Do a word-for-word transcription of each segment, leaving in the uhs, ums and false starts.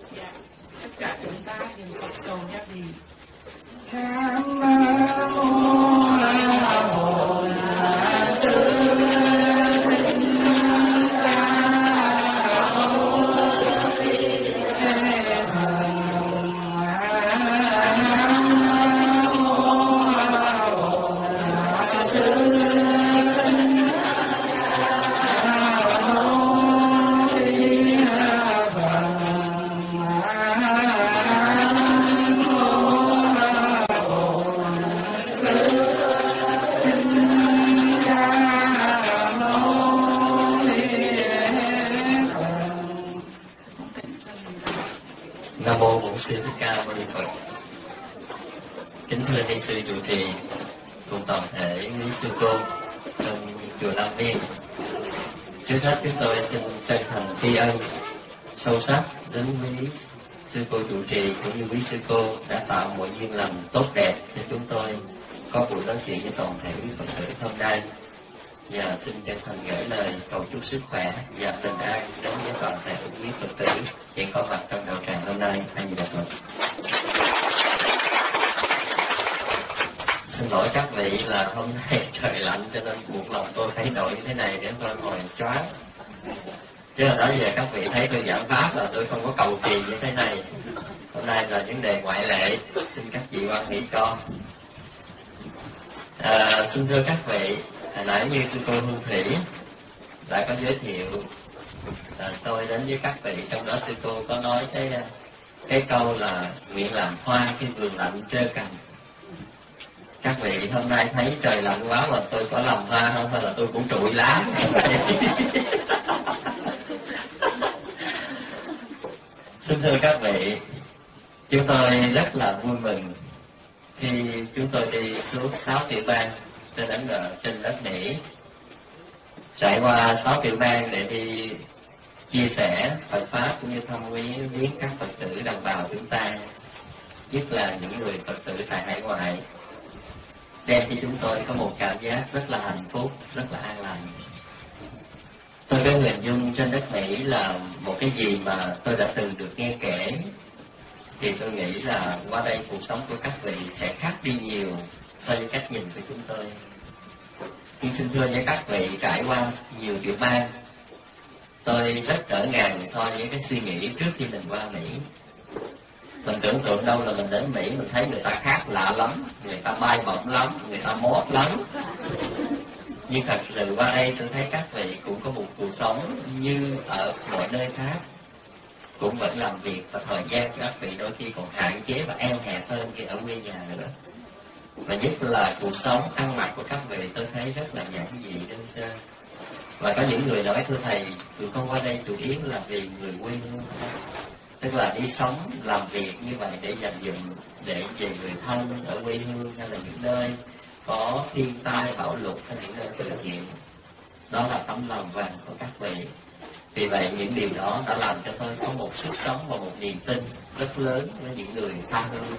Dạ, tất cả chúng ta đều có cầu gia đình. Nam mô A Bồ Tát Nam mô Bổn Sư Thích Ca Mâu Ni Phật. Kính thưa ni sư trụ trì cùng toàn thể quý sư cô trong chùa Lam Viên. Trước hết chúng tôi xin chân thành tri ân sâu sắc đến quý sư cô trụ trì cũng như quý sư cô đã tạo mọi duyên lành tốt đẹp cho chúng tôi có buổi nói chuyện với toàn thể quý Phật tử hôm nay. Và xin chân thành gửi lời cầu chúc sức khỏe và bình an đến với toàn thể quý Phật tử hiện có mặt trong đạo tràng hôm nay. A Di Đà Phật. Xin lỗi các vị là hôm nay trời lạnh cho nên buộc lòng tôi phải đội như thế này để tôi ngồi choáng. Chứ là đó giờ các vị thấy tôi giảng pháp là tôi không có cầu kỳ như thế này. Hôm nay là vấn đề ngoại lệ, xin các vị quan nghĩ cho. À, xin thưa các vị, hồi nãy như sư cô Hương Thủy đã có giới thiệu à, tôi đến với các vị, trong đó sư cô có nói cái cái câu là nguyện làm hoa khi vườn lạnh trơ cành. Các vị hôm nay thấy trời lạnh quá mà tôi có làm hoa không, hay là tôi cũng trụi lá? Xin thưa các vị, chúng tôi rất là vui mừng khi chúng tôi đi xuống sáu tiểu bang trên Ấn Độ, trên đất Mỹ, trải qua sáu tiểu bang để đi chia sẻ Phật pháp cũng như thăm viếng các Phật tử đồng bào chúng ta, nhất là những người Phật tử tại hải ngoại, đem cho chúng tôi có một cảm giác rất là hạnh phúc, rất là an lành. Tôi có hình dung trên đất Mỹ là một cái gì mà tôi đã từng được nghe kể, thì tôi nghĩ là qua đây cuộc sống của các vị sẽ khác đi nhiều so với cách nhìn của chúng tôi. Nhưng xin thưa với các vị, trải qua nhiều tiểu bang, tôi rất trở ngại so với cái suy nghĩ trước khi mình qua Mỹ. Mình tưởng tượng đâu là mình đến Mỹ mình thấy người ta khác lạ lắm, người ta bay bổng lắm, người ta mót lắm. Nhưng thật sự qua đây tôi thấy các vị cũng có một cuộc sống như ở mọi nơi khác, cũng vẫn làm việc, và thời gian của các vị đôi khi còn hạn chế và eo hẹp hơn khi ở quê nhà nữa. Và nhất là cuộc sống ăn mặc của các vị tôi thấy rất là giản dị đơn sơ. Và có những người nói thưa thầy, tụi con qua đây chủ yếu là vì người quê hương, tức là đi sống làm việc như vậy để dành dụm để về người thân ở quê hương, hay là những nơi có thiên tai bão lụt, hay những nơi tự nhiên. Đó là tấm lòng vàng của các vị. Vì vậy những điều đó đã làm cho tôi có một sức sống và một niềm tin rất lớn với những người tha hương.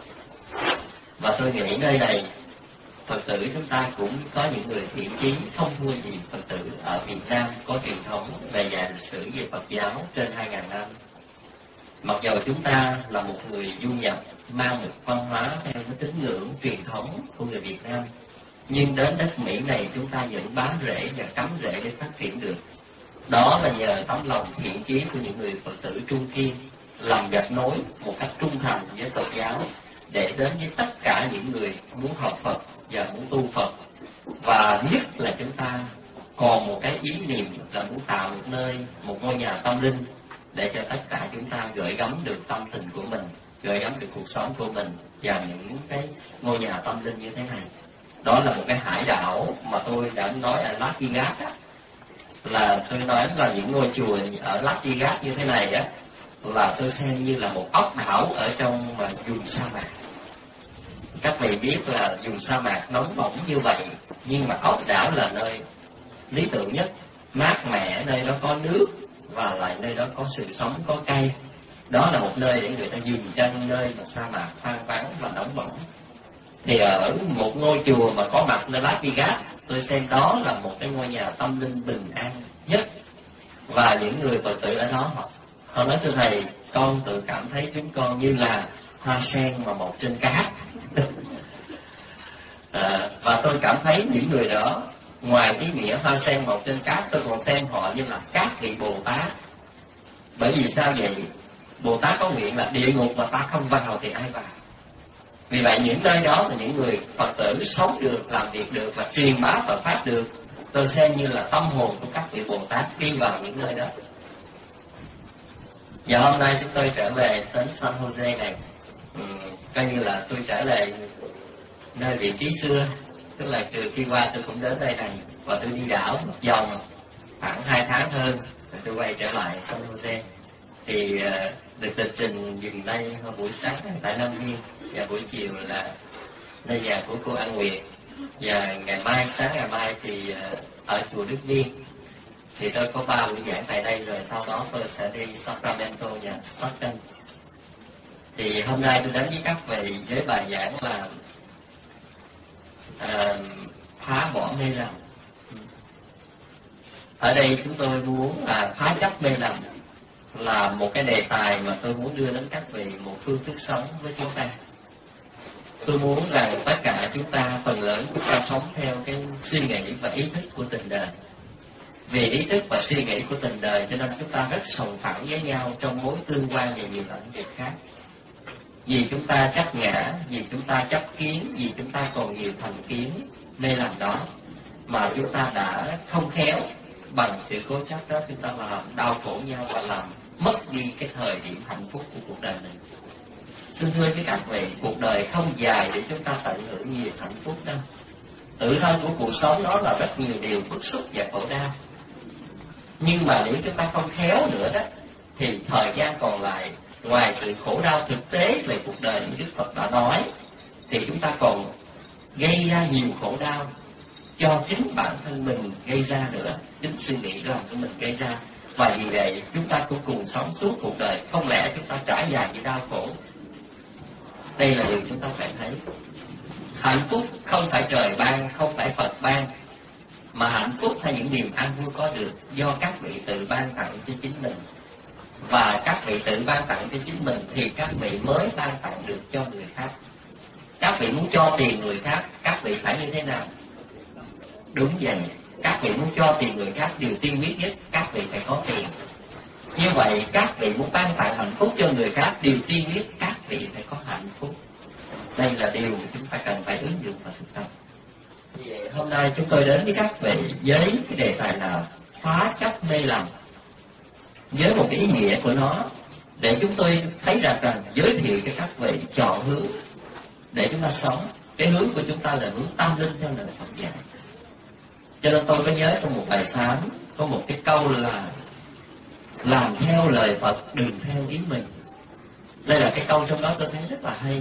Và tôi nghĩ nơi này Phật tử chúng ta cũng có những người thiện chí không thua gì Phật tử ở Việt Nam có truyền thống về dạy lịch sử về Phật giáo trên hai ngàn năm. Mặc dù chúng ta là một người du nhập mang một văn hóa theo cái tín ngưỡng truyền thống của người Việt Nam, nhưng đến đất Mỹ này chúng ta vẫn bám rễ và cắm rễ để phát triển được. Đó là nhờ tấm lòng thiện chí của những người Phật tử trung kiên làm gạch nối một cách trung thành với Phật giáo, để đến với tất cả những người muốn học Phật và muốn tu Phật. Và nhất là chúng ta còn một cái ý niệm là muốn tạo một nơi, một ngôi nhà tâm linh, để cho tất cả chúng ta gửi gắm được tâm tình của mình, gửi gắm được cuộc sống của mình vào những cái ngôi nhà tâm linh như thế này. Đó là một cái hải đảo mà tôi đã nói ở Las Vegas á, là tôi nói là những ngôi chùa ở Las Vegas như thế này á, là tôi xem như là một ốc đảo ở trong mà vùng sa mạc. Các vị biết là vùng sa mạc nóng bỏng như vậy, nhưng mà ốc đảo là nơi lý tưởng nhất, mát mẻ, nơi đó có nước và lại nơi đó có sự sống, có cây. Đó là một nơi để người ta dừng chân, nơi mà sa mạc hoang vắng và nóng bỏng. Thì ở một ngôi chùa mà có mặt nơi Las Vegas, tôi xem đó là một cái ngôi nhà tâm linh bình an nhất. Và những người Phật tử ở đó họ, họ nói thưa thầy, con tự cảm thấy chúng con như là hoa sen mà mọc trên cát. À, và tôi cảm thấy những người đó, ngoài ý nghĩa hoa sen mọc trên cát, tôi còn xem họ như là các vị Bồ Tát. Bởi vì sao vậy? Bồ Tát có nguyện là địa ngục mà ta không vào thì ai vào. Vì vậy những nơi đó là những người Phật tử sống được, làm việc được và truyền bá Phật Pháp được. Tôi xem như là tâm hồn của các vị Bồ Tát đi vào những nơi đó. Và hôm nay chúng tôi trở về đến San Jose này, ừ, coi như là tôi trở lại nơi vị trí xưa. Tức là từ khi qua tôi cũng đến đây này, và tôi đi đảo một vòng khoảng hai tháng hơn, rồi tôi quay trở lại San Jose. Thì uh, được lịch trình dừng đây hôm buổi sáng tại Lâm Viên, và buổi chiều là nơi nhà của cô An Nguyệt, và ngày mai, sáng ngày mai thì uh, ở chùa Đức Viên. Thì tôi có ba buổi giảng tại đây, rồi sau đó tôi sẽ đi Sacramento và Stockton. Thì hôm nay tôi đến với các vị với bài giảng là uh, phá bỏ mê lầm. Ở đây chúng tôi muốn là phá chấp mê lầm là một cái đề tài mà tôi muốn đưa đến các vị một phương thức sống với chúng ta. Tôi muốn rằng tất cả chúng ta, phần lớn chúng ta sống theo cái suy nghĩ và ý thức của tình đời. Vì ý thức và suy nghĩ của tình đời cho nên chúng ta rất sòng phẳng với nhau trong mối tương quan và nhiều lĩnh vực khác. Vì chúng ta chấp ngã, vì chúng ta chấp kiến, vì chúng ta còn nhiều thành kiến mê lầm đó, mà chúng ta đã không khéo bằng sự cố chấp đó, chúng ta làm đau khổ nhau và làm mất đi cái thời điểm hạnh phúc của cuộc đời mình. Xin thưa với các vị, cuộc đời không dài để chúng ta tận hưởng nhiều hạnh phúc đâu. Tự thân của cuộc sống đó là rất nhiều điều bức xúc và khổ đau. Nhưng mà nếu chúng ta không khéo nữa đó, thì thời gian còn lại, ngoài sự khổ đau thực tế về cuộc đời như Đức Phật đã nói, thì chúng ta còn gây ra nhiều khổ đau cho chính bản thân mình gây ra nữa, chính suy nghĩ lòng của mình gây ra. Và vì vậy chúng ta cũng cùng sống suốt cuộc đời, không lẽ chúng ta trải dài vì đau khổ? Đây là điều chúng ta phải thấy. Hạnh phúc không phải trời ban, không phải Phật ban, mà hạnh phúc hay những niềm an vui có được do các vị tự ban tặng cho chính mình. Và các vị tự ban tặng cho chính mình thì các vị mới ban tặng được cho người khác. Các vị muốn cho tiền người khác, các vị phải như thế nào? Đúng vậy, các vị muốn cho tiền người khác, điều tiên quyết nhất các vị phải có tiền. Như vậy các vị muốn ban tặng hạnh phúc cho người khác, điều tiên quyết các vị phải có hạnh phúc. Đây là điều mà chúng ta cần phải ứng dụng và thực tập. Vì hôm nay chúng tôi đến với các vị với cái đề tài là phá chấp mê lầm, với một cái ý nghĩa của nó, để chúng tôi thấy rằng rằng giới thiệu cho các vị chọn hướng để chúng ta sống. Cái hướng của chúng ta là hướng tâm linh theo lời Phật dạy. Cho nên tôi có nhớ trong một bài sám có một cái câu là làm theo lời Phật, đừng theo ý mình. Đây là cái câu trong đó tôi thấy rất là hay.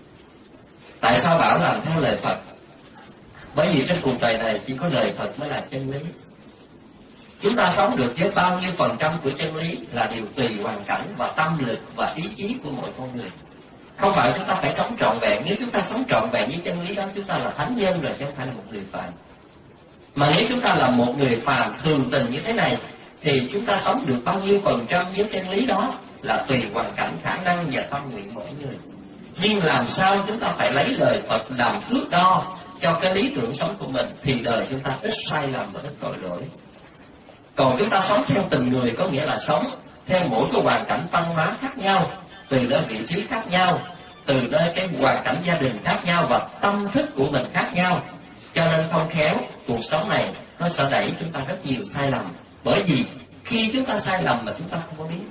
Tại sao bảo làm theo lời Phật? Bởi vì trên cuộc đời này chỉ có lời Phật mới là chân lý. Chúng ta sống được với bao nhiêu phần trăm của chân lý là điều tùy hoàn cảnh và tâm lực và ý chí của mỗi con người. Không phải chúng ta phải sống trọn vẹn. Nếu chúng ta sống trọn vẹn với chân lý đó, chúng ta là thánh nhân rồi, chứ không phải là một người phàm. Mà nếu chúng ta là một người phàm thường tình như thế này, thì chúng ta sống được bao nhiêu phần trăm với chân lý đó là tùy hoàn cảnh, khả năng và tâm nguyện mỗi người. Nhưng làm sao chúng ta phải lấy lời Phật làm thước đo cho cái lý tưởng sống của mình, thì đời chúng ta ít sai lầm và ít tội lỗi. Còn chúng ta sống theo từng người, có nghĩa là sống theo mỗi cái hoàn cảnh văn hóa khác nhau, từ nơi vị trí khác nhau, từ nơi cái hoàn cảnh gia đình khác nhau và tâm thức của mình khác nhau. Cho nên không khéo, cuộc sống này nó sẽ đẩy chúng ta rất nhiều sai lầm. Bởi vì khi chúng ta sai lầm mà chúng ta không có biết,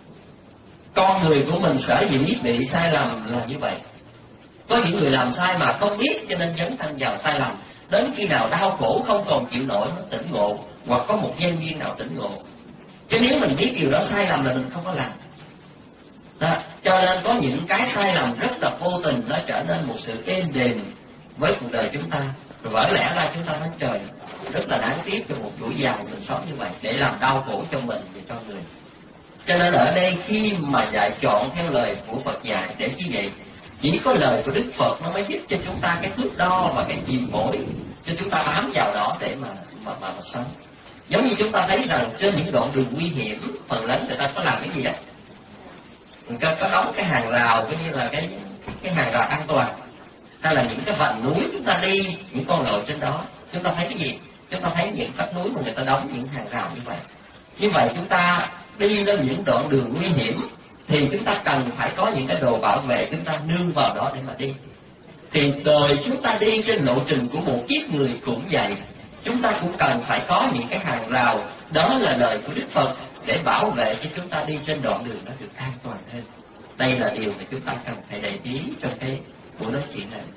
con người của mình sở dĩ bị sai lầm là như vậy. Có những người làm sai mà không biết, cho nên dấn thân vào sai lầm. Đến khi nào đau khổ không còn chịu nổi nó tỉnh ngộ, hoặc có một nhân viên nào tỉnh ngộ. Chứ nếu mình biết điều đó sai lầm là mình không có làm. Đó. Cho nên có những cái sai lầm rất là vô tình, nó trở nên một sự êm đềm với cuộc đời chúng ta. Rồi vỡ lẽ ra chúng ta nói trời, rất là đáng tiếc cho một chuỗi dài mình sống như vậy, để làm đau khổ cho mình và cho người. Cho nên ở đây khi mà dạy chọn theo lời của Phật dạy, để chi vậy? Chỉ có lời của Đức Phật nó mới giúp cho chúng ta cái thước đo và cái chìm phổi, cho chúng ta bám vào đó để mà mà, mà, mà sống. Giống như chúng ta thấy rằng trên những đoạn đường nguy hiểm, phần lớn người ta có làm cái gì đó? có, có đóng cái hàng rào, coi như là cái cái hàng rào an toàn, hay là những cái vành núi chúng ta đi, những con lội trên đó, chúng ta thấy cái gì? Chúng ta thấy những vách núi mà người ta đóng những hàng rào như vậy. Như vậy chúng ta đi lên những đoạn đường nguy hiểm thì chúng ta cần phải có những cái đồ bảo vệ, chúng ta nương vào đó để mà đi. Thì đời chúng ta đi trên lộ trình của một kiếp người cũng vậy, chúng ta cũng cần phải có những cái hàng rào, đó là lời của Đức Phật, để bảo vệ cho chúng ta đi trên đoạn đường nó được an toàn hơn. Đây là điều mà chúng ta cần phải để ý trong cái buổi nói chuyện này.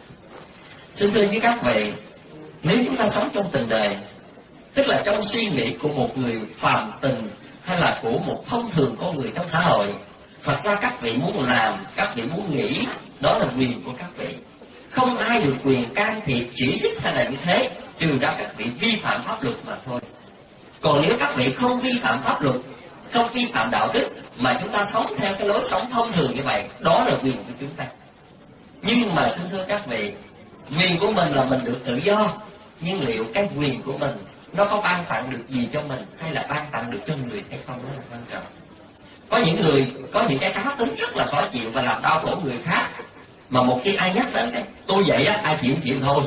Xin thưa với các vị, nếu chúng ta sống trong tình đời, tức là trong suy nghĩ của một người phàm tình hay là của một thông thường con người trong xã hội, thật ra các vị muốn làm, các vị muốn nghĩ, đó là quyền của các vị. Không ai được quyền can thiệp, chỉ trích hay là như thế, trừ ra các vị vi phạm pháp luật mà thôi. Còn nếu các vị không vi phạm pháp luật, không vi phạm đạo đức, mà chúng ta sống theo cái lối sống thông thường như vậy, đó là quyền của chúng ta. Nhưng mà xin thưa các vị, quyền của mình là mình được tự do, nhưng liệu cái quyền của mình nó có ban tặng được gì cho mình, hay là ban tặng được cho người hay không, đó là quan trọng. Có những người có những cái cá tính rất là khó chịu và làm đau khổ người khác, mà một khi ai nhắc đến cái tôi vậy á, ai chịu chịu thôi.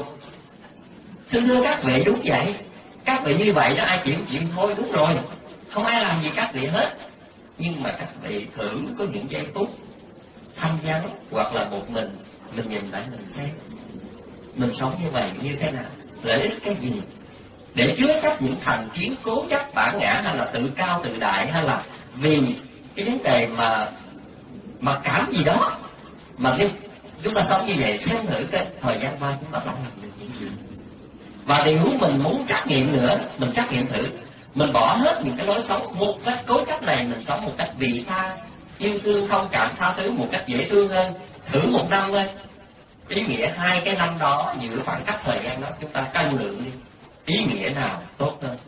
Xin thưa các vị, đúng vậy, các vị như vậy đó, ai chịu chịu thôi, đúng rồi, không ai làm gì các vị hết. Nhưng mà các vị thử có những giây phút thanh vắng hoặc là một mình, mình nhìn lại mình xem mình sống như vậy như thế nào, lợi ích cái gì, để chứa chấp những thành kiến cố chấp bản ngã, hay là tự cao tự đại, hay là vì cái vấn đề mà mặc cảm gì đó. Mà nếu chúng ta sống như vậy, xem thử cái thời gian qua chúng ta đã làm được những gì. Và điều mình muốn trắc nghiệm nữa, mình trắc nghiệm thử, mình bỏ hết những cái lối sống một cách cố chấp này, mình sống một cách vị tha, yêu thương, thông cảm, tha thứ một cách dễ thương hơn. Thử một năm thôi, ý nghĩa hai cái năm đó, giữa khoảng cách thời gian đó, chúng ta cân lượng đi, ý nghĩa nào tốt hơn.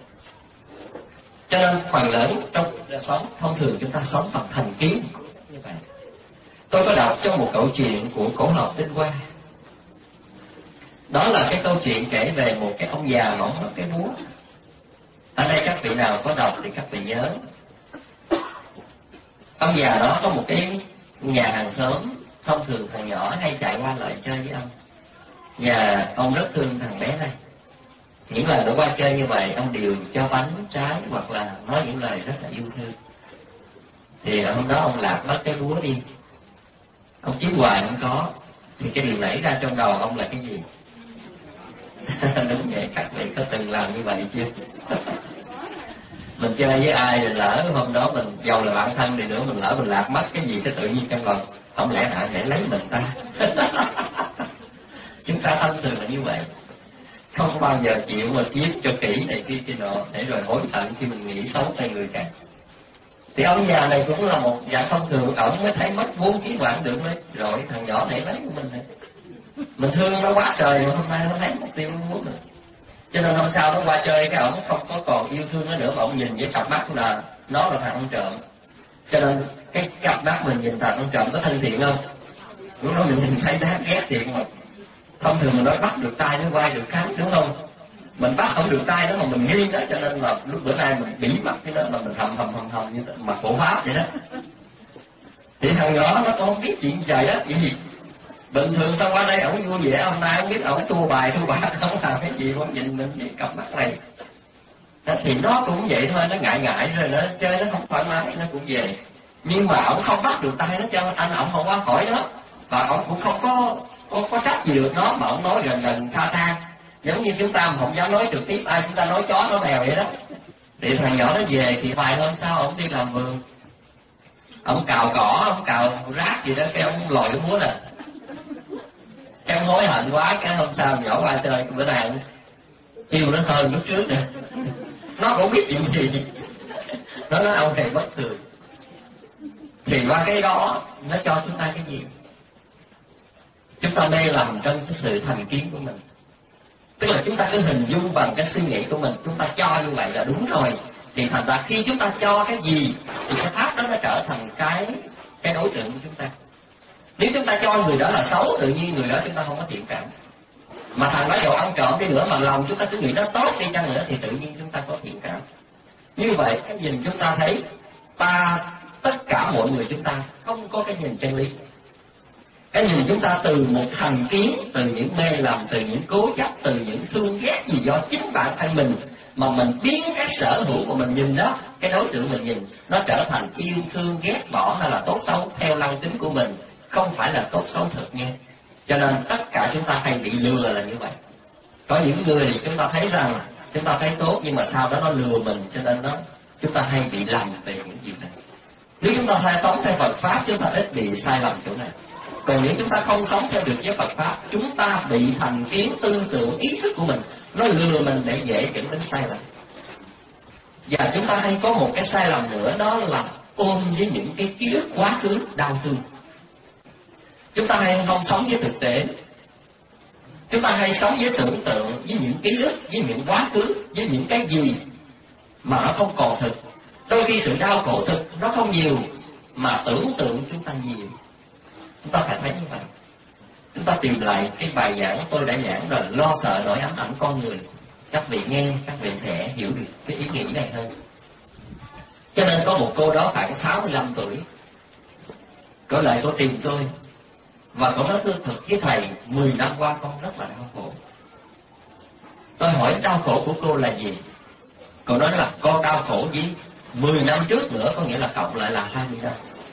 Cho nên phần lớn trong sống thông thường chúng ta sống bằng thành kiến như vậy. Tôi có đọc trong một câu chuyện của Cổ Lộc Tinh Hoa. Đó là cái câu chuyện kể về một cái ông già mà ông mất cái búa. Ở đây các vị nào có đọc thì các vị nhớ. Ông già đó có một cái nhà hàng xóm, thông thường thằng nhỏ hay chạy qua lại chơi với ông. Và ông rất thương thằng bé này. Những lần nó qua chơi như vậy, ông đều cho bánh, trái hoặc là nói những lời rất là yêu thương. Thì hôm đó ông lạc mất cái búa đi. Ông kiếm hoài không có. Thì cái điều nảy ra trong đầu ông là cái gì? Đúng vậy, các vị có từng làm như vậy chưa? Mình chơi với ai rồi lỡ hôm đó mình giàu là bạn thân thì nữa, mình lỡ mình lạc mất cái gì cái tự nhiên trong lòng, không lẽ lại để lấy mình ta? Chúng ta thông thường là như vậy, không bao giờ chịu mà kiếm cho kỹ này kia kia nọ, để rồi hối hận khi mình nghĩ xấu về người khác. Thì ông già này cũng là một dạng thông thường, ổng mới thấy mất vốn kiếm bạn được đấy, rồi thằng nhỏ này lấy của mình này. Mình thương nó quá trời mà hôm nay nó lấy một tiêu muốn mình. Cho nên hôm sau nó qua chơi cái ổng không có còn yêu thương nó nữa, mà ổng nhìn với cặp mắt là nó là thằng ông trộm. Cho nên cái cặp mắt mình nhìn thằng ông trộm có thân thiện không? Lúc đó mình nhìn thấy đáng ghét thiện mà. Thông thường mình nói bắt được tay nó vai được cánh, đúng không? Mình bắt không được tay đó mà mình nghi đó, cho nên là lúc bữa nay mình bỉ mặt cái đó mà mình hầm hầm hầm hầm như mặt cổ pháp vậy đó. Thì thằng nhỏ nó không biết chuyện trời đất gì. Bình thường xong qua đây ổng vui vẻ, hôm nay không biết ổng thua bài thua bạc, không làm cái gì, không nhìn mình với cặp mắt này. Thì nó cũng vậy thôi, nó ngại ngại rồi nó chơi nó không thoải mái, nó cũng về. Nhưng mà ổng không bắt được tay nó cho anh, ổng không qua khỏi nó. Và ổng cũng không có có, có trách gì được nó, mà ổng nói gần gần xa xa. Giống như chúng ta mà không dám nói trực tiếp ai, chúng ta nói chó nói mèo vậy đó. Thì thằng nhỏ nó về thì vài hôm sau ổng đi làm vườn, ổng cào cỏ, ổng cào rác gì đó, cái ổng lòi cái búa nè. Cái hối hận quá, cái hôm sau nhỏ qua chơi, bữa nay yêu nó hơn lúc trước nè. Nó cũng biết chuyện gì. Nó nói ông thầy bất thường. Thì qua cái đó nó cho chúng ta cái gì? Chúng ta mê lầm trong cái sự thành kiến của mình. Tức là chúng ta cứ hình dung bằng cái suy nghĩ của mình, chúng ta cho như vậy là đúng rồi. Thì thành ra khi chúng ta cho cái gì thì cái pháp đó nó trở thành cái cái đối tượng của chúng ta. Nếu chúng ta cho người đó là xấu, tự nhiên người đó chúng ta không có thiện cảm. Mà thằng đó dầu ăn trộm đi nữa mà lòng chúng ta cứ nghĩ nó tốt đi chăng nữa thì tự nhiên chúng ta có thiện cảm. Như vậy cái nhìn chúng ta thấy ta tất cả mọi người chúng ta không có cái nhìn chân lý. Cái nhìn chúng ta từ một thành kiến, từ những mê lầm, từ những cố chấp, từ những thương ghét gì do chính bản thân mình, mà mình biến cái sở hữu của mình nhìn đó, cái đối tượng mình nhìn, nó trở thành yêu thương, ghét bỏ hay là tốt xấu theo lăng kính của mình, không phải là tốt xấu thật nha. Cho nên tất cả chúng ta hay bị lừa là như vậy. Có những người thì chúng ta thấy rằng chúng ta thấy tốt, nhưng mà sau đó nó lừa mình, cho nên nó chúng ta hay bị lầm về những gì này. Nếu chúng ta hay sống theo Phật Pháp, chúng ta ít bị sai lầm chỗ này. Còn nếu chúng ta không sống theo được với Phật Pháp, chúng ta bị thành kiến tư tưởng ý thức của mình, nó lừa mình để dễ dẫn đến sai lầm. Và chúng ta hay có một cái sai lầm nữa, đó là ôm với những cái ký ức quá khứ đau thương. Chúng ta hay không sống với thực tế. Chúng ta hay sống với tưởng tượng, với những ký ức, với những quá khứ, với những cái gì mà nó không còn thực. Đôi khi sự đau khổ thực nó không nhiều, mà tưởng tượng chúng ta nhiều. Chúng ta phải thấy như vậy. Chúng ta tìm lại cái bài giảng tôi đã giảng rồi, lo sợ nỗi ám ảnh con người. Các vị nghe, các vị sẽ hiểu được cái ý nghĩ này hơn. Cho nên có một cô đó khoảng sáu mươi lăm tuổi, cô lại cô tìm tôi, và cô nói thưa thật với thầy, mười năm qua con rất là đau khổ. Tôi hỏi đau khổ của cô là gì? Cô nói là con đau khổ với mười năm trước nữa, có nghĩa là cộng lại là hai mươi năm.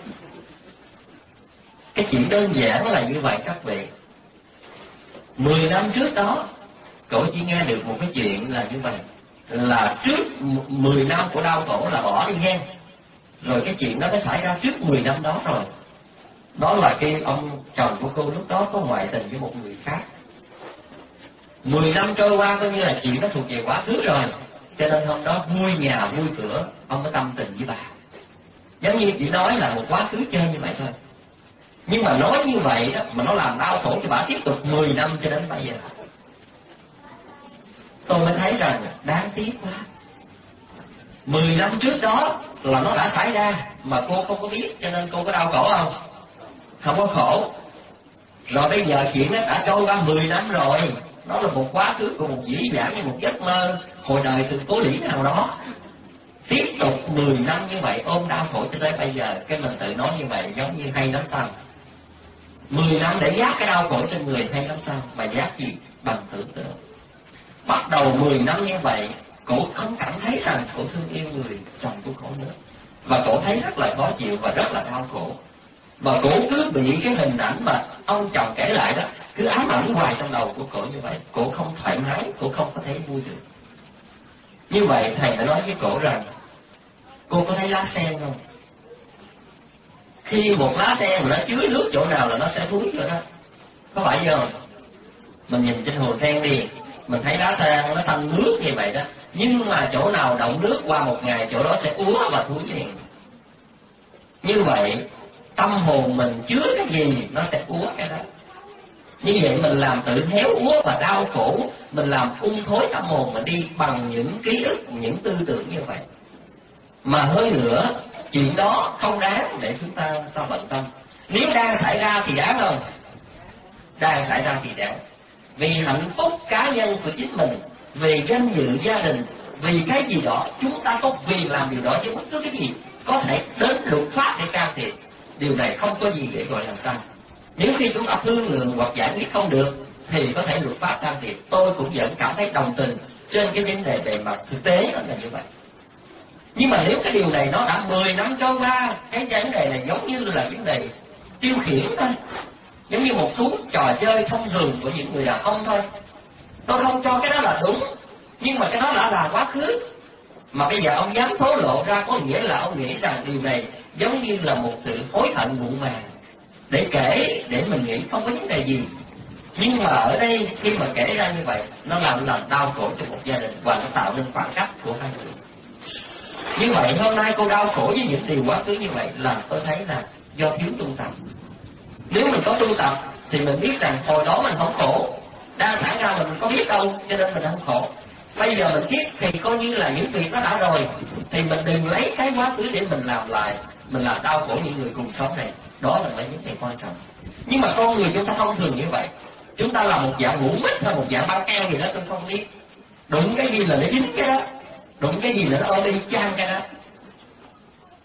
Cái chuyện đơn giản là như vậy các vị. Mười năm trước đó, cậu chỉ nghe được một cái chuyện là như vậy, là trước mười năm của đau khổ là bỏ đi nghe. Rồi cái chuyện đó nó xảy ra trước mười năm đó rồi. Đó là cái ông chồng của cô lúc đó có ngoại tình với một người khác. Mười năm trôi qua coi như là chuyện đó thuộc về quá khứ rồi. Cho nên hôm đó vui nhà vui cửa, ông có tâm tình với bà. Giống như chỉ nói là một quá khứ chơi như vậy thôi. Nhưng mà nói như vậy đó, mà nó làm đau khổ cho bà tiếp tục mười năm cho đến bây giờ. Tôi mới thấy rằng đáng tiếc quá. Mười năm trước đó là nó đã xảy ra, mà cô không có biết, cho nên cô có đau khổ không? Không có khổ. Rồi bây giờ chuyện đó đã trôi qua mười năm rồi. Nó là một quá khứ của một dĩ vãng như một giấc mơ hồi đời từ cố lý nào đó. Tiếp tục mười năm như vậy ôm đau khổ cho tới bây giờ. Cái mình tự nói như vậy giống như hay lắm sao? Mười năm để giác cái đau khổ trên người hay lắm sao? Mà giác gì? Bằng tưởng tượng. Bắt đầu mười năm như vậy, cổ không cảm thấy rằng cổ thương yêu người chồng của cổ nữa. Và cổ thấy rất là khó chịu và rất là đau khổ. Và cổ cứ bị cái hình ảnh mà ông chồng kể lại đó cứ ám ảnh hoài trong đầu của cổ như vậy. Cổ không thoải mái, cổ không có thấy vui được. Như vậy thầy đã nói với cổ rằng, cô có thấy lá sen không? Khi một lá sen mà nó chứa nước chỗ nào là nó sẽ thúi chỗ đó. Có phải không? Mình nhìn trên hồ sen đi, mình thấy lá sen nó xanh nước như vậy đó. Nhưng mà chỗ nào động nước qua một ngày, chỗ đó sẽ úa và thúi liền. Như vậy tâm hồn mình chứa cái gì nó sẽ úa cái đó. Như vậy mình làm tự héo úa và đau khổ, mình làm ung thối tâm hồn mình đi bằng những ký ức, những tư tưởng như vậy. Mà hơn nữa, chuyện đó không đáng để chúng ta ta bận tâm. Nếu đang xảy ra thì đáng không? Đang xảy ra thì đáng. Vì hạnh phúc cá nhân của chính mình, vì danh dự gia đình, vì cái gì đó, chúng ta có quyền làm điều đó, chứ bất cứ cái gì có thể đến luật pháp để can thiệp. Điều này không có gì để gọi là sai. Nếu khi chúng ta thương lượng hoặc giải quyết không được thì có thể luật pháp can thiệp. Tôi cũng vẫn cảm thấy đồng tình trên cái vấn đề bề mặt thực tế đó là như vậy. Nhưng mà nếu cái điều này nó đã mười năm trôi qua, cái vấn đề này giống như là vấn đề tiêu khiển thôi, giống như một thú trò chơi thông thường của những người đàn ông thôi. Tôi không cho cái đó là đúng, nhưng mà cái đó đã là quá khứ. Mà bây giờ ông dám thổ lộ ra, có nghĩa là ông nghĩ rằng điều này giống như là một sự hối hận muộn màng, để kể, để mình nghĩ không có vấn đề gì. Nhưng mà ở đây khi mà kể ra như vậy, nó làm làm đau khổ cho một gia đình và nó tạo nên khoảng cách của hai người. Như vậy hôm nay cô đau khổ với những điều quá khứ như vậy là tôi thấy là do thiếu tu tập. Nếu mình có tu tập thì mình biết rằng hồi đó mình không khổ, đang xảy ra mình có biết đâu, cho nên mình không khổ. Bây giờ mình biết thì coi như là những việc nó đã rồi, thì mình đừng lấy cái quá khứ để mình làm lại, mình làm đau khổ những người cùng sống này. Đó là mấy vấn đề quan trọng. Nhưng mà con người chúng ta thông thường như vậy. Chúng ta là một dạng ngủ mít hay một dạng băng keo gì đó tôi không biết. Đụng cái gì là nó dính cái đó, đụng cái gì là nó ôm đi chang cái đó.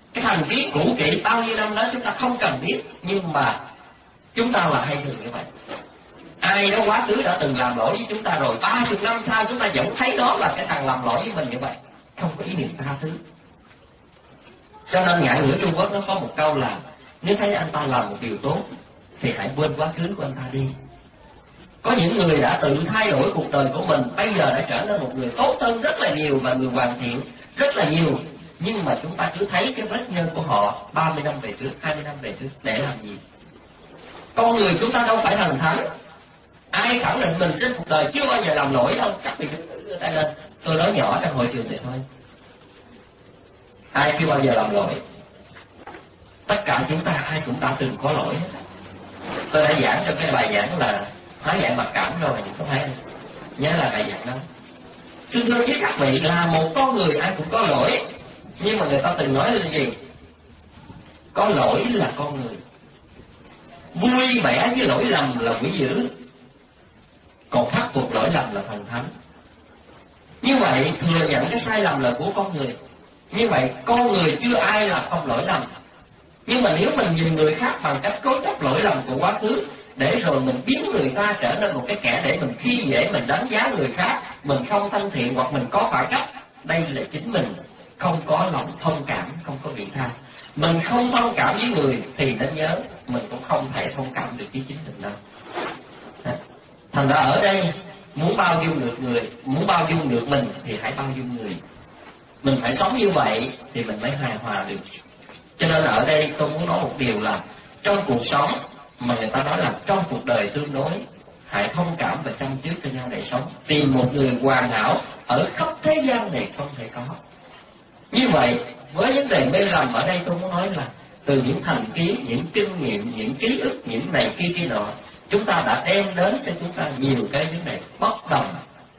Cái thành kiến cũ kỹ bao nhiêu năm đó chúng ta không cần biết, nhưng mà chúng ta là hay thường như vậy. Ai đó quá khứ đã từng làm lỗi với chúng ta rồi, ba chục năm sau chúng ta vẫn thấy đó là cái thằng làm lỗi với mình như vậy, không có ý niệm tha thứ. Cho nên ngạn ngữ Trung Quốc nó có một câu là nếu thấy anh ta làm một điều tốt thì hãy quên quá khứ của anh ta đi. Có những người đã tự thay đổi cuộc đời của mình, bây giờ đã trở nên một người tốt hơn rất là nhiều và người hoàn thiện rất là nhiều, nhưng mà chúng ta cứ thấy cái vết nhơ của họ ba mươi năm về trước, hai mươi năm về trước để làm gì? Con người chúng ta đâu phải thần thánh. Ai khẳng định mình trên cuộc đời chưa bao giờ làm lỗi đâu? Các vị đưa tay lên. Tôi nói nhỏ trong hội trường này thôi. Ai chưa bao giờ làm lỗi? Tất cả chúng ta ai cũng đã từng có lỗi. Tôi đã giảng trong cái bài giảng là hóa giải mặc cảm rồi, có phải không? Nhớ là bài giảng đó. Xin thưa với các vị, là một con người ai cũng có lỗi, nhưng mà người ta từng nói là gì? Có lỗi là con người, vui vẻ với lỗi lầm là quỷ dữ, còn khắc phục lỗi lầm là thần thánh. Như vậy thừa nhận cái sai lầm là của con người. Như vậy con người chưa ai là không lỗi lầm. Nhưng mà nếu mình nhìn người khác bằng cách cố chấp lỗi lầm của quá khứ, để rồi mình biến người ta trở nên một cái kẻ để mình khi dễ, mình đánh giá người khác, mình không thân thiện hoặc mình có phản cách, đây là chính mình không có lòng thông cảm, không có vị tha. Mình không thông cảm với người thì nên nhớ mình cũng không thể thông cảm được với chính mình đâu. Thành ra ở đây muốn bao dung được người, muốn bao dung được mình thì hãy bao dung người. Mình phải sống như vậy thì mình mới hài hòa được. Cho nên ở đây tôi muốn nói một điều là trong cuộc sống mà người ta nói là trong cuộc đời tương đối, hãy thông cảm và chăm trước cho nhau để sống. Tìm một người hoàn hảo ở khắp thế gian này không thể có. Như vậy với vấn đề mê lầm ở đây tôi muốn nói là từ những thành kiến, những kinh nghiệm, những ký ức, những này kia kia nọ, chúng ta đã đem đến cho chúng ta nhiều cái vấn đề bất đồng.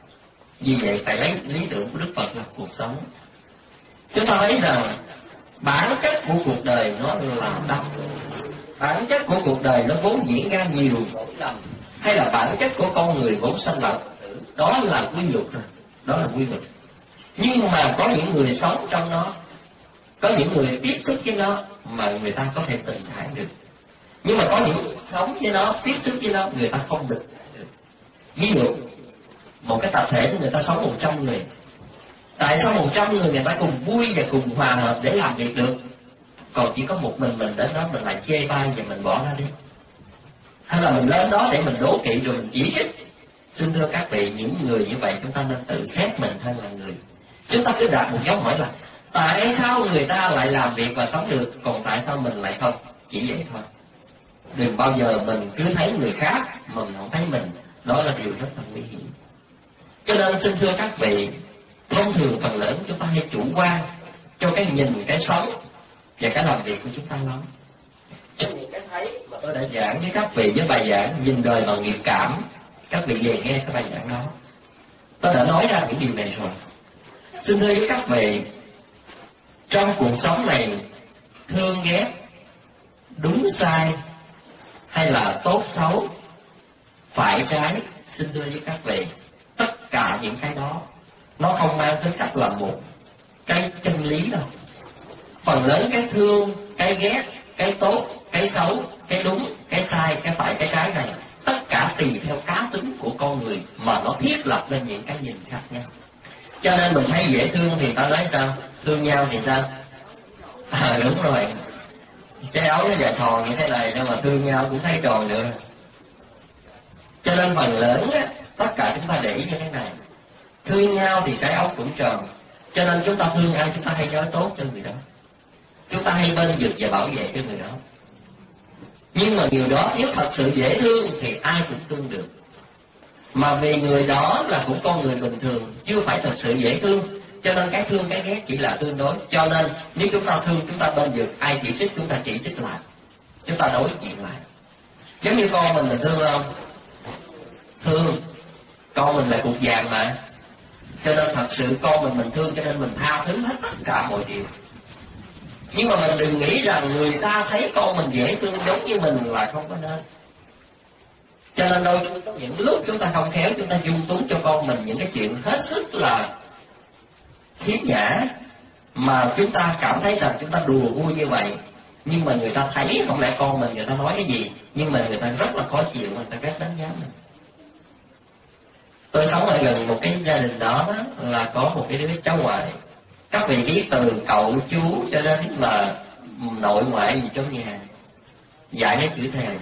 Vì vậy phải lấy lý tưởng của Đức Phật là cuộc sống. Chúng ta thấy rằng bản chất của cuộc đời nó là đau. Bản chất của cuộc đời nó vốn diễn ra nhiều lỗi lầm, hay là bản chất của con người vốn sanh lão tử, đó là quy luật rồi, đó là quy luật. Nhưng mà có những người sống trong nó, có những người tiếp xúc với nó mà người ta có thể bình thản được. Nhưng mà có những người sống với nó, tiếp xúc với nó, người ta không bình thản được. Ví dụ một cái tập thể người ta sống một trăm người, tại sao một trăm người người ta cùng vui và cùng hòa hợp để làm việc được, còn chỉ có một mình mình đến đó mình lại chê bai và mình bỏ ra đi? Hay là mình lên đó để mình đố kỵ rồi mình chỉ trích? Xin thưa các vị, những người như vậy chúng ta nên tự xét mình hơn là người. Chúng ta cứ đặt một dấu hỏi là tại sao người ta lại làm việc và sống được, còn tại sao mình lại không? Chỉ vậy thôi. Đừng bao giờ mình cứ thấy người khác mà mình không thấy mình, đó là điều rất là nguy hiểm. Cho nên xin thưa các vị, thông thường phần lớn chúng ta hay chủ quan cho cái nhìn, cái sống và cái làm việc của chúng ta lắm. Trong những cái thấy mà tôi đã giảng với các vị với bài giảng nhìn đời bằng nghiệp cảm, các vị về nghe cái bài giảng đó, tôi đã nói ra những điều này rồi. Xin thưa với các vị, trong cuộc sống này, thương ghét, đúng sai hay là tốt xấu, phải trái, xin thưa với các vị, tất cả những cái đó nó không mang tới cách là một cái chân lý đâu. Phần lớn cái thương, cái ghét, cái tốt, cái xấu, cái đúng, cái sai, cái phải, cái trái này, tất cả tùy theo cá tính của con người mà nó thiết lập lên những cái nhìn khác nhau. Cho nên mình thấy dễ thương thì ta nói sao? Thương nhau thì sao? À đúng rồi, cái áo nó dài tròn như thế này nhưng mà thương nhau cũng thấy tròn nữa. Cho nên phần lớn á, tất cả chúng ta để ý như thế này, thương nhau thì cái áo cũng tròn. Cho nên chúng ta thương ai chúng ta hay nói tốt cho người đó, chúng ta hay bên vực và bảo vệ cho người đó. Nhưng mà điều đó nếu thật sự dễ thương thì ai cũng thương được. Mà vì người đó là cũng con người bình thường, chưa phải thật sự dễ thương, cho nên cái thương cái ghét chỉ là tương đối. Cho nên nếu chúng ta thương chúng ta bên vực, ai chỉ trích chúng ta chỉ trích lại, chúng ta đối diện lại. Giống như con mình, mình thương không? Thương. Con mình là cục vàng mà, cho nên thật sự con mình mình thương, cho nên mình tha thứ hết tất cả mọi điều. Nhưng mà mình đừng nghĩ rằng người ta thấy con mình dễ thương giống như mình là không có nên. Cho nên đôi khi có những lúc chúng ta không khéo, chúng ta dung túng cho con mình những cái chuyện hết sức là khiếm nhã, mà chúng ta cảm thấy rằng chúng ta đùa vui như vậy, nhưng mà người ta thấy không lẽ con mình người ta nói cái gì, nhưng mà người ta rất là khó chịu, người ta rất đánh giá mình. Tôi sống ở gần một cái gia đình đó, đó là có một cái đứa cháu ngoại. Các vị biết từ cậu chú cho đến là nội ngoại gì trong nhà dạy nó chữ thề.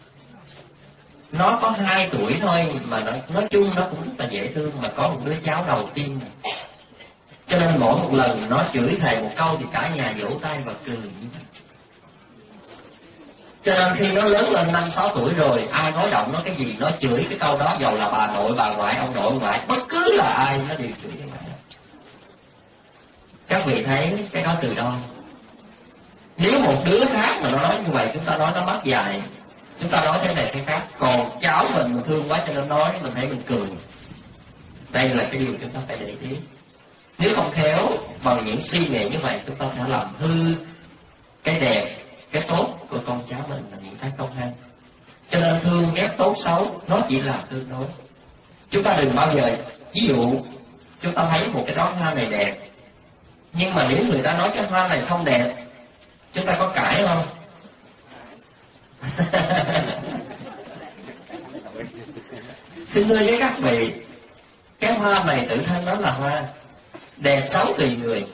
Nó có hai tuổi thôi mà nó, nói chung nó cũng rất là dễ thương, mà có một đứa cháu đầu tiên này. Cho nên mỗi một lần nó chửi thề một câu thì cả nhà vỗ tay và cười. Cho nên khi nó lớn lên năm sáu tuổi rồi, ai nói động nó cái gì, nó chửi cái câu đó, dầu là bà nội, bà ngoại, ông nội, ngoại, bất cứ là ai nó đều chửi như vậy. Các vị thấy cái đó từ đâu? Nếu một đứa khác mà nó nói như vậy, chúng ta nói nó mất dạy, chúng ta nói thế này thế khác. Còn cháu mình mình thương quá cho nên nói, mình thấy mình cười. Đây là cái điều chúng ta phải để ý. Nếu không khéo bằng những suy nghĩ như vậy, chúng ta sẽ làm hư cái đẹp, cái tốt của con cháu mình là những cái không hay. Cho nên thương ghét tốt xấu nó chỉ là tương đối. Chúng ta đừng bao giờ, ví dụ chúng ta thấy một cái đóa hoa này đẹp, nhưng mà nếu người ta nói cái hoa này không đẹp, chúng ta có cãi không? Xin thưa với các vị, cái hoa này tự thân nó là hoa, đẹp xấu tùy người.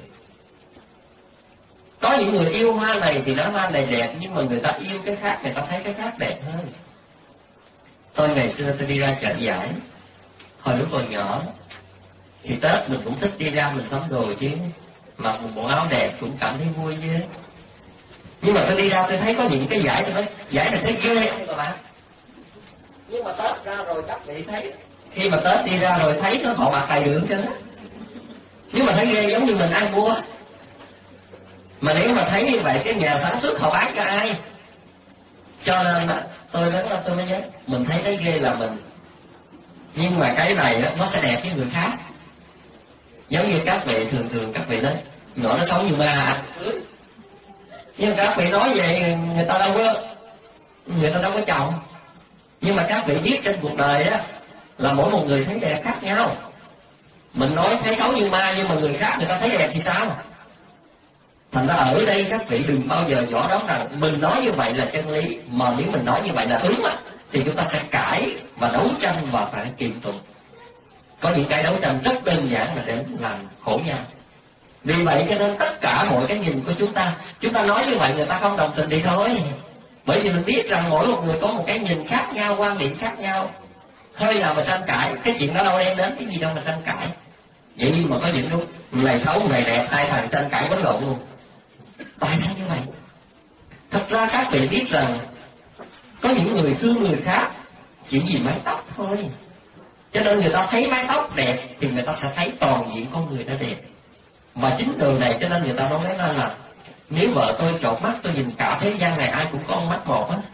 Có những người yêu hoa này thì nói hoa này đẹp, nhưng mà người ta yêu cái khác, người ta thấy cái khác đẹp hơn. Tôi ngày xưa tôi đi ra chợ giải, hồi lúc còn nhỏ thì Tết mình cũng thích đi ra mình sắm đồ chứ, mặc một bộ áo đẹp cũng cảm thấy vui chứ. Nhưng mà tôi đi ra tôi thấy có những cái giải, tôi nói giải này thấy ghê không các bạn. Nhưng mà Tết ra rồi các vị thấy, khi mà Tết đi ra rồi thấy nó họ mặc đầy đường chứ. Nhưng mà thấy ghê giống như mình ai mua. Mà nếu mà thấy như vậy cái nhà sản xuất họ bán cho ai? Cho nên tôi nói là tôi mới nhớ, mình thấy thấy ghê là mình. Nhưng mà cái này nó sẽ đẹp với người khác. Giống như các vị thường thường các vị nói nhỏ nó xấu như ma. Nhưng các vị nói vậy người ta đâu có người ta đâu có chồng. Nhưng mà các vị biết trên cuộc đời á là mỗi một người thấy đẹp khác nhau. Mình nói thấy xấu như ma, nhưng mà người khác người ta thấy đẹp thì sao? Thành ra ở đây các vị đừng bao giờ rõ đoán rằng mình nói như vậy là chân lý, mà nếu mình nói như vậy là đúng á, thì chúng ta sẽ cãi và đấu tranh và phải kiềm tụng. Có những cái đấu tranh rất đơn giản mà để làm khổ nhau. Vì vậy cho nên tất cả mọi cái nhìn của chúng ta, chúng ta nói như vậy người ta không đồng tình thì thôi. Bởi vì mình biết rằng mỗi một người có một cái nhìn khác nhau, quan điểm khác nhau. Hơi nào mà tranh cãi, cái chuyện đó đâu đem đến cái gì đâu mà tranh cãi. Vậy nhưng mà có những lúc này xấu này đẹp, hai thằng tranh cãi quấn lộn luôn. Tại sao như vậy? Thật ra các vị biết rằng có những người thương người khác chỉ vì mái tóc thôi. Cho nên người ta thấy mái tóc đẹp thì người ta sẽ thấy toàn diện con người đó đẹp. Mà chính từ này cho nên người ta nói ra là nếu vợ tôi trột mắt, tôi nhìn cả thế gian này ai cũng có con mắt một á.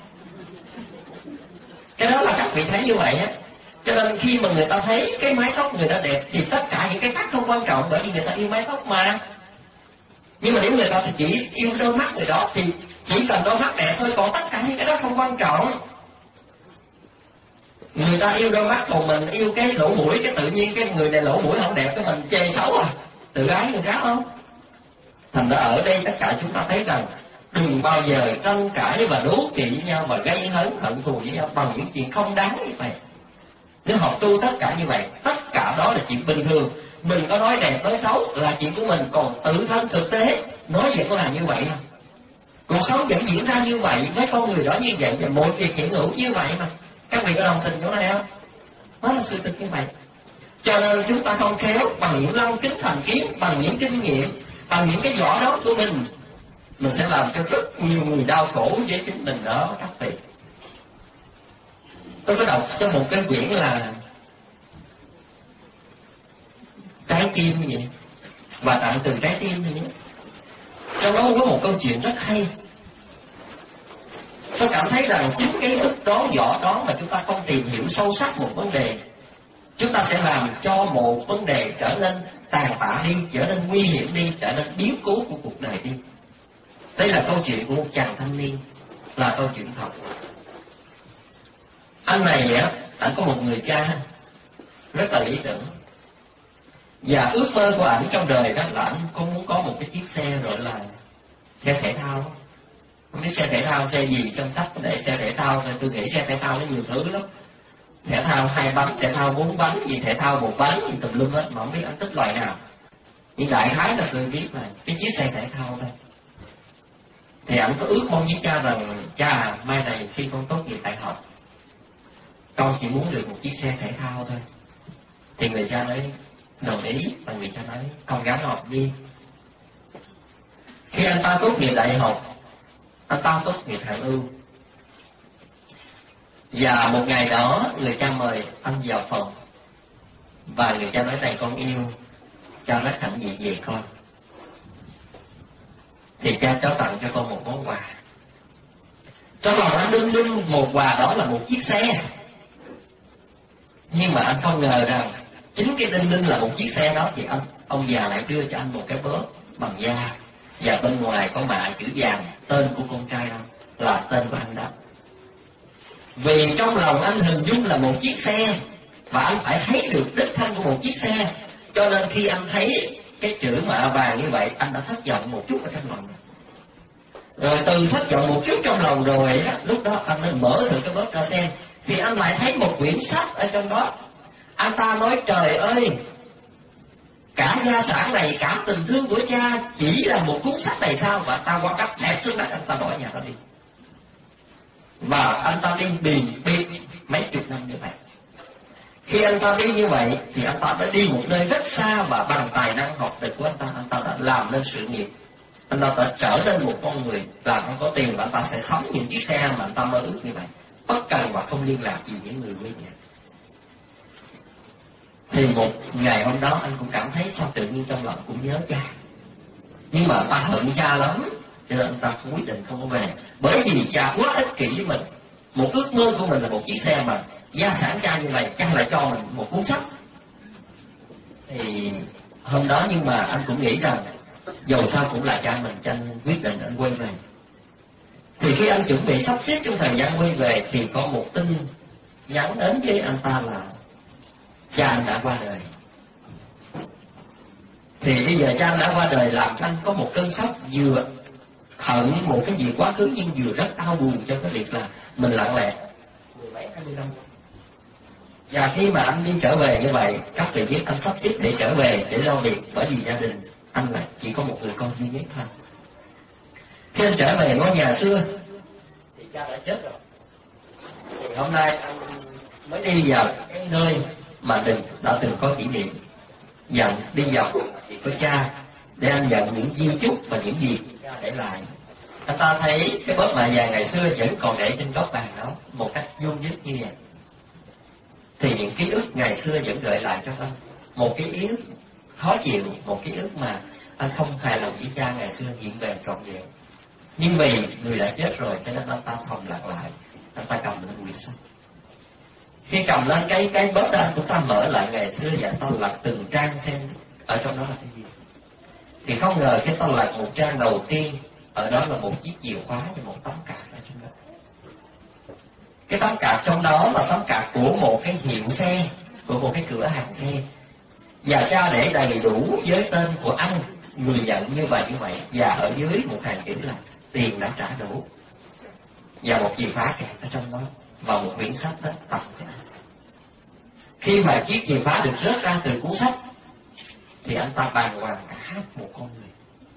Cái đó là các vị thấy như vậy á. Cho nên khi mà người ta thấy cái mái tóc người đó đẹp thì tất cả những cái khác không quan trọng, bởi vì người ta yêu mái tóc mà. Nhưng mà nếu người ta chỉ yêu đôi mắt người đó thì chỉ cần đôi mắt đẹp thôi, còn tất cả những cái đó không quan trọng. Người ta yêu đôi mắt, còn mình yêu cái lỗ mũi, cái tự nhiên cái người này lỗ mũi không đẹp, cái mình chê xấu à, tự ái người khác không? Thành ra ở đây tất cả chúng ta thấy rằng đừng bao giờ tranh cãi và đố kỵ với nhau và gây hấn hận thù với nhau bằng những chuyện không đáng như vậy. Nếu học tu tất cả như vậy, tất cả đó là chuyện bình thường. Mình có nói đẹp nói xấu là chuyện của mình, còn tự thân thực tế nói vậy có là như vậy. Cuộc sống vẫn diễn ra như vậy, với con người đó như vậy, và mọi việc hiện hữu như vậy mà. Các vị có đồng tình chỗ này không? Đó là sự thực như vậy. Cho nên chúng ta không khéo bằng những lăng kính thành kiến, bằng những kinh nghiệm, bằng những cái vỏ đó của mình, mình sẽ làm cho rất nhiều người đau khổ với chính mình đó các vị. Tôi có đọc cho một cái quyển là Trái tim như vậy, và tặng từ trái tim như vậy. Trong đó có một câu chuyện rất hay. Tôi cảm thấy rằng chính cái ức đoán vỏ đoán mà chúng ta không tìm hiểu sâu sắc một vấn đề, chúng ta sẽ làm cho một vấn đề trở nên tàn tạ đi, trở nên nguy hiểm đi, trở nên biến cố của cuộc đời đi. Đây là câu chuyện của một chàng thanh niên, là câu chuyện thật. Anh này á, anh có một người cha rất là lý tưởng. Và ước mơ của ảnh trong đời đó là ảnh cũng muốn có một cái chiếc xe gọi là xe thể thao. Không biết xe thể thao xe gì, trong sách để xe thể thao thì tôi nghĩ xe thể thao nó nhiều thứ lắm. Thể thao hai bánh, thể thao bốn bánh, gì thể thao một bánh, gì tùm lum hết, mà không biết anh thích loại nào. Nhưng đại khái là tôi biết là cái chiếc xe thể thao đây. Thì ảnh có ước mong với cha rằng, cha mai này khi con tốt nghiệp đại học, con chỉ muốn được một chiếc xe thể thao thôi. Thì người cha nói đồng ý, và người cha nói con gắng học đi. Khi anh ta tốt nghiệp đại học, anh ta tốt nghiệp hạng ưu. Và một ngày đó người cha mời anh vào phòng, và người cha nói này con yêu, cha rất hạnh diện về con. Thì cha trao tặng cho con một món quà. Trong lòng anh đương đương một quà đó là một chiếc xe. Nhưng mà anh không ngờ rằng chính cái đinh đinh là một chiếc xe đó, thì anh ông già lại đưa cho anh một cái bóp bằng da, và bên ngoài có mạ chữ vàng tên của con trai anh, là tên của anh đó. Vì trong lòng anh hình dung là một chiếc xe, và anh phải thấy được đích thân của một chiếc xe, cho nên khi anh thấy cái chữ mạ vàng như vậy, anh đã thất vọng một chút ở trong lòng. Rồi từ thất vọng một chút trong lòng rồi á, lúc đó anh mới mở được cái bóp ra xem, thì anh lại thấy một quyển sách ở trong đó. Anh ta nói trời ơi, cả gia sản này, cả tình thương của cha chỉ là một cuốn sách này sao? Và ta qua cách nẹp xuống đất, anh ta bỏ nhà đó đi. Và anh ta đi biền biệt mấy chục năm như vậy. Khi anh ta đi như vậy thì anh ta đã đi một nơi rất xa, và bằng tài năng học tập của anh ta, anh ta đã làm nên sự nghiệp. Anh ta đã trở nên một con người làm không có tiền, và anh ta sẽ sống những chiếc xe mà anh ta mơ ước như vậy, bất cần và không liên lạc gì với người quê nhà. Thì một ngày hôm đó anh cũng cảm thấy sao tự nhiên trong lòng cũng nhớ cha. Nhưng mà anh ta hận cha lắm, cho nên anh ta không quyết định không có về. Bởi vì cha quá ích kỷ với mình. Một ước mơ của mình là một chiếc xe, mà gia sản cha như vậy, cha lại cho mình một cuốn sách. Thì hôm đó nhưng mà anh cũng nghĩ rằng dầu sao cũng là cha mình, cho anh quyết định anh quay về. Thì khi anh chuẩn bị sắp xếp trong thời gian quay về, thì có một tin nhắn đến với anh ta là cha anh đã qua đời. Thì bây giờ cha anh đã qua đời làm cho anh có một cơn sốc, vừa hận một cái gì quá khứ, nhưng vừa rất đau buồn cho cái việc là mình lặng lẽ mười mấy hai mươi năm. Và khi mà anh đi trở về như vậy, các vị biết anh sắp xếp để trở về để lo việc, bởi vì gia đình anh là chỉ có một người con duy nhất thôi. Khi anh trở về ngôi nhà xưa thì cha đã chết rồi. Thì hôm nay anh mới đi vào cái nơi mà mình đã từng có kỷ niệm, dần đi vào thì có cha để anh nhận những di chúc và những gì cha để lại. Anh ta thấy cái bóp mạ vàng ngày xưa vẫn còn để trên góc bàn đó một cách vuông vức như vậy. Thì những ký ức ngày xưa vẫn gợi lại cho anh một cái ý ức khó chịu, một ký ức mà anh không hài lòng với cha ngày xưa hiện về trọn vẹn. Nhưng vì người đã chết rồi cho nên anh ta thầm lặng lại, anh ta cầm lên quyển sách. Khi cầm lên cái cái bóp đó, chúng ta mở lại ngày xưa và anh ta lật từng trang xem ở trong đó là cái gì. Thì không ngờ cái ta lật một trang đầu tiên, ở đó là một chiếc chìa khóa và một tấm card ở trong đó. Cái tấm card trong đó là tấm card của một cái hiệu xe, của một cái cửa hàng xe. Và cha để đầy đủ với tên của anh, người nhận như vậy như vậy, và ở dưới một hàng chữ là tiền đã trả đủ. Và một chìa khóa kẹp ở trong đó, và một quyển sách đó tặng cho anh. Khi mà chiếc chìa khóa được rớt ra từ cuốn sách, thì anh ta bàng hoàng cả hát một con người.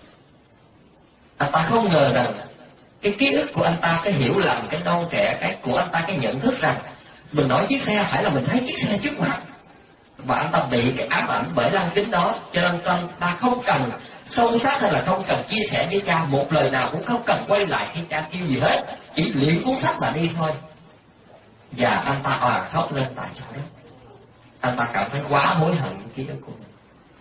Anh ta không ngờ rằng cái ký ức của anh ta, cái hiểu lầm, cái non trẻ, cái của anh ta, cái nhận thức rằng mình nói chiếc xe phải là mình thấy chiếc xe trước mặt. Và anh ta bị cái ám ảnh bởi lăng kính đó, cho nên anh ta không cần sâu sắc hay là không cần chia sẻ với cha một lời nào, cũng không cần quay lại khi cha kêu gì hết, chỉ liền cuốn sách mà đi thôi. Và anh ta òa khóc lên tại chỗ đó. Anh ta cảm thấy quá hối hận những ký ức của mình.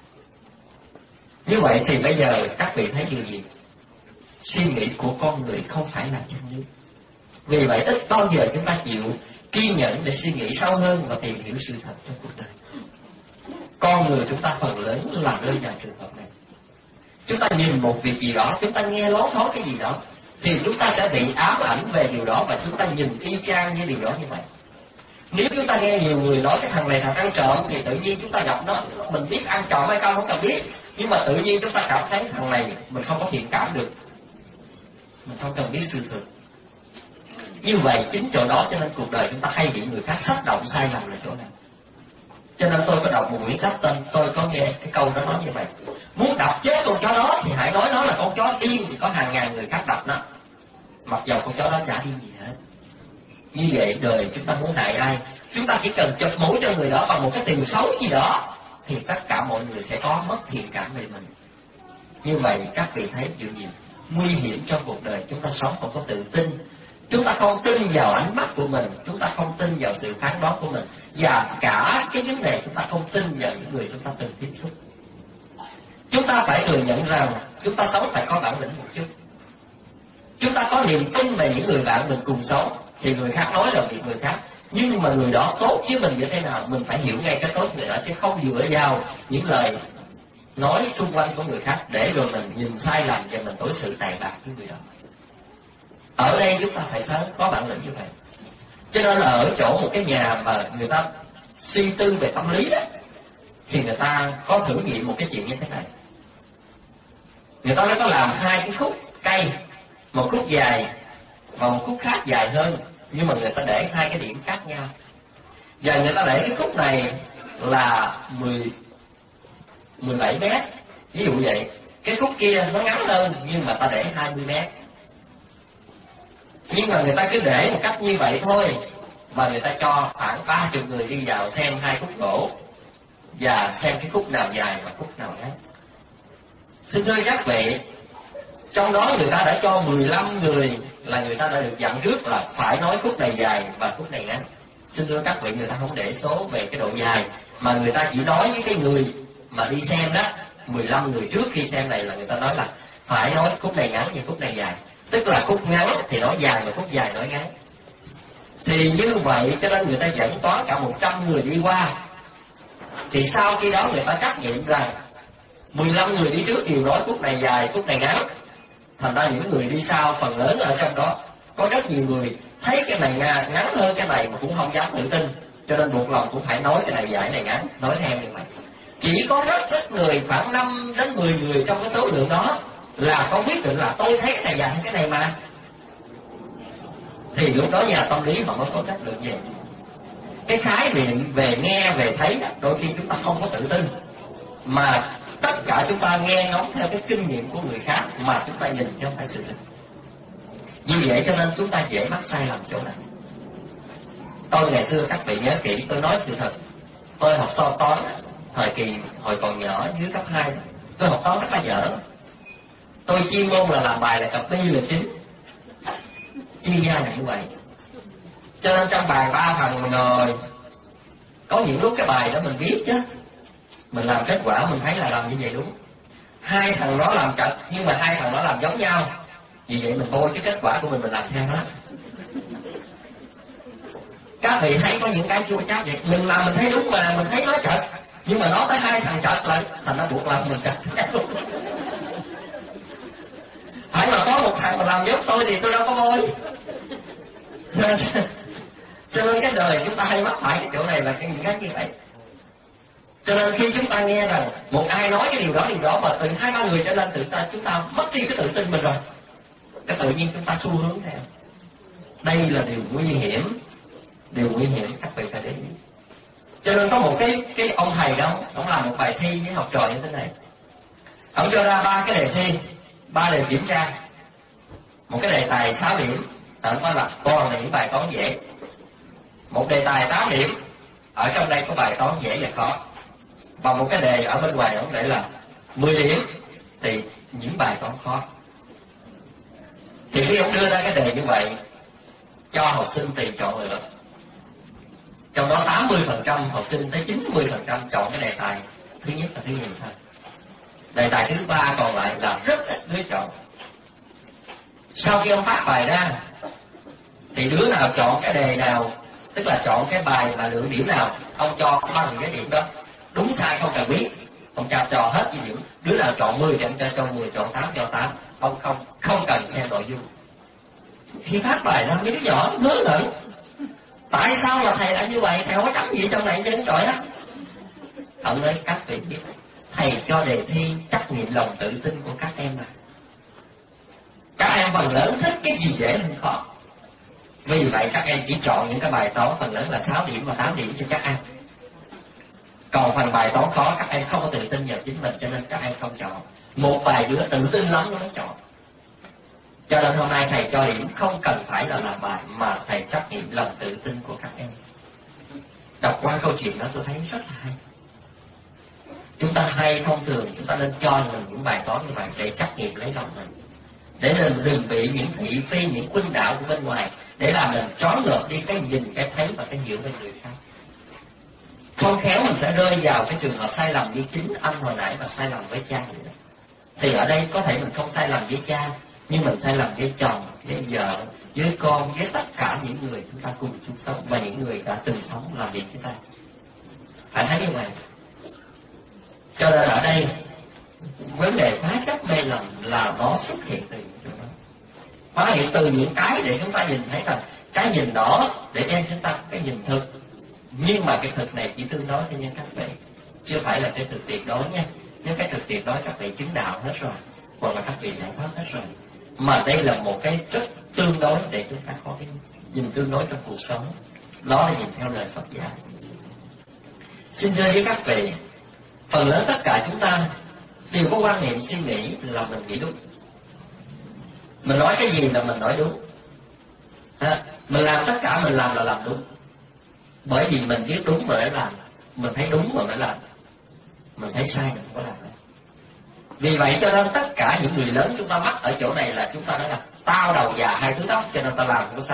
Như vậy thì bây giờ các vị thấy điều gì? Suy nghĩ của con người không phải là chân lý. Vì vậy ít bao giờ chúng ta chịu kiên nhẫn để suy nghĩ sâu hơn và tìm hiểu sự thật trong cuộc đời. Con người chúng ta phần lớn là rơi vào trường hợp này. Chúng ta nhìn một việc gì đó, chúng ta nghe lố thó cái gì đó, thì chúng ta sẽ bị ám ảnh về điều đó, và chúng ta nhìn y chang như điều đó như vậy. Nếu chúng ta nghe nhiều người nói cái thằng này thằng ăn trộm thì tự nhiên chúng ta gặp nó, mình biết ăn trộm hay không không cần biết, nhưng mà tự nhiên chúng ta cảm thấy thằng này mình không có thiện cảm được, mình không cần biết sự thực. Như vậy chính chỗ đó cho nên cuộc đời chúng ta hay bị người khác tác động sai lầm là chỗ này. Cho nên tôi có đọc một quyển sách tên tôi có nghe cái câu đó nói như vậy: muốn đập chết con chó đó thì hãy nói nó là con chó điên, thì có hàng ngàn người khác đập nó, mặc dầu con chó đó chả điên gì hết. Như vậy đời chúng ta muốn hại ai, chúng ta chỉ cần chụp mũi cho người đó bằng một cái điều xấu gì đó thì tất cả mọi người sẽ có mất thiện cảm về mình. Như vậy các vị thấy điều gì nguy hiểm trong cuộc đời chúng ta sống không có tự tin. Chúng ta không tin vào ánh mắt của mình, chúng ta không tin vào sự phán đoán của mình, và cả cái vấn đề chúng ta không tin vào những người chúng ta từng tiếp xúc. Chúng ta phải thừa nhận rằng chúng ta sống phải có bản lĩnh một chút. Chúng ta có niềm tin về những người bạn mình cùng sống, thì người khác nói là việc người khác, nhưng mà người đó tốt với mình như thế nào mình phải hiểu ngay cái tốt người đó, chứ không dựa vào những lời nói xung quanh của người khác để rồi mình nhìn sai lầm và mình đối xử tệ bạc với người đó. Ở đây chúng ta phải sớm có bản lĩnh như vậy. Cho nên là ở chỗ một cái nhà mà người ta suy tư về tâm lý đó, thì người ta có thử nghiệm một cái chuyện như thế này. Người ta có làm hai cái khúc cây, một khúc dài và một khúc khác dài hơn, nhưng mà người ta để hai cái điểm khác nhau. Và người ta để cái khúc này là mười, mười bảy mét, ví dụ vậy. Cái khúc kia nó ngắn hơn nhưng mà ta để hai mươi mét. Nhưng mà người ta cứ để một cách như vậy thôi, và người ta cho khoảng ba chục người đi vào xem hai khúc gỗ và xem cái khúc nào dài và khúc nào ngắn. Xin thưa các vị, trong đó người ta đã cho mười lăm người là người ta đã được dặn trước là phải nói khúc này dài và khúc này ngắn. Xin thưa các vị, người ta không để số về cái độ dài, mà người ta chỉ nói với cái người mà đi xem đó, mười lăm người trước khi xem này là người ta nói là phải nói khúc này ngắn và khúc này dài. Tức là khúc ngắn thì nói dài và khúc dài nói ngắn. Thì như vậy cho nên người ta dẫn toán cả một trăm người đi qua. Thì sau khi đó người ta trách nhiệm rằng mười lăm người đi trước đều nói khúc này dài, khúc này ngắn. Thành ra những người đi sau phần lớn ở trong đó có rất nhiều người thấy cái này ngắn hơn cái này mà cũng không dám tự tin, cho nên buộc lòng cũng phải nói cái này dài, cái này ngắn, nói theo như vậy. Chỉ có rất ít người, khoảng năm đến mười người trong cái số lượng đó là có quyết định là tôi thấy cái này dài hơn cái này mà. Thì lúc đó nhà tâm lý họ mới có cách được gì. Cái khái niệm về nghe, về thấy đôi khi chúng ta không có tự tin, mà tất cả chúng ta nghe ngóng theo cái kinh nghiệm của người khác mà chúng ta nhìn chứ không phải sự thật. Vì vậy cho nên chúng ta dễ mắc sai lầm chỗ này. Tôi ngày xưa các vị nhớ kỹ, tôi nói sự thật. Tôi học so toán thời kỳ hồi còn nhỏ dưới cấp hai, tôi học toán rất là dở. Tôi chuyên môn là làm bài là cặp pi là chính, chia ra là như vậy. Cho nên trong bàn ba thằng mình ngồi, có những lúc cái bài đó mình viết chứ, mình làm kết quả mình thấy là làm như vậy đúng. Hai thằng nó làm chật nhưng mà hai thằng nó làm giống nhau, vì vậy mình bôi cái kết quả của mình mình làm theo nó. Các vị thấy có những cái chua chát vậy, mình làm mình thấy đúng mà mình thấy nó chật, nhưng mà nó tới hai thằng chật lại thành nó buộc làm mình chật theo. Phải mà có một thằng mà làm giống tôi thì tôi đâu có bôi. Cho nên cái đời chúng ta hay mắc phải cái chỗ này là cái những cái như vậy. Cho nên khi chúng ta nghe rằng một ai nói cái điều đó điều đó mà từ hai ba người trở lên tự ta chúng ta mất đi cái tự tin mình rồi, cái tự nhiên chúng ta xu hướng theo. Đây là điều nguy hiểm, điều nguy hiểm các vị phải để ý. Cho nên có một cái cái ông thầy đó, ông làm một bài thi với học trò như thế này. Ông cho ra ba cái đề thi, ba đề kiểm tra, một cái đề tài sáu điểm, ông nói là toàn là những bài toán dễ. Một đề tài tám điểm, ở trong đây có bài toán dễ và khó. Và một cái đề ở bên ngoài ông để là mười điểm, thì những bài toán khó. Thì khi ông đưa ra cái đề như vậy, cho học sinh tùy chọn lựa. Trong đó tám mươi phần trăm học sinh tới chín mươi phần trăm chọn cái đề tài thứ nhất và thứ nhì thôi. Đề tài thứ ba còn lại là rất ít đứa chọn. Sau khi ông phát bài ra, thì đứa nào chọn cái đề nào, tức là chọn cái bài mà lượng điểm nào, ông cho bằng cái điểm đó. Đúng sai không cần biết, ông cho cho hết cái điểm. Đứa nào chọn mười thì ông cho cho mười, chọn tám cho tám. Ông không không cần theo nội dung. Khi phát bài ra mấy đứa nhỏ ngớ ngẩn, Tại sao mà thầy lại như vậy? Thầy không có chấm gì trong này chứ trời á. Ông nói các vị biết, thầy cho đề thi trắc nghiệm lòng tự tin của các em mà. Các em phần lớn thích cái gì dễ hơn khó. Vì vậy các em chỉ chọn những cái bài toán phần lớn là sáu điểm và tám điểm cho các em. Còn phần bài toán khó các em không có tự tin vào chính mình, cho nên các em không chọn. Một vài đứa tự tin lắm nó mới chọn. Cho nên hôm nay thầy cho điểm không cần phải là làm bài, mà thầy trắc nghiệm lòng tự tin của các em. Đọc qua câu chuyện đó tôi thấy rất là hay. Chúng ta hay thông thường chúng ta nên cho mình những bài toán như vậy để trắc nghiệm lấy lòng mình, để mình đừng bị những thị phi, những khuynh đảo của bên ngoài để làm mình trói ngợp đi cái nhìn, cái thấy và cái hiểu về người khác. Không khéo mình sẽ rơi vào cái trường hợp sai lầm như chính anh hồi nãy và sai lầm với cha vậy đó. Thì ở đây có thể mình không sai lầm với cha, nhưng mình sai lầm với chồng, với vợ, với con, với tất cả những người chúng ta cùng chung sống và những người đã từng sống làm việc với ta. Phải thấy như vậy. Cho nên ở đây vấn đề phá chấp mê lầm là nó xuất hiện từ chỗ đó. Phá hiện từ những cái để chúng ta nhìn thấy rằng cái nhìn đó để đem chúng ta cái nhìn thực. Nhưng mà cái thực này chỉ tương đối thôi nha các vị, chưa phải là cái thực tuyệt đối nha. Nếu cái thực tuyệt đối các vị chứng đạo hết rồi, hoặc là các vị giải thoát hết rồi. Mà đây là một cái rất tương đối để chúng ta có cái nhìn tương đối trong cuộc sống. Đó là nhìn theo lời Phật dạy. Xin thưa với các vị, phần lớn tất cả chúng ta đều có quan niệm suy nghĩ là mình nghĩ đúng. Mình nói cái gì là mình nói đúng. Ha? Mình làm tất cả mình làm là làm đúng. Bởi vì mình biết đúng mà mới làm. Mình thấy đúng mà mới làm. Mình thấy sai mình không có làm. Vì vậy cho nên tất cả những người lớn chúng ta mắc ở chỗ này là chúng ta nói là tao đầu già hai thứ tóc, cho nên ta làm không có sai.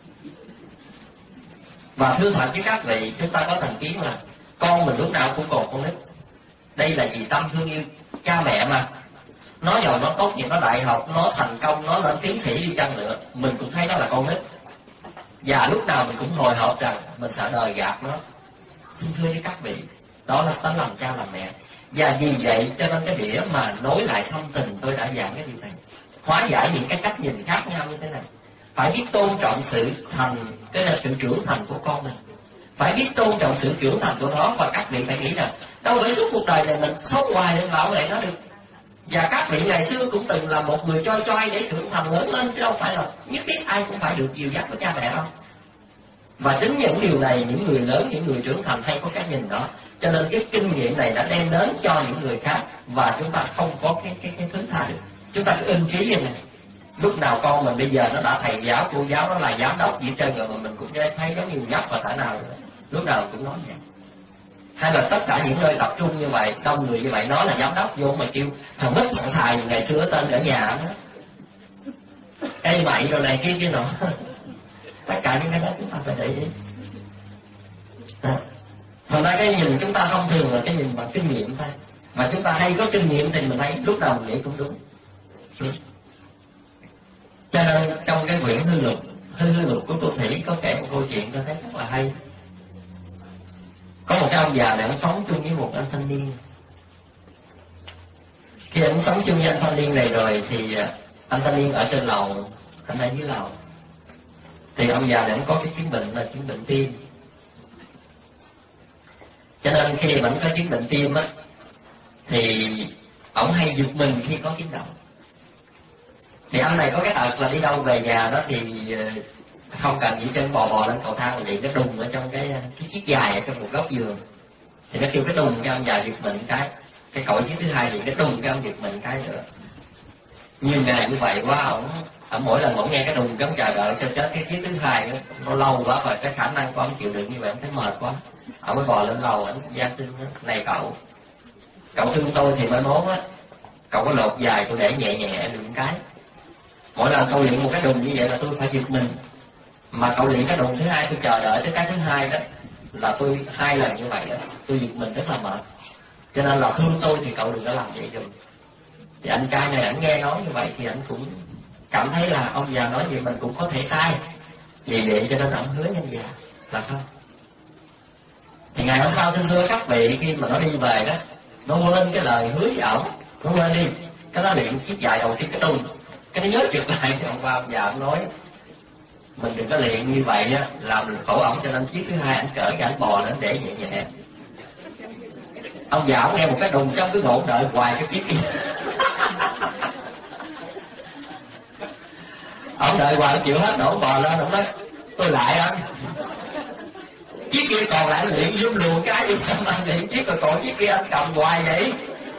Và thưa thật với các vị, chúng ta có thành kiến là con mình lúc nào cũng còn con nít. Đây là vì tâm thương yêu cha mẹ mà. Nó giàu nó tốt nghiệp, nó đại học, nó thành công, nó lên tiến sĩ đi chăng nữa, mình cũng thấy nó là con nít. Và lúc nào mình cũng hồi hộp rằng mình sẽ đời gạt nó. Xin thưa với các vị, đó là tấm lòng cha làm mẹ. Và vì vậy cho nên cái đĩa mà nối lại thâm tình tôi đã giảng cái điều này, hóa giải những cái cách nhìn khác nhau như thế này. Phải biết tôn trọng sự thành, cái là sự trưởng thành của con mình. Phải biết tôn trọng sự trưởng thành của nó. Và các vị phải nghĩ rằng đâu phải suốt cuộc đời này mình sống hoài để bảo vệ nó được. Và các vị ngày xưa cũng từng là một người choi choi để trưởng thành lớn lên, chứ đâu phải là nhất thiết ai cũng phải được dìu dắt của cha mẹ đâu. Và chính những điều này, những người lớn, những người trưởng thành hay có cái nhìn đó, cho nên cái kinh nghiệm này đã đem đến cho những người khác. Và chúng ta không có cái cái cái thứ tha được. Chúng ta cứ in trí như này. Lúc nào con mình bây giờ nó đã thầy giáo, cô giáo, nó là giám đốc gì trơn rồi, mà mình cũng thấy nó nhiều nhóc và tại nào rồi. Lúc nào cũng nói vậy. Hay là tất cả những nơi tập trung như vậy, đông người như vậy, nó là giám đốc, vô mà kêu thằng Mít thằng Xài ngày xưa tên ở nhà đó, ê mày rồi này kia kia nọ. Tất cả những cái đó chúng ta phải để ý. Thành ra cái nhìn chúng ta thông thường là cái nhìn bằng kinh nghiệm thôi. Mà chúng ta hay có kinh nghiệm thì mình thấy lúc nào mình nghĩ cũng đúng. Cho nên trong cái quyển hư lục, hư hư lục của cô Thủy có kể một câu chuyện tôi thấy rất là hay. Có một cái ông già này ông sống chung với một anh thanh niên. Khi ông sống chung với anh thanh niên này rồi thì anh thanh niên ở trên lầu, anh ở dưới lầu. Thì ông già này ông có cái chứng bệnh là chứng bệnh tim. Cho nên khi mà ông có chứng bệnh tim á, thì ông hay giật mình khi có tiếng động. Thì anh này có cái tật là đi đâu về nhà đó thì không cần gì trên bò bò lên cầu thang, thì cái đùng ở trong cái cái chiếc dài ở trong một góc giường. Thì nó kêu cái đùng cái ông già giật mình cái. Cái cõi chiếc thứ hai thì cái đùng cái ông giật mình cái nữa. Nhiều ngày như vậy quá, ổng ổng mỗi lần ổng nghe cái đùng cái ông chờ đợi cho chết cái chiếc thứ hai nữa, nó lâu quá và cái khả năng của ông chịu đựng như vậy ông thấy mệt quá. Ông mới bò lên lầu, ổng gian xin này cậu, cậu thương tôi thì mới mốt á, cậu có lột dài tôi để nhẹ nhẹ đừng cái. Mỗi lần cậu luyện một cái đùng như vậy là tôi phải giật mình. Mà cậu luyện cái đùng thứ hai tôi chờ đợi tới cái thứ hai đó là tôi hai lần như vậy đó, tôi giật mình rất là mệt. Cho nên là thương tôi thì cậu đừng có làm vậy dùm. Thì anh trai này anh nghe nói như vậy thì anh cũng cảm thấy là ông già nói gì mình cũng có thể sai. Vì vậy cho nên ông hứa nhân già là không. Thì ngày hôm sau xin thưa các vị, khi mà nó đi về đó, nó quên cái lời hứa với ổng, nó quên đi. Cái nó luyện chiếc dài đầu tiên cái đùng, cái nó nhớ trượt lại thì ông qua ông già ông nói mình đừng có luyện như vậy á, làm mình khổ ổng, cho nên chiếc thứ hai anh cởi cái anh bò lên để nhẹ nhẹ. Ông già ông nghe một cái đùng trong cái gỗ đợi hoài cái chiếc kia. Ông đợi hoài, ông chịu hết nổi, bò lên, ông nói tôi lại anh. Chiếc kia còn lại luyện zoom luồn cái gì anh luyện chiếc, rồi còn chiếc kia anh cầm hoài vậy.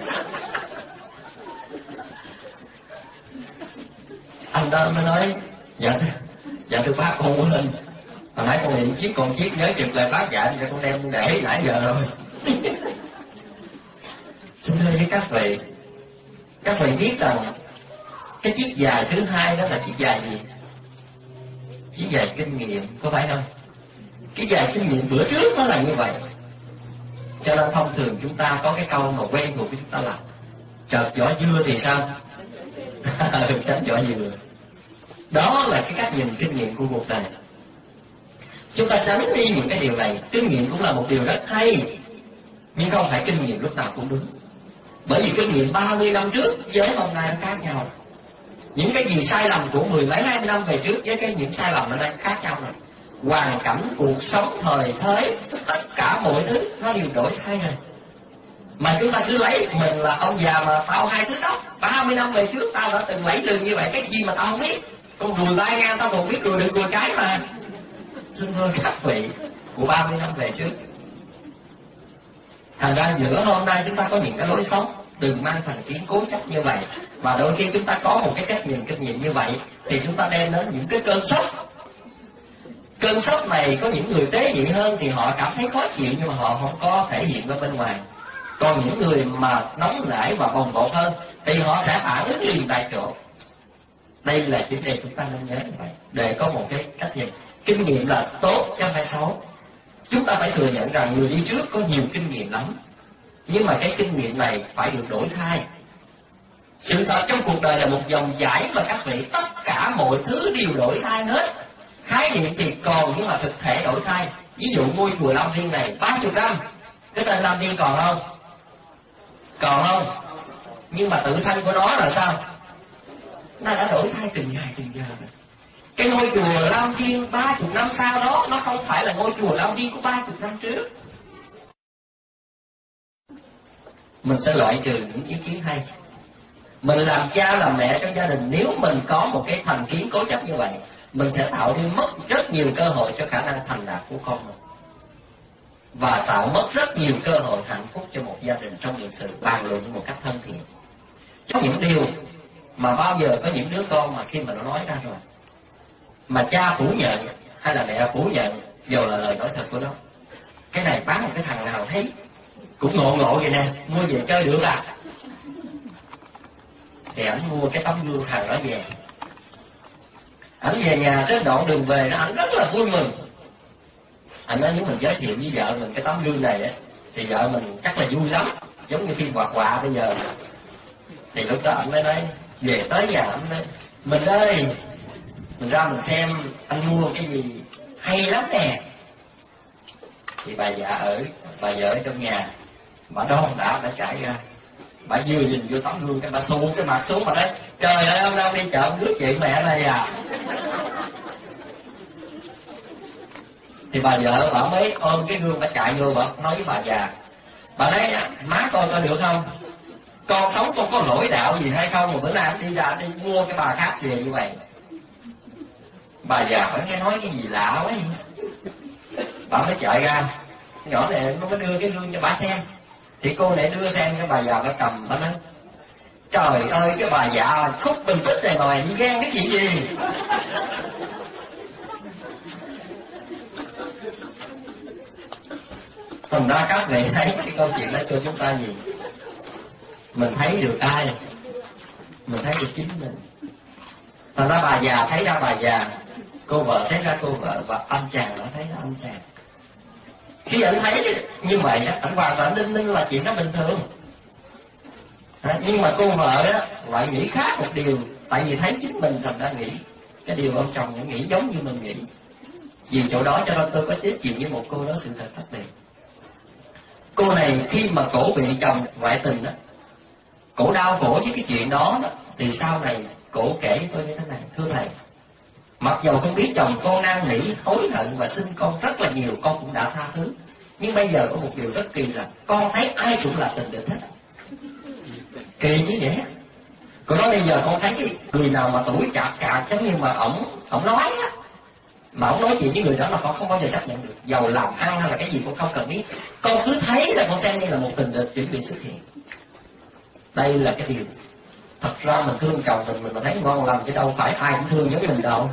Anh đó mới nói dạ dạ thưa bác, con muốn lên hồi nãy con luyện chiếc, còn chiếc nhớ chừng lời bác dạy thì con đem để nãy giờ rồi. Xin thưa với các vị, các vị biết rằng cái chiếc dài thứ hai đó là chiếc dài gì? Chiếc dài kinh nghiệm, có phải không? Cái dài kinh nghiệm bữa trước nó là như vậy. Cho nên thông thường chúng ta có cái câu mà quen thuộc của chúng ta là chợt vỏ dưa thì sao? Tránh vỏ dừa. Đó là cái cách nhìn kinh nghiệm của cuộc đời. Chúng ta tránh đi những cái điều này. Kinh nghiệm cũng là một điều rất hay, nhưng không phải kinh nghiệm lúc nào cũng đúng. Bởi vì kinh nghiệm ba mươi năm trước với hôm nay nó khác nhau. Những cái gì sai lầm của mười mấy hai mươi năm về trước với cái những sai lầm hôm nay khác nhau rồi. Hoàn cảnh, cuộc sống, thời thế, tất cả mọi thứ nó đều đổi thay rồi. Mà chúng ta cứ lấy mình là ông già mà tao hai thứ tóc, ba mươi năm về trước tao đã từng lấy đường như vậy, cái gì mà tao không biết. Con rùi ba ngang tao còn biết rùi được rùi cái mà. Xin thưa các vị, của ba mươi năm về trước. Thành ra giữa hôm nay chúng ta có những cái lối sống, đừng mang thành kiến cố chấp như vậy. Và đôi khi chúng ta có một cái cách nhìn kinh nghiệm như vậy, thì chúng ta đem đến những cái cơn sốc. Cơn sốc này có những người tế nhị hơn thì họ cảm thấy khó chịu, nhưng mà họ không có thể hiện ra bên ngoài. Còn những người mà nóng nảy và bồng bột hơn thì họ sẽ phản ứng liền tại chỗ. Đây là chính đề chúng ta nên nhớ như vậy, để có một cái cách nhìn. Kinh nghiệm là tốt chứ không phải xấu. Chúng ta phải thừa nhận rằng người đi trước có nhiều kinh nghiệm lắm, nhưng mà cái kinh nghiệm này phải được đổi thay. Sự thật trong cuộc đời là một dòng chảy mà các vị, tất cả mọi thứ đều đổi thay hết. Khái niệm thì còn, nhưng mà thực thể đổi thay. Ví dụ ngôi chùa Lam Viên này ba mươi năm, cái tên Lam Viên còn không? Còn không? Nhưng mà tự thân của nó là sao? Nó đã đổi thay từng ngày từng giờ rồi. Cái ngôi chùa Lam Viên ba mươi năm sau đó, nó không phải là ngôi chùa Lam Viên của ba mươi năm trước. Mình sẽ loại trừ những ý kiến hay. Mình làm cha làm mẹ trong gia đình, nếu mình có một cái thành kiến cố chấp như vậy, mình sẽ tạo đi mất rất nhiều cơ hội cho khả năng thành đạt của con mình, và tạo mất rất nhiều cơ hội hạnh phúc cho một gia đình trong những sự bàn luận một cách thân thiện. Có những điều mà bao giờ có những đứa con mà khi mà nó nói ra rồi, mà cha phủ nhận hay là mẹ phủ nhận, dù là lời nói thật của nó, cái này bán một cái thằng nào thấy cũng ngộ ngộ vậy nè, mua về chơi được à, thì ảnh mua cái tấm gương thằng đó về. Ảnh về nhà trên đoạn đường về, nó ảnh rất là vui mừng. Ảnh nói nếu mình giới thiệu với vợ mình cái tấm gương này á, thì vợ mình chắc là vui lắm, giống như phim hoạt họa bây giờ. Thì lúc đó ảnh mới nói, về tới nhà ảnh nói, mình ơi, mình ra mình xem anh mua cái gì hay lắm nè. Thì bà già ở, bà vợ ở trong nhà, bà đon đã, bà chạy ra, bà vừa nhìn vô tấm gương, cái bà xù cái mặt xuống, mà nói, trời ơi, hôm nay đi chợ rước chị mẹ đây à. Thì bà vợ bà mới ôm cái gương, bà chạy vô, bà nói với bà già, bà nói, má coi coi được không, con sống con có lỗi đạo gì hay không mà bữa nay anh đi ra đi mua cái bà khác về như vậy. Bà già phải nghe nói cái gì lạ quá. Bà mới chạy ra, nhỏ này nó mới đưa cái gương cho bà xem. Thì cô này đưa xem, cái bà già bà cầm, bà nói, trời ơi, cái bà già khúc bình tích này mà mày đi ghen cái chuyện gì. Thành ra các vị thấy cái câu chuyện đó cho chúng ta gì? Mình thấy được ai? Mình thấy được chính mình. Thành ra bà già thấy ra bà già, cô vợ thấy ra cô vợ, và anh chàng nó thấy ra anh chàng. Khi anh thấy như vậy á, anh hoàn toàn đinh ninh là chuyện đó bình thường. À, nhưng mà cô vợ á lại nghĩ khác một điều, tại vì thấy chính mình thành ra nghĩ cái điều ông chồng nó nghĩ giống như mình nghĩ. Vì chỗ đó cho nên tôi có tiếp chuyện với một cô đó sự thật thật biệt. Cô này khi mà cổ bị chồng ngoại tình đó, cổ đau khổ với cái chuyện đó, đó thì sau này cổ kể với tôi như thế này, thưa thầy, Mặc dầu con biết chồng con năn nỉ, hối hận và xin con rất là nhiều, con cũng đã tha thứ. Nhưng bây giờ có một điều rất kỳ là con thấy ai cũng là tình địch hết. Kỳ như vậy. Cô nói bây giờ con thấy người nào mà tuổi chạc chạc giống như mà ổng ổng nói á, mà ổng nói chuyện với người đó là con không bao giờ chấp nhận được. Dầu làm ăn hay là cái gì con không cần biết, con cứ thấy là con xem như là một tình địch chuẩn bị xuất hiện. Đây là cái điều. Thật ra mình thương chồng mình, mình thấy ngon lành chứ đâu phải ai cũng thương giống mình đâu.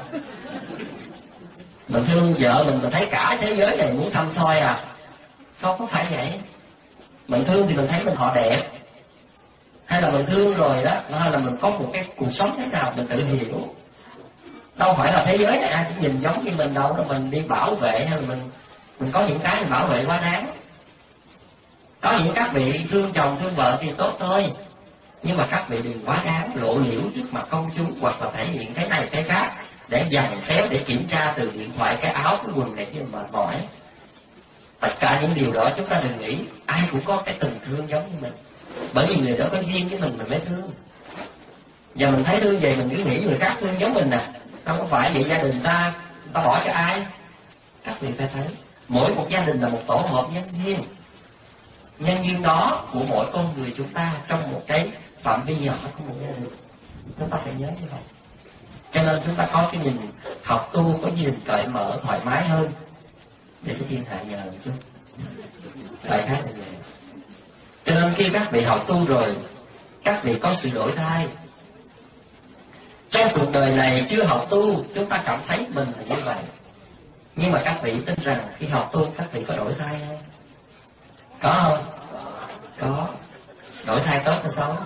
Mình thương vợ mình, mình thấy cả thế giới này muốn xăm soi à. Không có phải vậy. Mình thương thì mình thấy mình họ đẹp, hay là mình thương rồi đó, hay là mình có một cái cuộc sống thế nào mình tự hiểu. Đâu phải là thế giới này ai cũng nhìn giống như mình đâu, đâu mình đi bảo vệ hay là mình mình có những cái mình bảo vệ quá đáng. Có những các vị thương chồng thương vợ thì tốt thôi, nhưng mà các vị đừng quá đáng lộ liễu trước mặt công chúng, hoặc là thể hiện cái này cái khác để dằn xéo, để kiểm tra từ điện thoại cái áo cái quần này kia mà mệt mỏi. Tất cả những điều đó chúng ta đừng nghĩ ai cũng có cái tình thương giống như mình, bởi vì người đó có duyên với mình mình mới thương. Và mình thấy thương vậy mình cứ nghĩ người khác thương giống mình nè, đâu có phải vậy. Gia đình ta ta bỏ cho ai? Các vị phải thấy mỗi một gia đình là một tổ hợp nhân duyên. Nhân duyên đó của mỗi con người chúng ta trong một cái phạm vi nhỏ của một gia đình, chúng ta phải nhớ như vậy. Cho nên chúng ta có cái nhìn học tu, có nhìn cởi mở thoải mái hơn. Để cho thiên hạ nhờ một chút. Đại khái là vậy. Cho nên khi các vị học tu rồi, các vị có sự đổi thay. Trong cuộc đời này chưa học tu, chúng ta cảm thấy mình là như vậy. Nhưng mà các vị tin rằng khi học tu các vị có đổi thay không? Có không? Có. Đổi thay tốt hay xấu?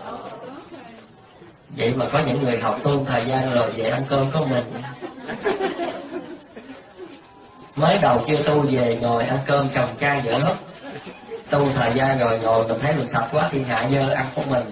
Vậy mà có những người học tu thời gian rồi về ăn cơm có mình. Mới đầu chưa tu về ngồi ăn cơm chồng cha dở hết. Tu thời gian rồi ngồi mình thấy mình sạch quá, thiên hạ dơ ăn của mình.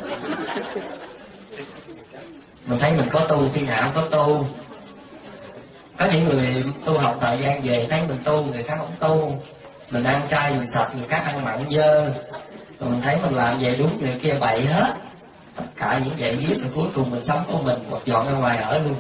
Mình thấy mình có tu, thiên hạ không có tu. Có những người tu học thời gian về thấy mình tu, người khác không tu. Mình ăn chay mình sạch, người khác ăn mặn dơ. Rồi mình thấy mình làm vậy đúng, người kia bậy hết. Tất cả những vậy giết rồi cuối cùng mình sống của mình hoặc dọn ra ngoài ở luôn.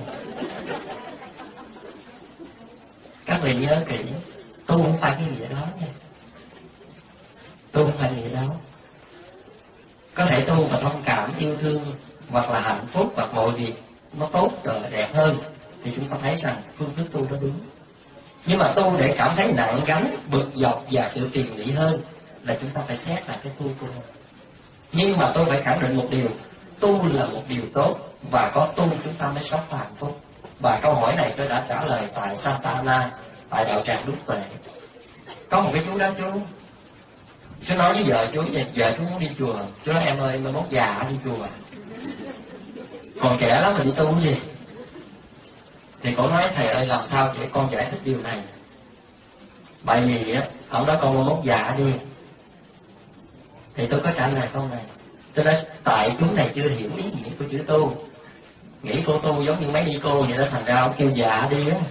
Các vị nhớ kỹ, tu không phải cái gì đó nha. Tu không phải gì đó. Có thể tu và thông cảm, yêu thương, hoặc là hạnh phúc, hoặc mọi việc nó tốt rồi đẹp hơn, thì chúng ta thấy rằng phương thức tu đó đúng. Nhưng mà tu để cảm thấy nặng gánh, bực dọc và tự phiền lụy hơn là chúng ta phải xét lại cái tu của mình. Nhưng mà tôi phải khẳng định một điều, tu là một điều tốt, và có tu chúng ta mới sống hạnh phúc. Và câu hỏi này tôi đã trả lời tại Santana, tại đạo tràng Đức Tuệ. Có một cái chú đó chú chú nói với vợ chú, vợ chú muốn đi chùa. Chú nói em ơi, mai mốt già đi chùa, còn trẻ lắm mà đi tu cái gì. Thì cổ nói thầy ơi làm sao để con giải thích điều này. Bởi vì á, ông nói con mai mốt già đi. Thì tôi có trả lời câu này. Tôi nói tại chú này chưa hiểu ý nghĩa của chữ tu, nghĩ cô tu giống như mấy đi cô vậy đó, thành ra ông kêu già đi á.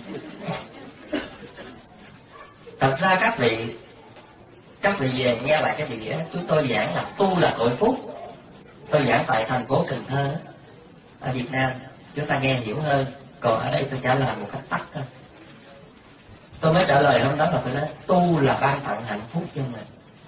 Thật ra các vị các vị về nghe lại cái đĩa chúng tôi giảng là tu là tội phúc. Tôi giảng tại thành phố Cần Thơ ở Việt Nam, chúng ta nghe hiểu hơn. Còn ở đây tôi trả lời một cách tắt thôi. Tôi mới trả lời hôm đó là tôi nói tu là ban tặng hạnh phúc cho mình.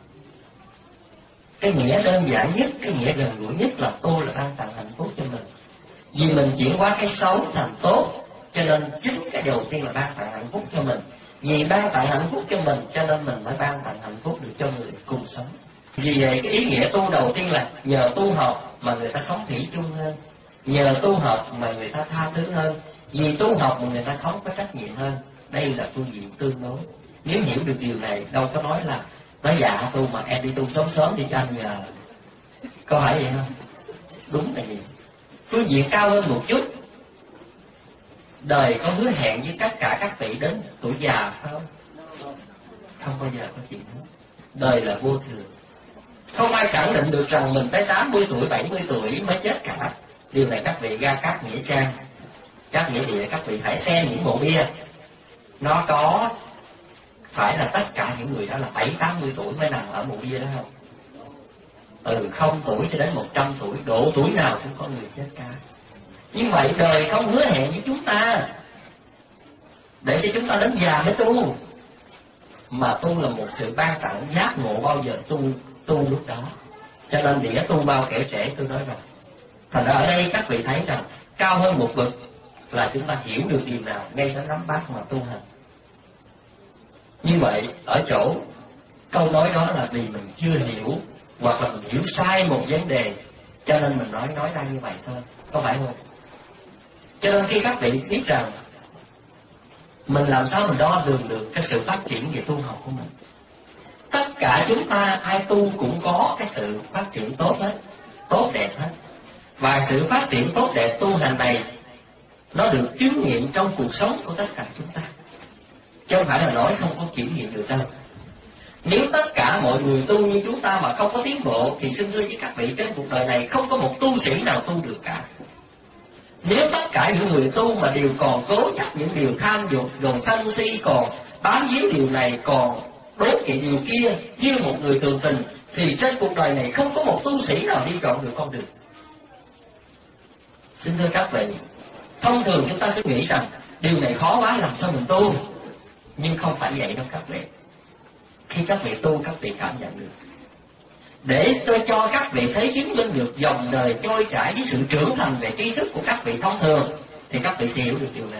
Cái nghĩa đơn giản nhất, cái nghĩa gần gũi nhất là tu là ban tặng hạnh phúc cho mình. Vì mình chuyển hóa cái xấu thành tốt, cho nên chính cái đầu tiên là ban tặng hạnh phúc cho mình. Vì ban tặng hạnh phúc cho mình, cho nên mình mới ban tặng hạnh phúc được cho người cùng sống. Vì vậy cái ý nghĩa tu đầu tiên là nhờ tu học mà người ta sống thủy chung hơn, nhờ tu học mà người ta tha thứ hơn, vì tu học mà người ta sống có trách nhiệm hơn. Đây là phương diện tương đối. Nếu hiểu được điều này, đâu có nói là nói dạ tu mà em đi tu sớm sớm đi cho anh nhờ. Có phải vậy không? Đúng là gì? Phương diện cao hơn một chút, đời có hứa hẹn với tất cả các vị đến tuổi già không? Không bao giờ có chuyện đó. Đời là vô thường. Không ai khẳng định được rằng mình tới tám mươi tuổi, bảy mươi tuổi mới chết cả. Điều này các vị ra các nghĩa trang, các nghĩa địa, các vị hãy xem những mộ bia. Nó có phải là tất cả những người đó là bảy tám mươi tuổi mới nằm ở mộ bia đó không? Từ không tuổi cho đến một trăm tuổi, độ tuổi nào cũng có người chết cả. Nhưng vậy đời không hứa hẹn với chúng ta để cho chúng ta đến già mới tu, mà tu là một sự ban tặng, giác ngộ bao giờ tu tu lúc đó. Cho nên đĩa tu bao kẻ trẻ, tôi nói rồi. Thành ra ở đây các vị thấy rằng cao hơn một bậc là chúng ta hiểu được điều nào, ngay đến nắm bắt mà tu hành. Như vậy ở chỗ câu nói đó là vì mình chưa hiểu, hoặc là mình hiểu sai một vấn đề, cho nên mình nói nói ra như vậy thôi, có phải không? Cho nên khi các vị biết rằng mình làm sao mình đo lường được cái sự phát triển về tu học của mình. Tất cả chúng ta ai tu cũng có cái sự phát triển tốt hết, tốt đẹp hết. Và sự phát triển tốt đẹp tu hành này nó được chứng nghiệm trong cuộc sống của tất cả chúng ta, chứ không phải là nói không có kiểm nghiệm được đâu. Nếu tất cả mọi người tu như chúng ta mà không có tiến bộ, thì xin thưa với các vị, trên cuộc đời này không có một tu sĩ nào tu được cả. Nếu tất cả những người tu mà đều còn cố chấp những điều tham dục, còn sân si, còn bám víu điều này, còn đố kỵ điều kia như một người thường tình, thì trên cuộc đời này không có một tu sĩ nào đi chọn được con đường. Xin thưa các vị, thông thường chúng ta cứ nghĩ rằng điều này khó quá làm sao mình tu, nhưng không phải vậy đâu các vị. Khi các vị tu, các vị cảm nhận được. Để tôi cho các vị thấy chứng minh được dòng đời trôi chảy với sự trưởng thành về tri thức của các vị thông thường, thì các vị sẽ hiểu được điều này.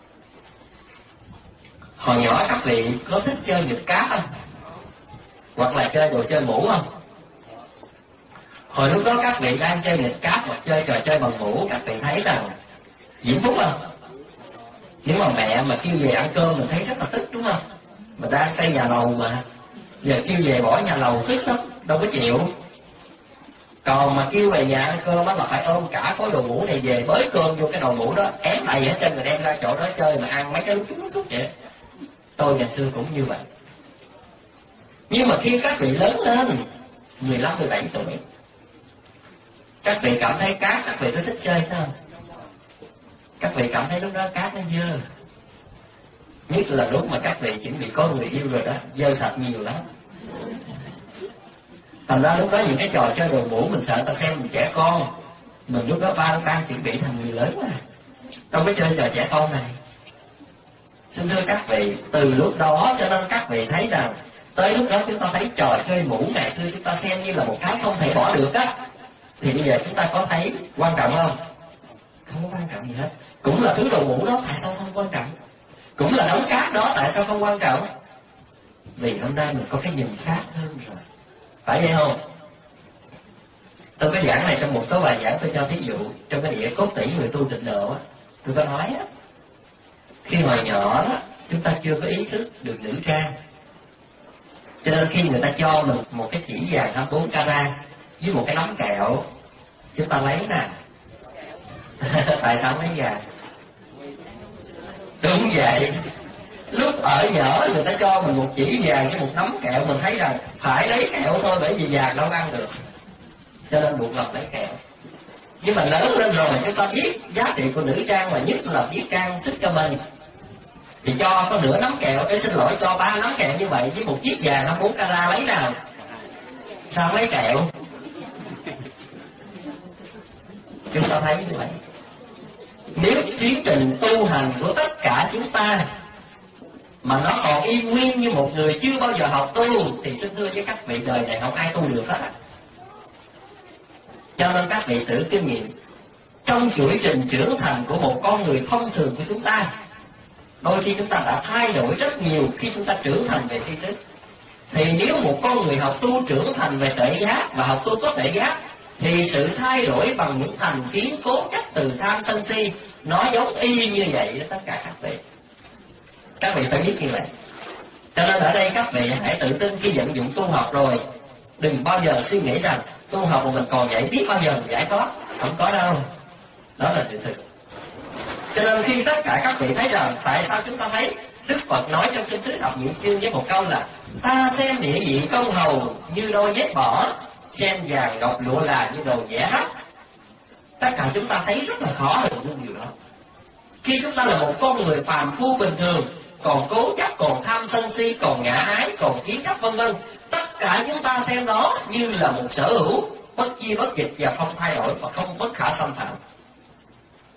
Hồi nhỏ các vị có thích chơi nghịch cáp không? Hoặc là chơi đồ chơi mũ không? Hồi lúc đó các vị đang chơi nghịch cáp hoặc chơi trò chơi bằng mũ, các vị thấy rằng diễm phúc không? Nếu mà mẹ mà kêu về ăn cơm mình thấy rất là tức, đúng không? Mình đang xây nhà lầu mà, giờ kêu về bỏ nhà lầu tức lắm, đâu có chịu. Còn mà kêu về nhà ăn cơm á là phải ôm cả khối đồ mũ này về, bới cơm vô cái đầu mũ đó, ém đầy hết trên rồi đem ra chỗ đó chơi mà ăn mấy cái lúc chút lúc chút vậy. Tôi ngày xưa cũng như vậy. Nhưng mà khi các vị lớn lên mười lăm mười bảy tuổi, các vị cảm thấy cát, các vị có thích chơi phải không? Các vị cảm thấy lúc đó cát nó dơ. Nhất là lúc mà các vị chuẩn bị có người yêu rồi đó, dơ sạch nhiều lắm. Thành ra lúc đó những cái trò chơi đồ mũ mình sợ ta xem mình trẻ con. Mình lúc đó ba ba chuẩn bị thành người lớn mà, đâu có chơi trò trẻ con này. Xin thưa các vị, từ lúc đó cho nên các vị thấy rằng tới lúc đó chúng ta thấy trò chơi mũ ngày xưa chúng ta xem như là một cái không thể bỏ được á, thì bây giờ chúng ta có thấy quan trọng không? Không có quan trọng gì hết. Cũng là thứ đồ mũ đó, tại sao không quan trọng? Cũng là đống cát đó, tại sao không quan trọng? Vì hôm nay mình có cái nhìn khác hơn rồi, phải vậy không? Tôi có giảng này trong một số bài giảng, tôi cho thí dụ trong cái địa cốt tỉ người tu tịnh độ á, tôi có nói á, khi hồi nhỏ đó chúng ta chưa có ý thức được nữ trang, cho nên khi người ta cho mình một cái chỉ vàng hai mươi bốn carat với một cái nắm kẹo, chúng ta lấy nè. Tại sao lấy vàng? Đúng vậy. Lúc ở nhỏ người ta cho mình một chỉ vàng với một nắm kẹo, mình thấy rằng phải lấy kẹo thôi, bởi vì vàng đâu ăn được, cho nên buộc lòng lấy kẹo. Nhưng mà lớn lên rồi chúng ta biết giá trị của nữ trang, và nhất là biết trang sức cho mình, thì cho có nửa nắm kẹo, để xin lỗi cho ba nắm kẹo như vậy với một chiếc vàng hai mươi bốn carat lấy nào? Sao lấy kẹo? Chúng ta thấy như vậy. Nếu tiến trình tu hành của tất cả chúng ta mà nó còn y nguyên như một người chưa bao giờ học tu, thì xin thưa với các vị, đời này không ai tu được hết. Cho nên các vị tự kinh nghiệm trong chuỗi trình trưởng thành của một con người thông thường của chúng ta, đôi khi chúng ta đã thay đổi rất nhiều khi chúng ta trưởng thành về tri thức. Thì nếu một con người học tu trưởng thành về tuệ giác và học tu có tuệ giác, thì sự thay đổi bằng những thành kiến cố chấp từ tham sân si nó giống y như vậy đó tất cả các vị. Các vị phải biết như vậy. Cho nên ở đây các vị hãy tự tin khi vận dụng tu học rồi, đừng bao giờ suy nghĩ rằng tu học mà mình còn vậy biết bao giờ mình giải thoát. Không có đâu. Đó là sự thực. Cho nên khi tất cả các vị thấy rằng tại sao chúng ta thấy Đức Phật nói trong kinh Tứ Thập Nhị Chương với một câu là ta xem địa vị công hầu như đôi dép bỏ, xem vàng ngọc lụa là như đồ vẽ hắc. Tất cả chúng ta thấy rất là khó hình dung điều đó. Khi chúng ta là một con người phàm phu bình thường, còn cố chấp, còn tham sân si, còn ngã ái, còn kiến chấp vân vân, tất cả chúng ta xem đó như là một sở hữu bất chi bất dịch và không thay đổi và không bất khả xâm phạm.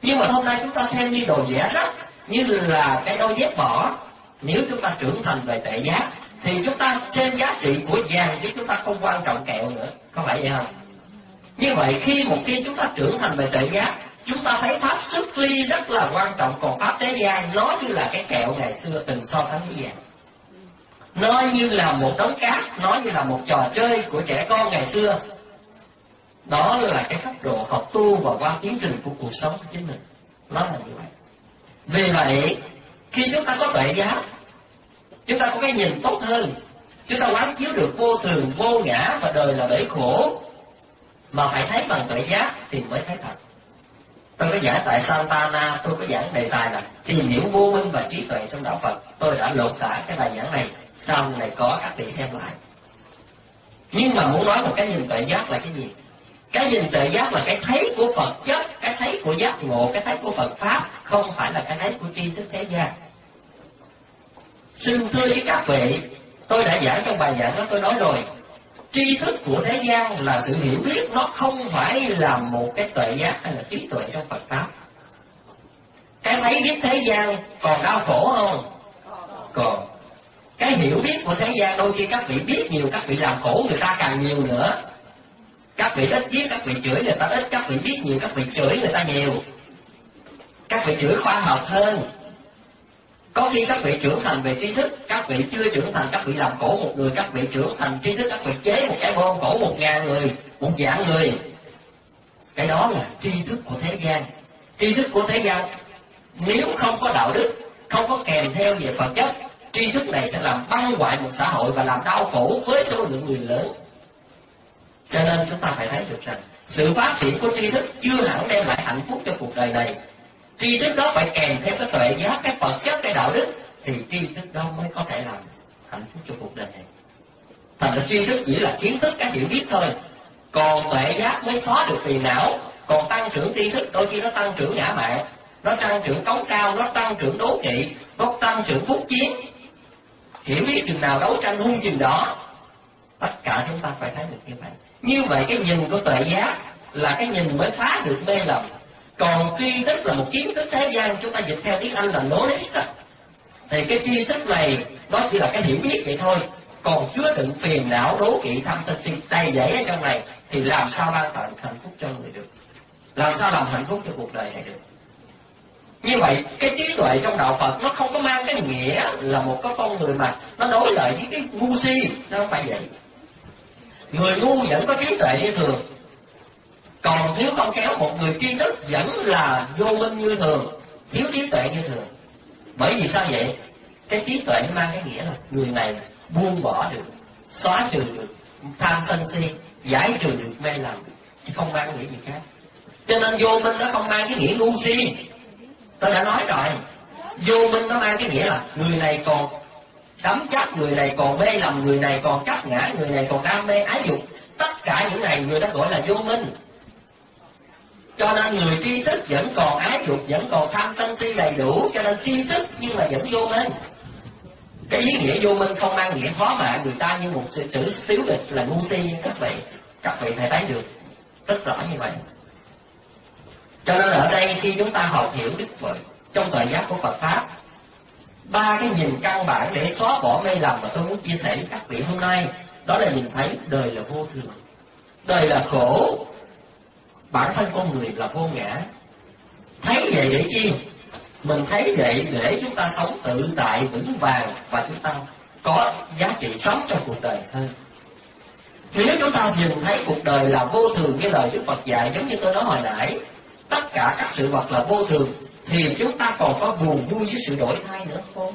Nhưng mà hôm nay chúng ta xem như đồ rẻ rách, như là cái đôi dép bỏ. Nếu chúng ta trưởng thành về tệ giác thì chúng ta xem giá trị của vàng chứ chúng ta không quan trọng kẹo nữa, có phải vậy không? Như vậy khi một khi chúng ta trưởng thành về tệ giác, chúng ta thấy pháp xuất ly rất là quan trọng, còn pháp thế gian nó như là cái kẹo ngày xưa từng so sánh với vàng. Nó như là một đống cát, nó như là một trò chơi của trẻ con ngày xưa. Đó là cái tốc độ học tu và qua tiến trình của cuộc sống của chính mình. Nó là như vậy. Vì vậy, khi chúng ta có tuệ giác, chúng ta có cái nhìn tốt hơn, chúng ta quán chiếu được vô thường, vô ngã và đời là bể khổ, mà phải thấy bằng tuệ giác thì mới thấy thật. Tôi có giảng tại Santana, tôi có giảng đề tài là tìm hiểu vô minh và trí tuệ trong đạo Phật. Tôi đã lột tả cái bài giảng này, sau này có các vị xem lại. Nhưng mà muốn nói một cái nhìn tuệ giác là cái gì? Cái nhìn tuệ giác là cái thấy của Phật chất, cái thấy của giác ngộ, cái thấy của Phật Pháp, không phải là cái thấy của tri thức thế gian. Xin thưa với các vị, tôi đã giảng trong bài giảng đó, tôi nói rồi, tri thức của thế gian là sự hiểu biết, nó không phải là một cái tuệ giác hay là trí tuệ trong Phật Pháp. Cái thấy biết thế gian còn đau khổ không? Còn. Cái hiểu biết của thế gian đôi khi các vị biết nhiều, các vị làm khổ người ta càng nhiều nữa. Các vị ít biết, các vị chửi người ta ít, các vị biết nhiều, các vị chửi người ta nhiều. Các vị chửi khoa học hơn. Có khi các vị trưởng thành về tri thức, các vị chưa trưởng thành, các vị làm khổ một người, các vị trưởng thành tri thức, các vị chế một cái bom khổ một ngàn người, một vạn người. Cái đó là tri thức của thế gian. Tri thức của thế gian nếu không có đạo đức, không có kèm theo về Phật chất, tri thức này sẽ làm băng hoại một xã hội và làm đau khổ với số lượng người lớn. Cho nên chúng ta phải thấy được rằng sự phát triển của tri thức chưa hẳn đem lại hạnh phúc cho cuộc đời này. Tri thức đó phải kèm theo cái tuệ giác, cái Phật chất, cái đạo đức, thì tri thức đó mới có thể làm hạnh phúc cho cuộc đời này. Thành ra tri thức chỉ là kiến thức, cái hiểu biết thôi. Còn tuệ giác mới phá được phiền não. Còn tăng trưởng tri thức đôi khi nó tăng trưởng ngã mạn, nó tăng trưởng cống cao, nó tăng trưởng đố kỵ, nó tăng trưởng phúc chiến. Hiểu biết chừng nào đấu tranh hung chừng đó. Tất cả chúng ta phải thấy được như vậy. Như vậy cái nhìn của tuệ giác là cái nhìn mới phá được mê lầm. Còn tri thức là một kiến thức thế gian, chúng ta dịch theo tiếng Anh là knowledge. Thì cái tri thức này nó chỉ là cái hiểu biết vậy thôi. Còn chứa đựng phiền não, đố kỵ, tham sân si đầy dẫy ở trong này, thì làm sao ban tặng hạnh phúc cho người được? Làm sao làm hạnh phúc cho cuộc đời này được? Như vậy cái trí tuệ trong đạo Phật nó không có mang cái nghĩa là một cái con người mà nó đối lợi với cái ngu si. Nó không phải vậy. Người ngu vẫn có trí tuệ như thường. Còn nếu không khéo, một người tri thức vẫn là vô minh như thường, thiếu trí tuệ như thường. Bởi vì sao vậy? Cái trí tuệ nó mang cái nghĩa là người này buông bỏ được, xóa trừ được tham sân si, giải trừ được mê lầm, chứ không mang nghĩa gì khác. Cho nên vô minh nó không mang cái nghĩa ngu si. Tôi đã nói rồi, vô minh nó mang cái nghĩa là người này còn đắm chấp, người này còn mê lầm, người này còn chấp ngã, người này còn đam mê ái dục. Tất cả những này người ta gọi là vô minh. Cho nên người tri thức vẫn còn ái dục, vẫn còn tham sân si đầy đủ, cho nên tri thức nhưng mà vẫn vô minh. Cái ý nghĩa vô minh không mang nghĩa khó mạ người ta như một sự chữ tiếu địch là ngu si như các vị. Các vị phải thấy được rất rõ như vậy. Cho nên ở đây khi chúng ta học hiểu Đức Phật trong tuệ giác của Phật Pháp, ba cái nhìn căn bản để xóa bỏ mê lầm mà tôi muốn chia sẻ với các vị hôm nay, đó là nhìn thấy đời là vô thường, đời là khổ, bản thân con người là vô ngã. Thấy vậy để chi? Mình thấy vậy để chúng ta sống tự tại vững vàng và chúng ta có giá trị sống trong cuộc đời hơn. Nếu chúng ta nhìn thấy cuộc đời là vô thường như lời Đức Phật dạy, giống như tôi nói hồi nãy, tất cả các sự vật là vô thường, thì chúng ta còn có buồn vui với sự đổi thay nữa không?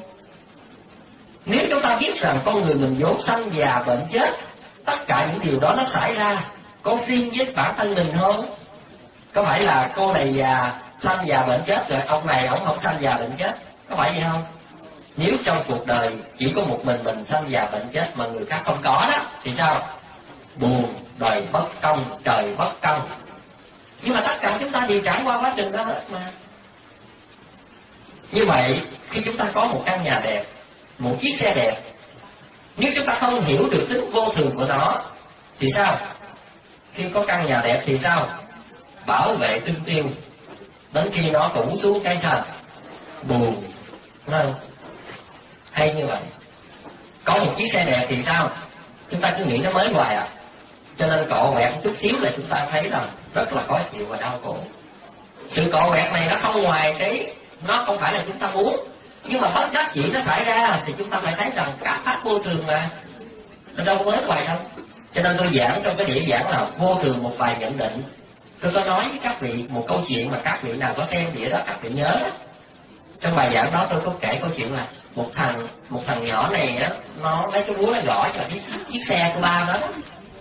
Nếu chúng ta biết rằng con người mình vốn sanh già bệnh chết, tất cả những điều đó nó xảy ra, có riêng với bản thân mình không? Có phải là cô này già, sanh già bệnh chết, rồi ông này ông không sanh già bệnh chết? Có phải vậy không? Nếu trong cuộc đời chỉ có một mình mình sanh già bệnh chết mà người khác không có đó, thì sao? Buồn, đời bất công, trời bất công. Nhưng mà tất cả chúng ta đều trải qua quá trình đó hết mà. Như vậy, khi chúng ta có một căn nhà đẹp, một chiếc xe đẹp, nếu chúng ta không hiểu được tính vô thường của nó, thì sao? Khi có căn nhà đẹp thì sao? Bảo vệ tương tiêu. đến khi nó cũ xuống cái sao buồn, đúng không? Hay như vậy. Có một chiếc xe đẹp thì sao? Chúng ta cứ nghĩ nó mới hoài à, cho nên cọ quẹt một chút xíu là chúng ta thấy rằng rất là khó chịu và đau khổ. Sự cọ quẹt này nó không ngoài cái, nó không phải là chúng ta muốn, nhưng mà bất đắc dĩ nó xảy ra thì chúng ta phải thấy rằng các pháp vô thường mà, nó đâu có mới hoài đâu. Cho nên tôi giảng trong cái đĩa giảng là vô thường một vài nhận định. Tôi có nói với các vị một câu chuyện mà các vị nào có xem đĩa đó các vị nhớ đó. Trong bài giảng đó tôi có kể câu chuyện là một thằng một thằng nhỏ này á, nó lấy cái búa nó gõ cho cái chiếc xe của ba nó.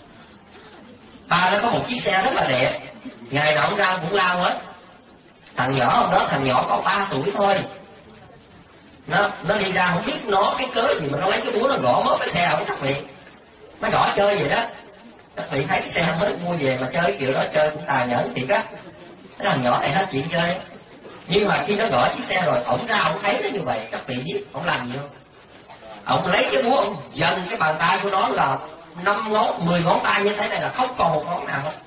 Ba nó có một chiếc xe rất là đẹp, ngày nào cũng ra cũng lao hết. Thằng nhỏ hôm đó thằng nhỏ có ba tuổi thôi, nó nó đi ra không biết nó cái cớ gì mà nó lấy cái búa nó gõ mất cái xe của các vị. Nó gõ chơi vậy đó. Các vị thấy cái xe mới mua về mà chơi kiểu đó chơi cũng tà nhẫn thiệt á. Cái thằng nhỏ này hết chuyện chơi. Nhưng mà khi nó gõ chiếc xe rồi, ổng ra ổng thấy nó như vậy, các vị biết ổng làm gì không? Ổng lấy cái búa ổng dần cái bàn tay của nó là năm ngón, mười ngón tay như thế này là không còn một ngón nào hết.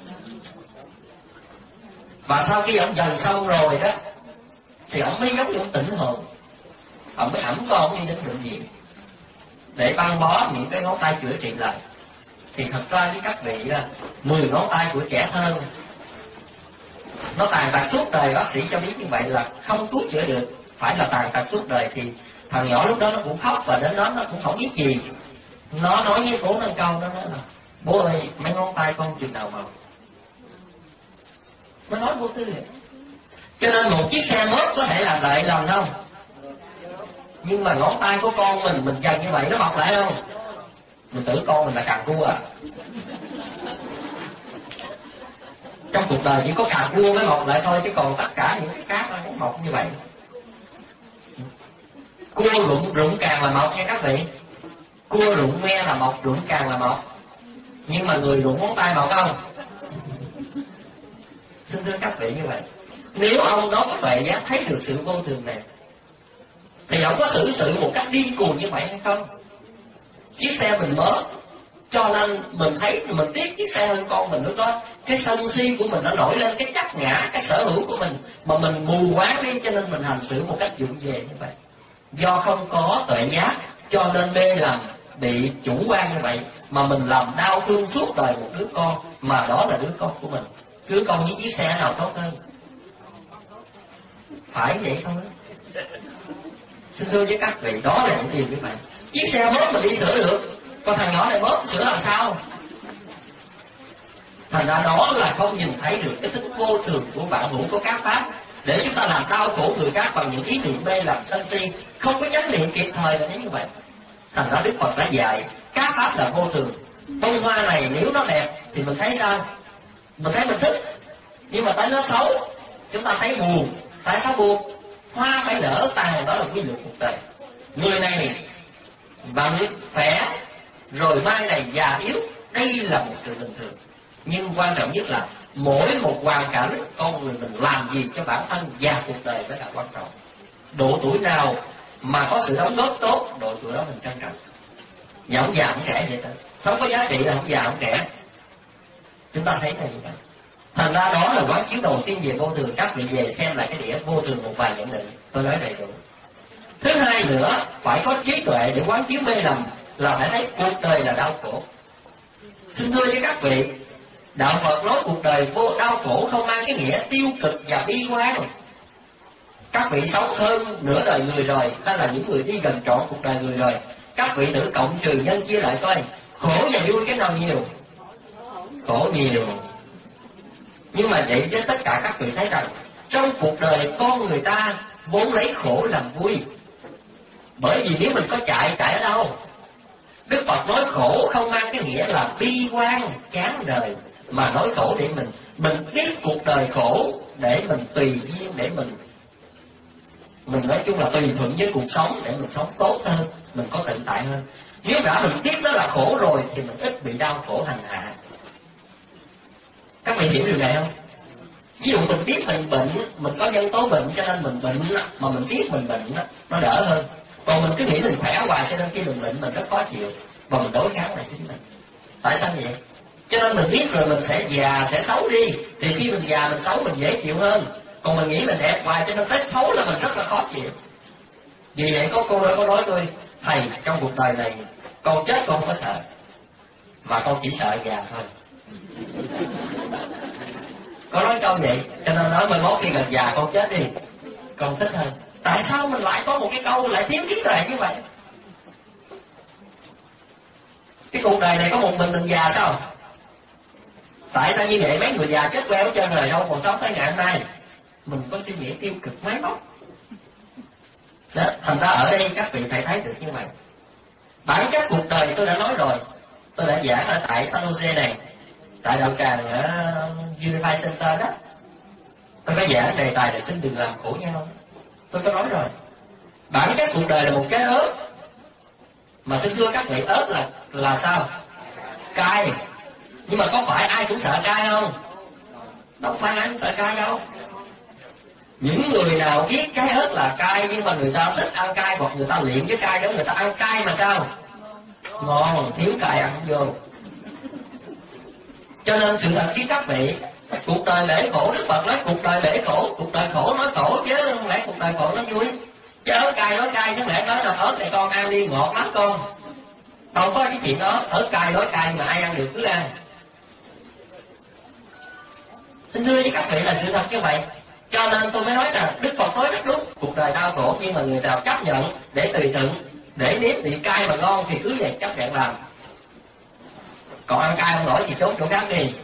Và sau khi ổng dần xong rồi đó, thì ổng mới giống như ổng tỉnh hồn. Ổng mới ẵm con đi đến bệnh viện để băng bó những cái ngón tay chữa trị lại. Thì thật ra với các vị là mười ngón tay của trẻ thơ nó tàn tật suốt đời. Bác sĩ cho biết như vậy là không cứu chữa được, phải là tàn tật suốt đời. Thì thằng nhỏ lúc đó nó cũng khóc, và đến đó nó cũng không biết gì. Nó nói với bố nó câu, nó nói là bố ơi mấy ngón tay con chừng nào màu. Nó nói vô tư vậy. Cho nên một chiếc xe mốt có thể làm lại lần không, nhưng mà ngón tay của con mình mình dần như vậy nó mọc lại không? Mình tưởng con mình là càng cua à. Trong cuộc đời chỉ có càng cua mới mọc lại thôi, chứ còn tất cả những cái cá nó không mọc như vậy. Cua rụng rụng càng là mọc nha các vị. Cua rụng me là mọc, rụng càng là mọc. Nhưng mà người rụng ngón tay mọc không? Xin thưa các vị như vậy. Nếu ông đó các vị giác thấy được sự vô thường này, thì ông có xử sự một cách điên cuồng như vậy hay không? Chiếc xe mình mới, cho nên mình thấy mình tiếc chiếc xe hơn con mình. Lúc đó cái sân si của mình nó nổi lên, cái chấp ngã, cái sở hữu của mình mà mình mù quáng đi, cho nên mình hành xử một cách vụng về như vậy. Do không có tuệ giác cho nên mê lầm, bị chủ quan như vậy mà mình làm đau thương suốt đời một đứa con, mà đó là đứa con của mình. Đứa con với chiếc xe nào tốt hơn? Phải vậy thôi. Xin thưa với các vị, đó là những điều như vậy. Chiếc xe mốt mình đi sửa được, còn thằng nhỏ này mốt sửa làm sao? Thành ra đó là không nhìn thấy được cái tính vô thường của vạn hữu của các pháp, để chúng ta làm đau khổ người khác bằng những ý niệm mê làm sân si, không có chánh niệm kịp thời là như vậy. Thành ra Đức Phật đã dạy các pháp là vô thường. Bông hoa này nếu nó đẹp thì mình thấy sao? Mình thấy mình thích. Nhưng mà thấy nó xấu, chúng ta thấy buồn. Tại sao buồn? Hoa phải nở tàn, đó là quy luật cuộc đời. Người này vẫn khỏe, rồi mai này già yếu, đây là một sự bình thường. Nhưng quan trọng nhất là mỗi một hoàn cảnh con người mình làm gì cho bản thân và cuộc đời mới là quan trọng. Độ tuổi nào mà có sự đóng góp tốt, độ tuổi đó mình trân trọng. Và không già không trẻ vậy thôi. Sống có giá trị là không già không trẻ. Chúng ta thấy là như vậy. Thành ra đó là quán chiếu đầu tiên về vô thường. Các vị về xem lại cái đĩa vô thường một vài nhận định, tôi nói đầy đủ. Thứ hai nữa, phải có trí tuệ để quán chiếu mê lầm, là phải thấy cuộc đời là đau khổ. Xin thưa với các vị, đạo Phật nói cuộc đời vô đau khổ không mang cái nghĩa tiêu cực và bi quan. Các vị sống hơn nửa đời người rồi, hay là những người đi gần trọn cuộc đời người rồi, các vị thử cộng trừ nhân chia lại coi, khổ và vui cái nào nhiều? Khổ nhiều. Nhưng mà vậy với tất cả các vị thấy rằng trong cuộc đời con người ta vốn lấy khổ làm vui. Bởi vì nếu mình có chạy, chạy ở đâu? Đức Phật nói khổ không mang cái nghĩa là bi quan, chán đời, mà nói khổ để mình mình biết cuộc đời khổ, để mình tùy duyên, để mình mình nói chung là tùy thuận với cuộc sống, để mình sống tốt hơn, mình có tự tại hơn. Nếu đã mình biết đó là khổ rồi thì mình ít bị đau khổ hành hạ. Các vị hiểu điều này không? Ví dụ mình biết mình bệnh, mình có nhân tố bệnh cho nên mình bệnh, mà mình biết mình bệnh nó đỡ hơn. Còn mình cứ nghĩ mình khỏe hoài cho nên khi mình bệnh mình rất khó chịu, và mình đối kháng lại chính mình. Tại sao vậy? Cho nên mình biết rồi mình sẽ già, sẽ xấu đi, thì khi mình già mình xấu mình dễ chịu hơn. Còn mình nghĩ mình đẹp hoài cho nên tới xấu là mình rất là khó chịu. Vì vậy có cô nói có nói tôi, thầy trong cuộc đời này con chết con không có sợ, mà con chỉ sợ già thôi. Có nói câu vậy, cho nên nói mai mốt khi gần già con chết đi, con thích hơn. Tại sao mình lại có một cái câu lại thiếu trí tuệ như vậy? Cái cuộc đời này có một mình mình già sao? Tại sao như vậy mấy người già chết queo hết trơn rồi, đâu còn sống tới ngày hôm nay? Mình có suy nghĩ tiêu cực máy móc. Đó, thành ra ở đây các vị phải thấy được như vậy. Bản chất cuộc đời tôi đã nói rồi, tôi đã giảng ở tại San Jose này, tại đạo tràng ở Unify Center đó. Tôi có giảng đề tài là xin đừng làm khổ nhau. Tôi có nói rồi, bản chất cuộc đời là một cái ớt. Mà xin thưa các vị, ớt là là sao? Cay. Nhưng mà có phải ai cũng sợ cay không? Đâu phải ai cũng sợ cay đâu. Những người nào biết cái ớt là cay nhưng mà người ta thích ăn cay, hoặc người ta luyện với cay đó, người ta ăn cay mà sao? Ngon, thiếu cay ăn vô. Cho nên sự thật với các vị, cuộc đời lễ khổ, Đức Phật nói cuộc đời lễ khổ, cuộc đời khổ nói khổ chứ không lẽ cuộc đời khổ nó vui. Chứ ớt cay nói cay, chứ lẽ nói là ớt này con ăn đi ngọt lắm con. Đâu có cái chuyện đó, ớt cay nói cay mà ai ăn được cứ ăn. Xin thưa với các vị là sự thật như vậy. Cho nên tôi mới nói rằng Đức Phật nói rất đúng, cuộc đời đau khổ nhưng mà người nào chấp nhận để tùy thuận, để nếm vị cay mà ngon thì cứ vậy chấp nhận làm. Còn ăn cay không nổi thì trốn chỗ khác đi.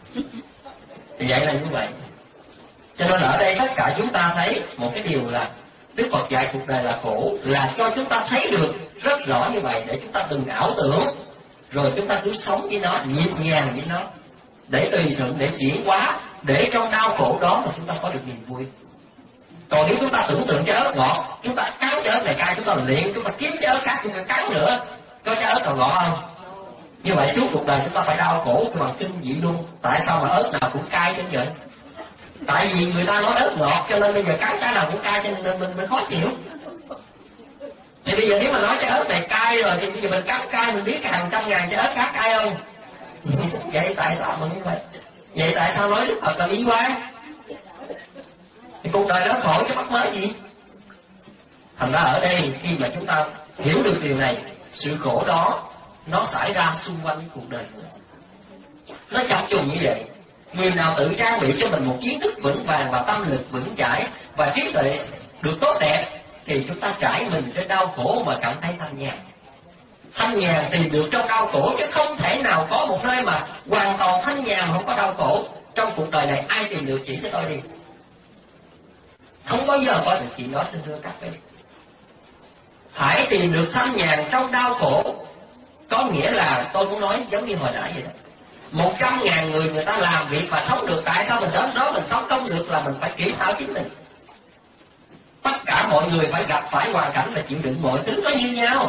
Thì vậy là như vậy. Cho nên ở đây tất cả chúng ta thấy một cái điều là Đức Phật dạy cuộc đời là khổ, là cho chúng ta thấy được rất rõ như vậy, để chúng ta đừng ảo tưởng, rồi chúng ta cứ sống với nó, nhịp nhàng với nó, để tùy thuận, để chuyển hóa, để trong đau khổ đó mà chúng ta có được niềm vui. Còn nếu chúng ta tưởng tượng trái ớt ngọt, chúng ta cắn trái ớt này cay, chúng ta luyện, chúng ta kiếm trái ớt khác, chúng ta cắn nữa, có trái ớt nào ngọt không? Như vậy suốt cuộc đời chúng ta phải đau khổ cái bằng kinh dị luôn. Tại sao mà ớt nào cũng cay chứ vậy? Tại vì người ta nói ớt ngọt cho nên bây giờ cắn cái nào cũng cay, cho nên mình mình khó chịu. Thì bây giờ nếu mà nói trái ớt này cay rồi thì bây giờ mình cắn cay, mình biết hàng trăm ngàn trái ớt khác cay không? Vậy tại sao mà như vậy? Vậy tại sao nói Đức Phật là bi quan? Thì cuộc đời đó khổ chứ mắc mới gì? Thành ra ở đây khi mà chúng ta hiểu được điều này, sự khổ đó nó xảy ra xung quanh cái cuộc đời của mình. Nó chập trùng như vậy. Người nào tự trang bị cho mình một kiến thức vững vàng và tâm lực vững chãi và trí tuệ được tốt đẹp thì chúng ta trải mình trên đau khổ mà cảm thấy thanh nhàn. Thanh nhàn tìm được trong đau khổ, chứ không thể nào có một nơi mà hoàn toàn thanh nhàn không có đau khổ. Trong cuộc đời này ai tìm được, chỉ cho tôi đi. Không bao giờ có được chuyện đó, xin thưa các vị. Hãy tìm được thanh nhàn trong đau khổ. Có nghĩa là tôi muốn nói giống như hồi nãy vậy đó. Một trăm ngàn người người ta làm việc và sống được, tại sao mình đến đó mình sống không được? Là mình phải kiểm thảo chính mình. Tất cả mọi người phải gặp phải hoàn cảnh và chịu đựng mọi thứ nó như nhau,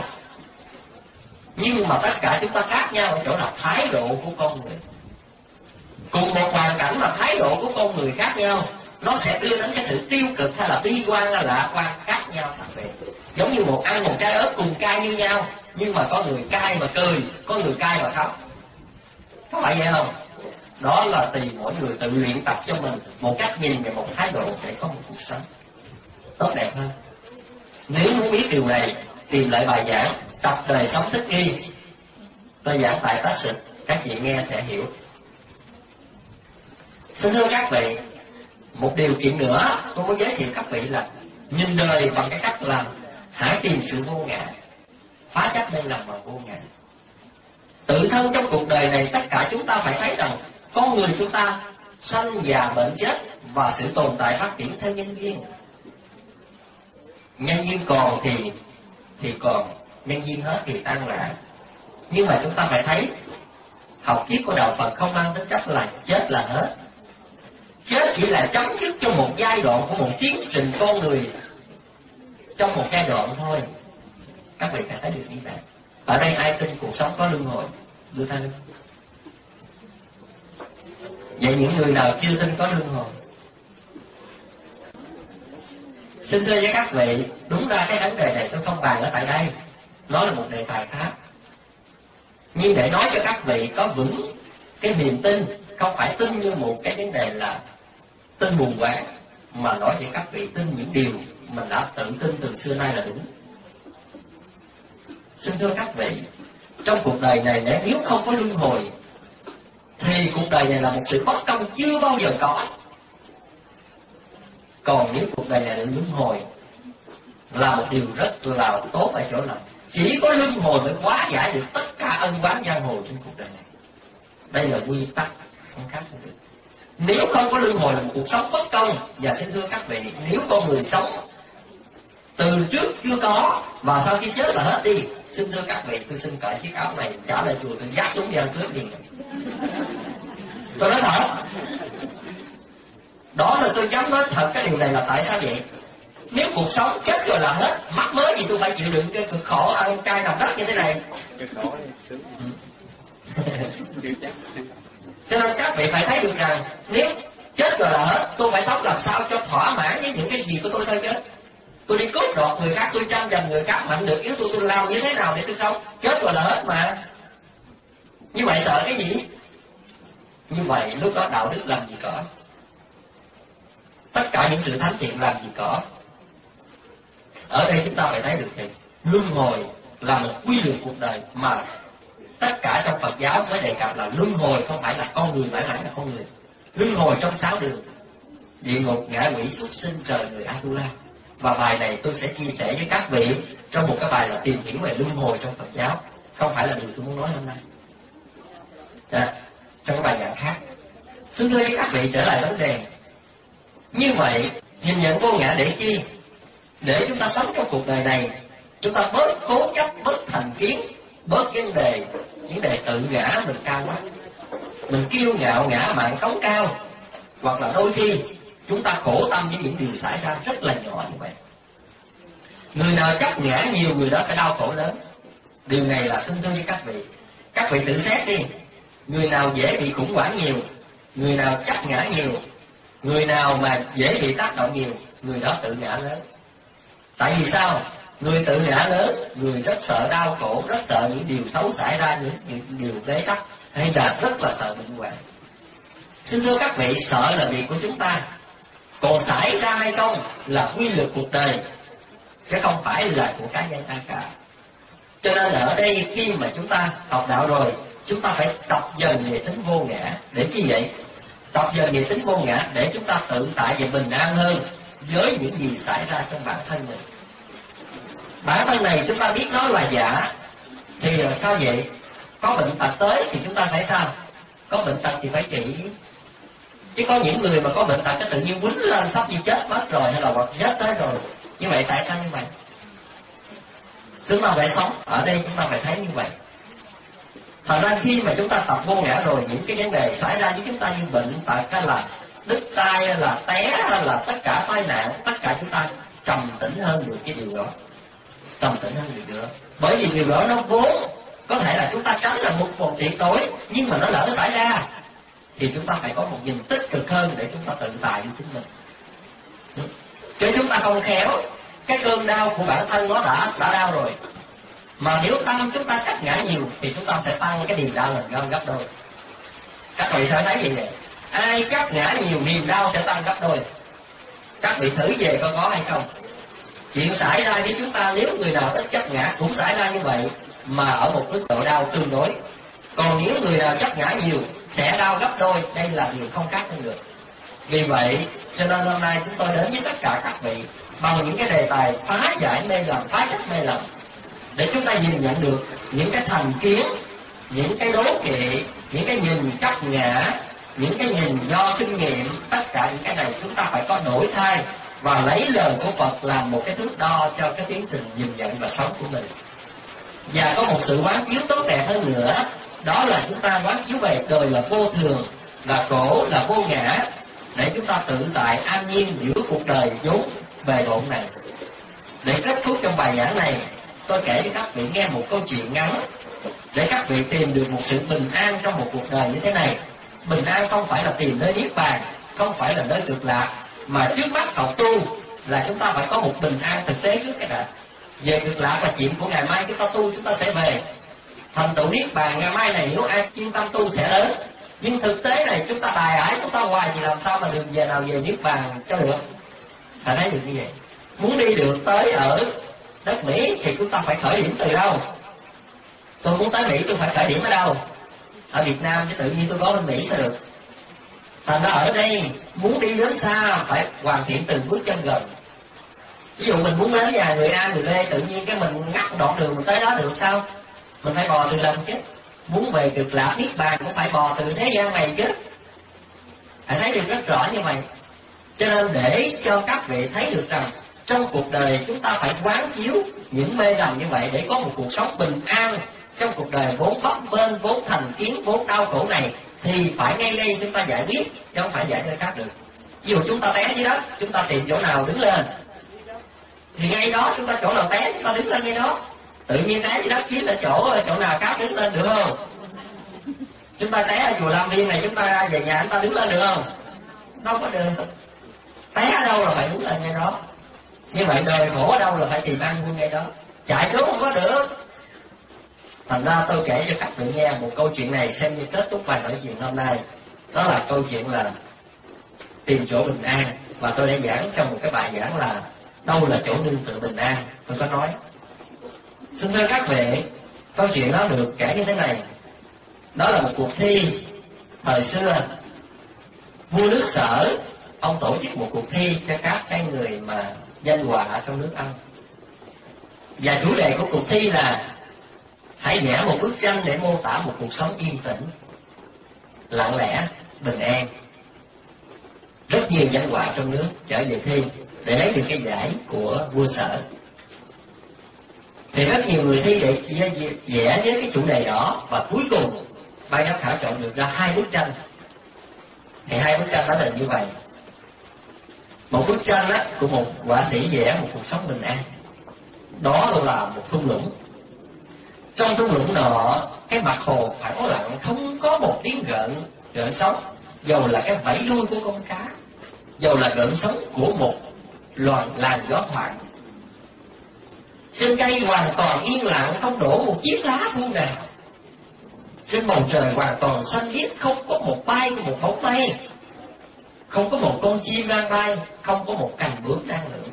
nhưng mà tất cả chúng ta khác nhau ở chỗ là thái độ của con người. Cùng một hoàn cảnh mà thái độ của con người khác nhau, nó sẽ đưa đến cái sự tiêu cực hay là bi quan hay là lạc quan khác nhau các vị. Giống như một ăn một trái ớt cùng cay như nhau, nhưng mà có người cay mà cười, có người cay mà khóc. Có phải vậy không? Đó là tùy mỗi người tự luyện tập cho mình một cách nhìn và một thái độ để có một cuộc sống tốt đẹp hơn. Nếu muốn biết điều này, tìm lại bài giảng Tập Đời Sống Thích Nghi, tôi giảng tại Tác Sự, các vị nghe sẽ hiểu. Xin thưa các vị, một điều kiện nữa tôi muốn giới thiệu các vị là nhìn đời bằng cái cách làm hãy tìm sự vô ngã, phá chấp nên làm bằng vô ngã. Tự thân trong cuộc đời này tất cả chúng ta phải thấy rằng con người chúng ta sanh già bệnh chết và sự tồn tại phát triển theo nhân duyên. Nhân duyên còn thì thì còn, nhân duyên hết thì tan rã. Nhưng mà chúng ta phải thấy học thuyết của đạo Phật không mang tính chất là chết là hết. Chết chỉ là chấm dứt cho một giai đoạn của một tiến trình con người trong một giai đoạn thôi. Các vị phải thấy được như vậy. Ở đây ai tin cuộc sống có luân hồi? Đưa tay lên. Vậy những người nào chưa tin có luân hồi? Xin thưa với các vị, đúng ra cái vấn đề này tôi không bàn ở tại đây, nó là một đề tài khác. Nhưng để nói cho các vị có vững cái niềm tin, không phải tin như một cái vấn đề là tin mù quáng, mà nói để các vị tin những điều mình đã tự tin từ xưa nay là đúng. Xin thưa các vị, trong cuộc đời này nếu không có luân hồi thì cuộc đời này là một sự bất công chưa bao giờ có. Còn nếu cuộc đời này là luân hồi là một điều rất là tốt ở chỗ là chỉ có luân hồi mới hóa giải được tất cả ân oán giang hồ trên cuộc đời này. Đây là quy tắc, không khác không được. Nếu không có luân hồi là một cuộc sống bất công. Và xin thưa các vị, nếu con người sống từ trước chưa có và sau khi chết là hết đi, xin thưa các vị, tôi xin cởi chiếc áo này trả lại chùa, tôi dắt xuống đi ăn cướp liền. Tôi nói thật, đó là tôi dám nói thật cái điều này. Là tại sao vậy? Nếu cuộc sống chết rồi là hết, mắc mới gì tôi phải chịu đựng cái cực khổ ăn cay nằm đất như thế này. Cho nên các vị phải thấy được rằng nếu chết rồi là hết, tôi phải sống làm sao cho thỏa mãn với những cái gì của tôi thôi chứ. Tôi đi cướp đoạt người khác, tôi tranh giành người khác, mạnh được yếu tôi, tôi làm như thế nào để tôi sống? Chết rồi là hết mà. Như vậy sợ cái gì? Như vậy lúc đó đạo đức làm gì có? Tất cả những sự thánh thiện làm gì có? Ở đây chúng ta phải thấy được thì luân hồi là một quy luật cuộc đời mà tất cả trong Phật giáo mới đề cập là luân hồi không phải là con người mãi mãi là con người. Luân hồi trong sáu đường: địa ngục, ngạ quỷ, súc sinh, trời người, Atula. Và bài này tôi sẽ chia sẻ với các vị trong một cái bài là tìm hiểu về luân hồi trong Phật giáo. Không phải là điều tôi muốn nói hôm nay. À, trong cái bài giảng khác. Xin đưa với các vị trở lại vấn đề. Như vậy, nhìn nhận vô ngã để chi? Để chúng ta sống trong cuộc đời này, chúng ta bớt cố chấp, bớt thành kiến, bớt vấn đề, những đề tự ngã mình cao quá. Mình kiêu ngạo, ngã mạn, cống cao. Hoặc là đôi khi chúng ta khổ tâm với những điều xảy ra rất là nhỏ như vậy. Người nào chấp ngã nhiều, người đó sẽ đau khổ lớn. Điều này là xin thưa với các vị. Các vị tự xét đi. Người nào dễ bị khủng hoảng nhiều, người nào chấp ngã nhiều, người nào mà dễ bị tác động nhiều, người đó tự ngã lớn. Tại vì sao? Người tự ngã lớn, người rất sợ đau khổ, rất sợ những điều xấu xảy ra, những điều bế tắc, hay là rất là sợ bệnh hoạn. Xin thưa các vị, sợ là việc của chúng ta. Còn xảy ra hay không là quy luật cuộc đời, chứ không phải là của cá nhân ai cả. Cho nên là ở đây khi mà chúng ta học đạo rồi, chúng ta phải tập dần về tính vô ngã. Để chi vậy? Tập dần về tính vô ngã để chúng ta tự tại và bình an hơn với những gì xảy ra trong bản thân mình. Bản thân này chúng ta biết nó là giả, thì sao vậy? Có bệnh tật tới thì chúng ta phải sao? Có bệnh tật thì phải trị. Chứ có những người mà có bệnh tật cái tự nhiên quýnh lên sắp như chết mất rồi, hay là hoặc chết tới rồi. Như vậy tại sao như vậy? Chúng ta phải sống. Ở đây chúng ta phải thấy như vậy. Thành ra khi mà chúng ta tập vô ngã rồi, những cái vấn đề xảy ra với chúng ta như bệnh tật hay là đứt tay hay là té hay là tất cả tai nạn, tất cả chúng ta trầm tĩnh hơn được cái điều đó. Trầm tĩnh hơn được nữa. Bởi vì điều đó nó vốn có thể là chúng ta tránh là một phần tiệt tối, nhưng mà nó lỡ xảy ra thì chúng ta phải có một nhìn tích cực hơn để chúng ta tự tại với chính mình. Chứ chúng ta không khéo, cái cơn đau của bản thân nó đã đã đau rồi, mà nếu tâm chúng ta chấp ngã nhiều thì chúng ta sẽ tăng cái niềm đau lên gấp đôi. Các vị phải thấy gì vậy? Ai chấp ngã nhiều niềm đau sẽ tăng gấp đôi. Các vị thử về coi có hay không. Chuyện xảy ra với chúng ta nếu người nào ít chấp ngã cũng xảy ra như vậy, mà ở một mức độ đau tương đối. Còn nếu người nào chấp ngã nhiều sẽ đau gấp đôi. Đây là điều không khác hơn được. Vì vậy cho nên hôm nay chúng tôi đến với tất cả các vị bằng những cái đề tài phá giải mê lầm, phá chấp mê lầm, để chúng ta nhìn nhận được những cái thành kiến, những cái đố kỵ, những cái nhìn chấp ngã, những cái nhìn do kinh nghiệm. Tất cả những cái này chúng ta phải có đổi thay và lấy lời của Phật làm một cái thước đo cho cái tiến trình nhìn nhận và sống của mình. Và có một sự quán chiếu tốt đẹp hơn nữa, đó là chúng ta quán chiếu về đời là vô thường, là khổ, là vô ngã, để chúng ta tự tại an nhiên giữa cuộc đời vốn bề bộn này. Để kết thúc trong bài giảng này, tôi kể cho các vị nghe một câu chuyện ngắn để các vị tìm được một sự bình an trong một cuộc đời như thế này. Bình an không phải là tìm nơi niết bàn, không phải là nơi cực lạc, mà trước mắt học tu là chúng ta phải có một bình an thực tế trước cái đã. Về cực lạc là chuyện của ngày mai chúng ta tu chúng ta sẽ về. Thành tựu niết bàn ngày mai này nếu ai chuyên tâm tu sẽ đến. Nhưng thực tế này chúng ta tài ải chúng ta hoài thì làm sao mà đường về nào về niết bàn cho được. Thầy thấy được như vậy. Muốn đi được tới ở đất Mỹ thì chúng ta phải khởi điểm từ đâu? Tôi muốn tới Mỹ tôi phải khởi điểm ở đâu? Ở Việt Nam, chứ tự nhiên tôi có bên Mỹ sao được. Thành ra ở đây muốn đi đến xa phải hoàn thiện từng bước chân gần. Ví dụ mình muốn đến nhà người A người B, tự nhiên cái mình ngắt đoạn đường mình tới đó được sao? Mình phải bò từ lần chứ. Muốn về cực lạc niết bàn cũng phải bò từ thế gian này chứ. Hãy thấy được rất rõ như vậy. Cho nên để cho các vị thấy được rằng trong cuộc đời chúng ta phải quán chiếu những mê lầm như vậy để có một cuộc sống bình an trong cuộc đời vốn bấp bênh, vốn thành kiến, vốn đau khổ này, thì phải ngay đây chúng ta giải quyết, chứ không phải giải nơi khác được. Ví dụ chúng ta té dưới đất, chúng ta tìm chỗ nào đứng lên, thì ngay đó chúng ta chỗ nào té chúng ta đứng lên ngay đó. Tự nhiên té dưới đất kiếm ở chỗ chỗ nào khác đứng lên được không? Chúng ta té ở chùa Lam Viên này, chúng ta về nhà chúng ta đứng lên được không? Đâu có được. Té ở đâu là phải đứng lên ngay đó. Như vậy đời khổ ở đâu là phải tìm ăn vui ngay đó. Chạy trốn không có được. Thành ra tôi kể cho các vị nghe một câu chuyện này xem như kết thúc bài nói chuyện hôm nay. Đó là câu chuyện là tìm chỗ bình an. Và tôi đã giảng trong một cái bài giảng là đâu là chỗ nương tựa bình an. Tôi có nói. Xin thưa các vị, câu chuyện đó được kể như thế này. Đó là một cuộc thi thời xưa. Vua nước Sở, ông tổ chức một cuộc thi cho các cái người mà danh họa trong nước Anh. Và chủ đề của cuộc thi là hãy vẽ một bức tranh để mô tả một cuộc sống yên tĩnh, lặng lẽ, bình an. Rất nhiều danh họa trong nước trở về thi để lấy được cái giải của vua Sở. Thì rất nhiều người thi để vẽ với cái chủ đề đó, và cuối cùng ban giám khảo chọn được ra hai bức tranh. Thì hai bức tranh đó là như vậy. Một bức tranh á, của một họa sĩ vẽ một cuộc sống bình an. Đó là một thung lũng. Trong thung lũng nọ, cái mặt hồ phẳng lặng, không có một tiếng gợn gợn sóng, dầu là cái vẫy đuôi của con cá, dầu là gợn sóng của một loàn làn gió thoảng. Trên cây hoàn toàn yên lặng, không đổ một chiếc lá thu nào. Trên bầu trời hoàn toàn xanh biếc, không có một bay của một bóng mây, không có một con chim đang bay, không có một cành bướm đang lượn.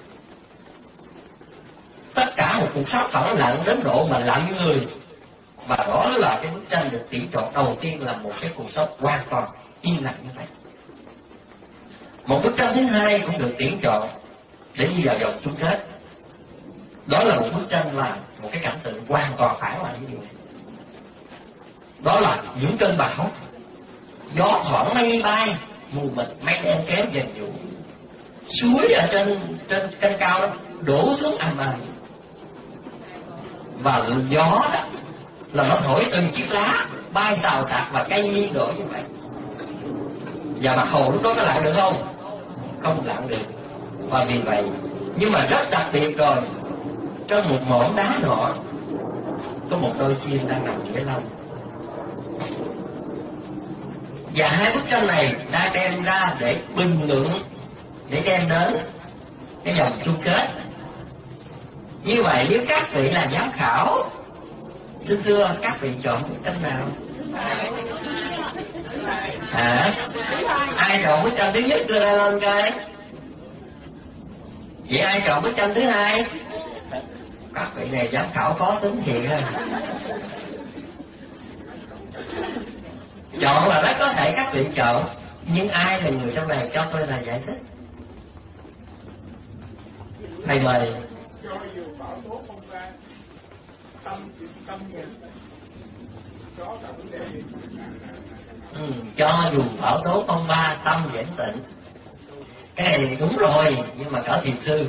Tất cả một cuộc sống phẳng lặng đến độ mà lạnh người. Và đó là cái bức tranh được tuyển chọn đầu tiên, là một cái cuộc sống hoàn toàn yên lặng như vậy. Một bức tranh thứ hai cũng được tuyển chọn để đi vào vòng chung kết. Đó là một bức tranh là một cái cảnh tượng hoàn toàn phản lại cái điều này. Đó là những cơn bão, gió thoảng mây bay, mù mịt mây đen kéo dần dụ, suối ở trên trên trên cao đó đổ xuống ầm ầm, và gió đó là nó thổi từng chiếc lá bay xào xạc và cây nghiêng đổ như vậy. Và mặt hồ lúc đó có lặn được không? Không lặn được. Và vì vậy, nhưng mà rất đặc biệt rồi, trong một mỏm đá nọ có một đôi chim đang nằm dưới lông. Và hai bức tranh này đã đem ra để bình luận, để đem đến cái vòng chung kết. Như vậy nếu các vị là giám khảo, xin thưa các vị chọn bức tranh nào? Hả? Ai chọn bức tranh thứ nhất đưa ra lên coi. Vậy ai chọn bức tranh thứ hai? Các vị này giám khảo có tính thiệt ha. Chọn là rất có thể các vị chọn, nhưng ai là người trong này cho tôi là giải thích. Thầy mời. Ừ, cho dù bão tố phong ba tâm vẫn tịnh. Cái này đúng rồi, nhưng mà cỡ thiền sư.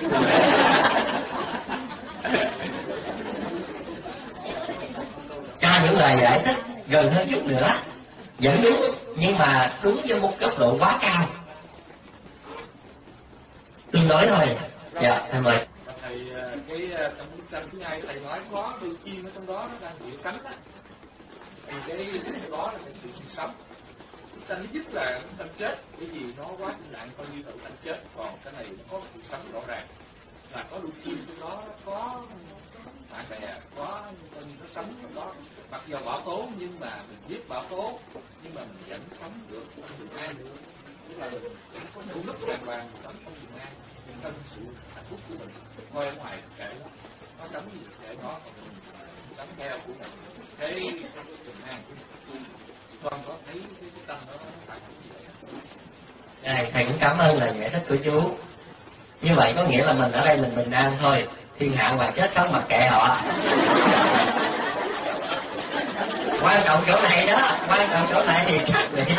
Cho những lời giải thích gần hơn chút nữa vẫn đúng, nhưng mà đúng với một cấp độ quá cao, tương đối thôi. Dạ, thầy mời. Thầy, cái trong bức tranh thứ hai thầy nói có đôi chim ở trong đó nó đang bị cánh á, thì cái cái đó là sự sống. Bức tranh thứ nhất là bức tranh chết, bởi vì nó quá nặng coi như là bức tranh chết, còn cái này nó có sự sống rõ ràng, là có đôi chim trong đó, có bạn bè, có coi như nó sống trong đó. Mặc dù bão tố nhưng mà mình biết bão tố, nhưng mà mình vẫn sống được bình an nữa. Tức là mình cũng có nụ nức đàng hoàng, sống không bình an. thân sự hạnh phúc của mình. Thôi ở ngoài kệ nó, nó sống gì kệ nó, mình sống theo của mình. Thế bình an con có thấy cái tâm đó nó phải gì vậy? Này, thầy cũng cảm ơn lời giải thích của chú. Như vậy có nghĩa là mình ở đây mình bình an thôi, thiên hạ mà chết sống mặc kệ họ. Quan trọng chỗ này đó, quan trọng chỗ này thì chắc vị.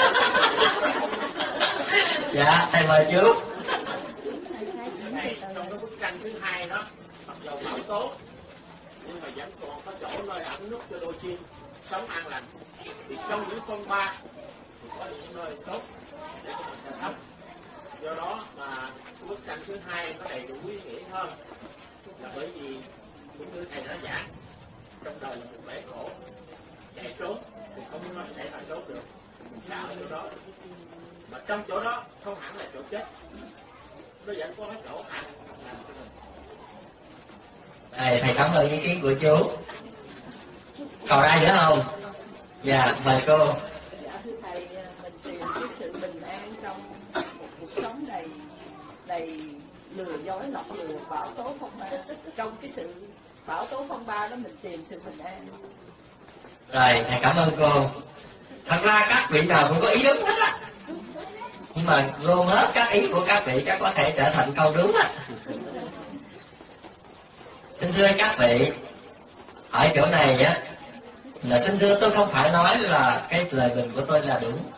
Dạ, thầy mời chú. Này, trong cái bức tranh thứ hai đó, mặc dù bảo tốt, nhưng mà vẫn còn có chỗ nơi ẩn nút cho đôi chim sống an lành. Thì trong những phong ba thì có những nơi tốt để cho mình sống. Do đó mà bức tranh thứ hai nó đầy đủ ý nghĩa hơn, là bởi vì cũng như thầy đã giảng, trong đời là một bể khổ, chạy trốn thì không có thể nào trốn được, mình sợ ở chỗ đó, mà trong chỗ đó không hẳn là chỗ chết, nó vẫn có cái chỗ an lành cho mình. Thầy, thầy cảm ơn ý kiến của chú. Còn ai nữa không? Dạ, mời cô. Dạ thưa thầy, mình tìm cái sự bình an trong một cuộc sống này đầy lừa dối, lọc lừa, bão tố phong ba. Trong cái sự bão tố phong ba đó mình tìm sự bình an. Rồi, thầy cảm ơn cô. Thật ra các vị nào cũng có ý đúng hết á, nhưng mà luôn hết các ý của các vị chắc có thể trở thành câu đúng á. Xin thưa các vị, ở chỗ này á, là xin thưa tôi không phải nói là cái lời bình của tôi là đúng.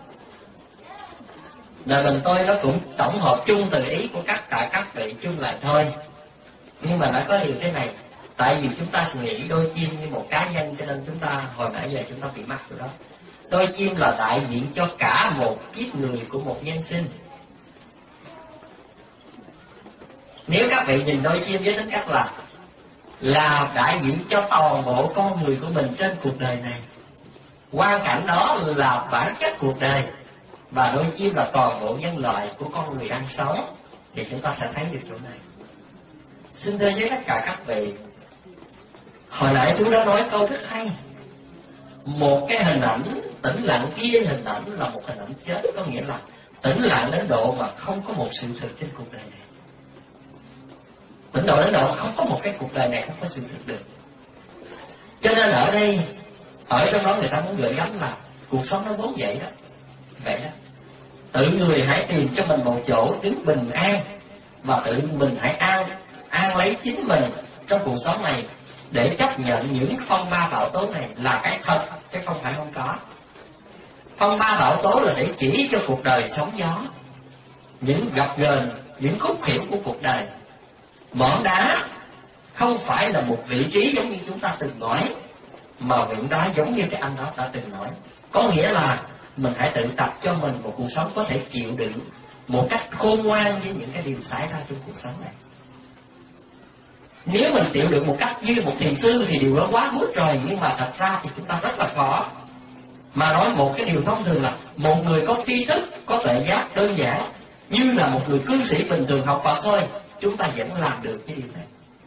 Lời bình tôi nó cũng tổng hợp chung từ ý của tất cả các vị chung lại thôi. Nhưng mà nó có điều thế này, tại vì chúng ta nghĩ đôi chim như một cá nhân, cho nên chúng ta hồi nãy giờ chúng ta bị mắc rồi đó. Đôi chim là đại diện cho cả một kiếp người của một nhân sinh. Nếu các vị nhìn đôi chim với tính cách là là đại diện cho toàn bộ con người của mình trên cuộc đời này, quan cảnh đó là bản chất cuộc đời, và đôi chim là toàn bộ nhân loại của con người đang sống, thì chúng ta sẽ thấy được chỗ này. Xin thưa với tất cả các vị, hồi nãy chú đã nói câu rất hay. Một cái hình ảnh tĩnh lặng kia, hình ảnh là một hình ảnh chết, có nghĩa là tĩnh lặng đến độ mà không có một sự thật trên cuộc đời này. Tĩnh độ đến độ không có một cái cuộc đời này không có sự thật được. Cho nên ở đây, ở trong đó người ta muốn gửi gắm là cuộc sống nó vốn vậy đó. Vậy đó. Tự người hãy tìm cho mình một chỗ đứng bình an, và tự mình hãy an an lấy chính mình trong cuộc sống này, để chấp nhận những phong ba bão tố này là cái thật, chứ không phải không có. Phong ba bão tố là để chỉ cho cuộc đời sóng gió, những gập ghềnh, những khúc khuỷu của cuộc đời. Mỏm đá không phải là một vị trí giống như chúng ta từng nói, mà viện đá giống như cái anh đó đã từng nói. Có nghĩa là mình hãy tự tập cho mình một cuộc sống có thể chịu đựng một cách khôn ngoan với những cái điều xảy ra trong cuộc sống này. Nếu mình chịu được một cách như một thiền sư thì điều đó quá good rồi, nhưng mà thật ra thì chúng ta rất là khó. Mà nói một cái điều thông thường là một người có tri thức, có tuệ giác đơn giản, như là một người cư sĩ bình thường học Phật thôi, chúng ta vẫn làm được cái điều này.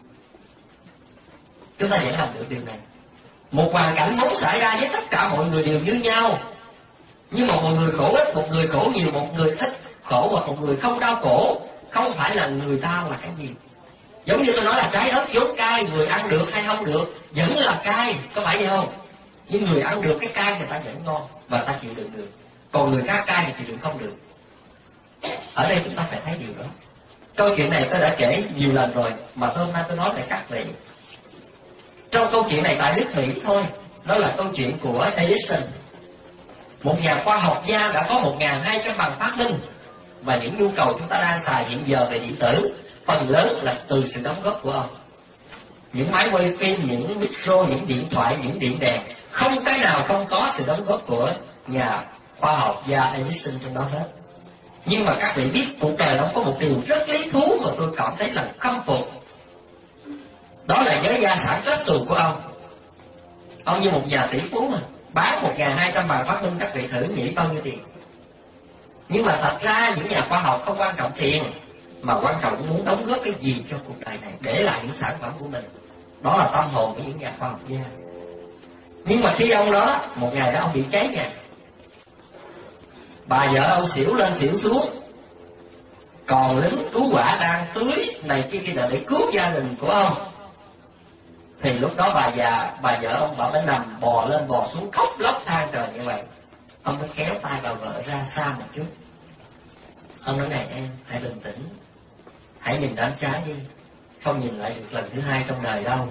Chúng ta vẫn làm được điều này. Một hoàn cảnh vốn xảy ra với tất cả mọi người đều như nhau, nhưng mà một người khổ ít, một người khổ nhiều, một người thích khổ và một người không đau khổ. Không phải là người ta là cái gì. Giống như tôi nói là trái ớt vốn cay, người ăn được hay không được vẫn là cay, có phải vậy không? Nhưng người ăn được cái cay người ta vẫn ngon và ta chịu đựng được, còn người cá cay thì chịu đựng không được. Ở đây chúng ta phải thấy điều đó. Câu chuyện này tôi đã kể nhiều lần rồi, mà hôm nay tôi nói lại các vị. Trong câu chuyện này tại nước Mỹ thôi, đó là câu chuyện của Edison, một nhà khoa học gia đã có một nghìn hai trăm bằng phát minh, và những nhu cầu chúng ta đang xài hiện giờ về điện tử phần lớn là từ sự đóng góp của ông. Những máy quay phim, những micro, những điện thoại, những điện đèn, không cái nào không có sự đóng góp của nhà khoa học gia Edison trong đó hết. Nhưng mà các vị biết cuộc đời ông có một điều rất lý thú mà tôi cảm thấy là khâm phục. Đó là giới gia sản kết xù của ông. Ông như một nhà tỷ phú mà bán một nghìn hai trăm bằng phát minh, các vị thử nghĩ bao nhiêu tiền. Nhưng mà thật ra những nhà khoa học không quan trọng tiền, mà quan trọng muốn đóng góp cái gì cho cuộc đời này, để lại những sản phẩm của mình. Đó là tâm hồn của những nhà khoa học gia. Nhưng mà khi ông đó, một ngày đó ông bị cháy nhà, bà vợ ông xỉu lên xỉu xuống, còn lính cứu hỏa đang tưới này kia kia để cứu gia đình của ông, thì lúc đó bà già, bà vợ ông bà mới nằm bò lên bò xuống khóc lóc than trời như vậy. Ông mới kéo tay bà vợ ra xa một chút. Ông nói này em, hãy bình tĩnh, hãy nhìn đám trái đi, không nhìn lại được lần thứ hai trong đời đâu.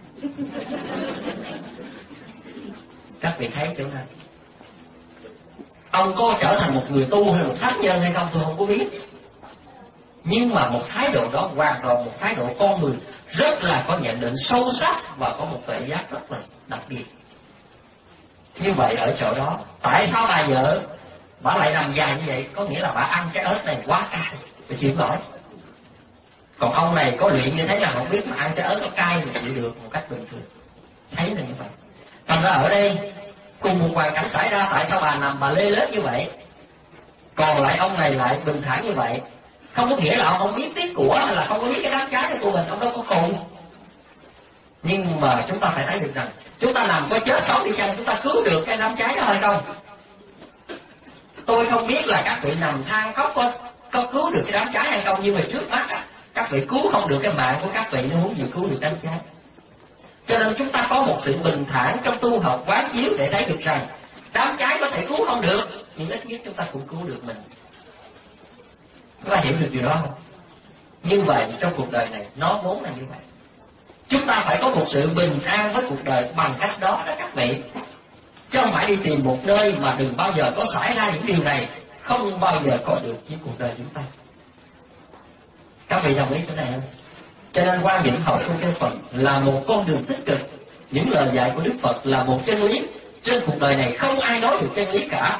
Các vị thấy chỗ nào? Ông có trở thành một người tu hay một thánh nhân hay không tôi không có biết, nhưng mà một thái độ đó hoàn toàn một thái độ con người rất là có nhận định sâu sắc và có một tuệ giác rất là đặc biệt. Như vậy ở chỗ đó, tại sao bà vợ bà lại nằm dài như vậy? Có nghĩa là bà ăn cái ớt này quá cay, bà chịu nổi. Còn ông này có luyện như thế nào không biết, mà ăn cái ớt nó cay mà chịu được một cách bình thường. Thấy là như vậy. Thành ra ở đây cùng một hoàn cảnh xảy ra, tại sao bà nằm bà lê lết như vậy, còn lại ông này lại bình thản như vậy? Không có nghĩa là ông không biết tiếc của, hay là không có biết cái đám trái của mình, ông đâu có cùng. Nhưng mà chúng ta phải thấy được rằng chúng ta nằm có chết sống đi chăng, chúng ta cứu được cái đám trái đó hay không? Tôi không biết là các vị nằm than khóc có, có cứu được cái đám trái hay không, nhưng mà trước mắt các vị cứu không được cái mạng của các vị, nó muốn gì cứu được đám trái. Cho nên chúng ta có một sự bình thản trong tu học quán chiếu để thấy được rằng đám trái có thể cứu không được, nhưng ít nhất chúng ta cũng cứu được mình. Chúng ta hiểu được điều đó không? Như vậy trong cuộc đời này nó vốn là như vậy. Chúng ta phải có một sự bình an với cuộc đời bằng cách đó đó các vị. Chứ không phải đi tìm một nơi mà đừng bao giờ có xảy ra những điều này, không bao giờ có được với cuộc đời chúng ta. Các vị đồng ý chỗ này không? Cho nên quan điểm học của Kinh Phật là một con đường tích cực. Những lời dạy của Đức Phật là một chân lý. Trên cuộc đời này không ai nói được chân lý cả.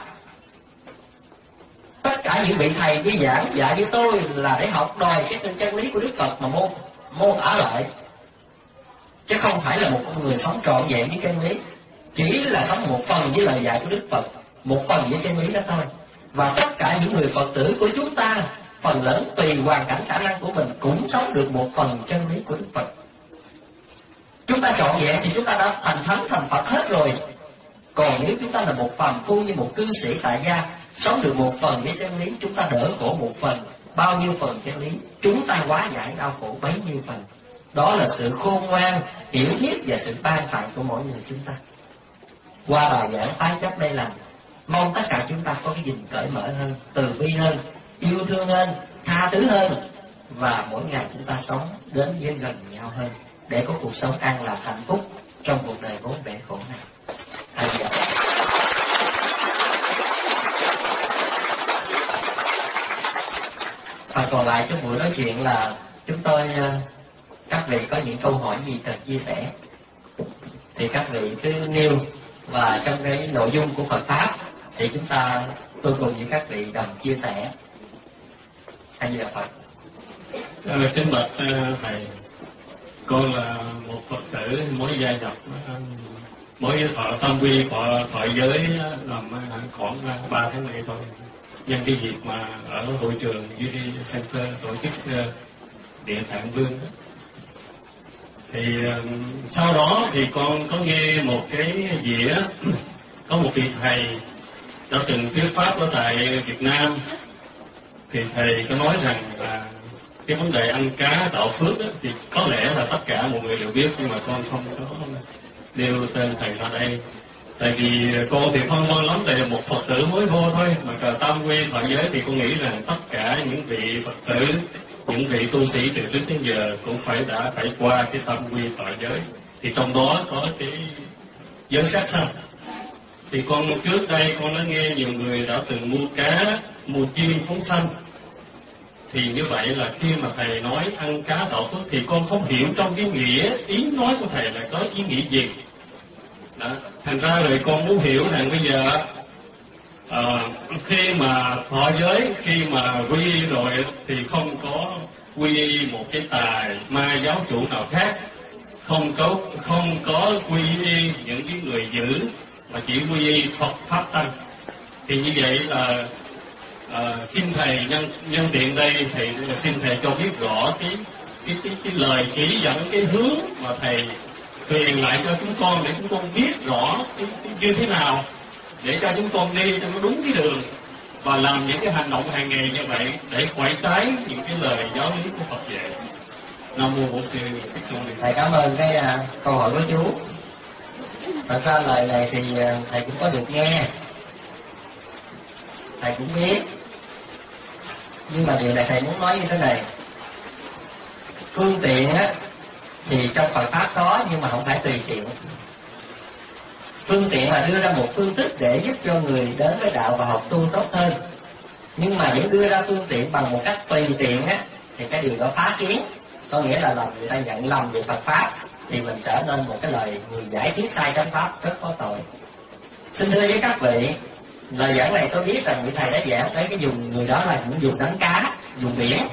Tất cả những vị thầy đi giảng dạy như tôi là để học đòi cái sự chân lý của Đức Phật mà mô, mô tả lại, chứ không phải là một con người sống trọn vẹn với chân lý. Chỉ là sống một phần với lời dạy của Đức Phật, một phần với chân lý đó thôi. Và tất cả những người Phật tử của chúng ta, phần lớn tùy hoàn cảnh khả năng của mình cũng sống được một phần chân lý của Đức Phật. Chúng ta trọn vẹn thì chúng ta đã thành thánh thành Phật hết rồi. Còn nếu chúng ta là một phàm phu như một cư sĩ tại gia, sống được một phần với chân lý, chúng ta đỡ khổ một phần. Bao nhiêu phần chân lý, chúng ta hóa giải đau khổ bấy nhiêu phần. Đó là sự khôn ngoan, hiểu biết và sự ban tặng của mỗi người chúng ta. Qua bài giảng phái chấp đây là mong tất cả chúng ta có cái nhìn cởi mở hơn, từ bi hơn, yêu thương hơn, tha thứ hơn, và mỗi ngày chúng ta sống đến với gần nhau hơn, để có cuộc sống an lạc hạnh phúc trong cuộc đời vốn vẻ khổ này. Hãy subscribe Và còn lại trong buổi nói chuyện là chúng tôi, các vị có những câu hỏi gì cần chia sẻ thì các vị cứ nêu, và trong cái nội dung của Phật Pháp thì chúng ta, tôi cùng với các vị đồng chia sẻ. Hay như là Phật. À, kính bạch thầy, con là một Phật tử mới gia nhập, mới thọ tam quy, thọ thọ giới làm khoảng ba tháng nay thôi. Nhân cái dịp mà ở hội trường u đê Center tổ chức Địa Tạng Vương đó. Thì sau đó thì con có nghe một cái gì á, có một vị thầy đã từng thuyết pháp ở tại Việt Nam, thì thầy có nói rằng là cái vấn đề ăn cá tạo phước đó, thì có lẽ là tất cả mọi người đều biết, nhưng mà con không có nêu tên thầy ra đây. Tại vì con thì phân vân lắm, tại là một Phật tử mới vô thôi, mà cả tam quy thọ giới thì con nghĩ rằng tất cả những vị Phật tử, những vị tu sĩ từ trước đến giờ cũng phải đã phải qua cái tam quy thọ giới. Thì trong đó có cái giới sát sanh. Thì con trước đây con đã nghe nhiều người đã từng mua cá, mua chim phóng sanh. Thì như vậy là khi mà thầy nói ăn cá tạo phước thì con không hiểu trong cái nghĩa ý nói của thầy là có ý nghĩa gì. Đó. Thành ra rồi con muốn hiểu rằng bây giờ à, khi mà thọ giới, khi mà quy rồi thì không có quy một cái tài ma giáo chủ nào khác, không có không có quy y những cái người giữ, mà chỉ quy y Phật pháp tăng. Thì như vậy là à, xin thầy nhân nhân tiện đây thầy xin thầy cho biết rõ cái cái cái, cái lời chỉ dẫn, cái hướng mà thầy truyền lại cho chúng con để chúng con biết rõ cái, cái như thế nào để cho chúng con đi cho nó đúng cái đường. và làm những cái hành động hàng ngày như vậy để quậy trái những cái lời giáo lý của Phật dạy. Nam mô Bổn Sư Thích Ca Mâu Ni. Thầy cảm ơn cái uh, câu hỏi của chú. Thật ra lời này thì uh, thầy cũng có được nghe, thầy cũng biết, nhưng mà điều này thầy muốn nói như thế này. Phương tiện á thì trong Phật pháp có, nhưng mà không phải tùy tiện. Phương tiện là đưa ra một phương thức để giúp cho người đến với đạo và học tu tốt hơn. Nhưng mà để đưa ra phương tiện bằng một cách tùy tiện á thì cái điều đó phá kiến. Có nghĩa là làm người ta nhận lầm về Phật pháp thì mình trở nên một cái lời người giải thuyết sai chánh pháp, rất có tội. Xin thưa với các vị, lời giảng này tôi biết rằng vị thầy đã giảng tới cái dùng người đó là cũng dùng đánh cá, dùng biển.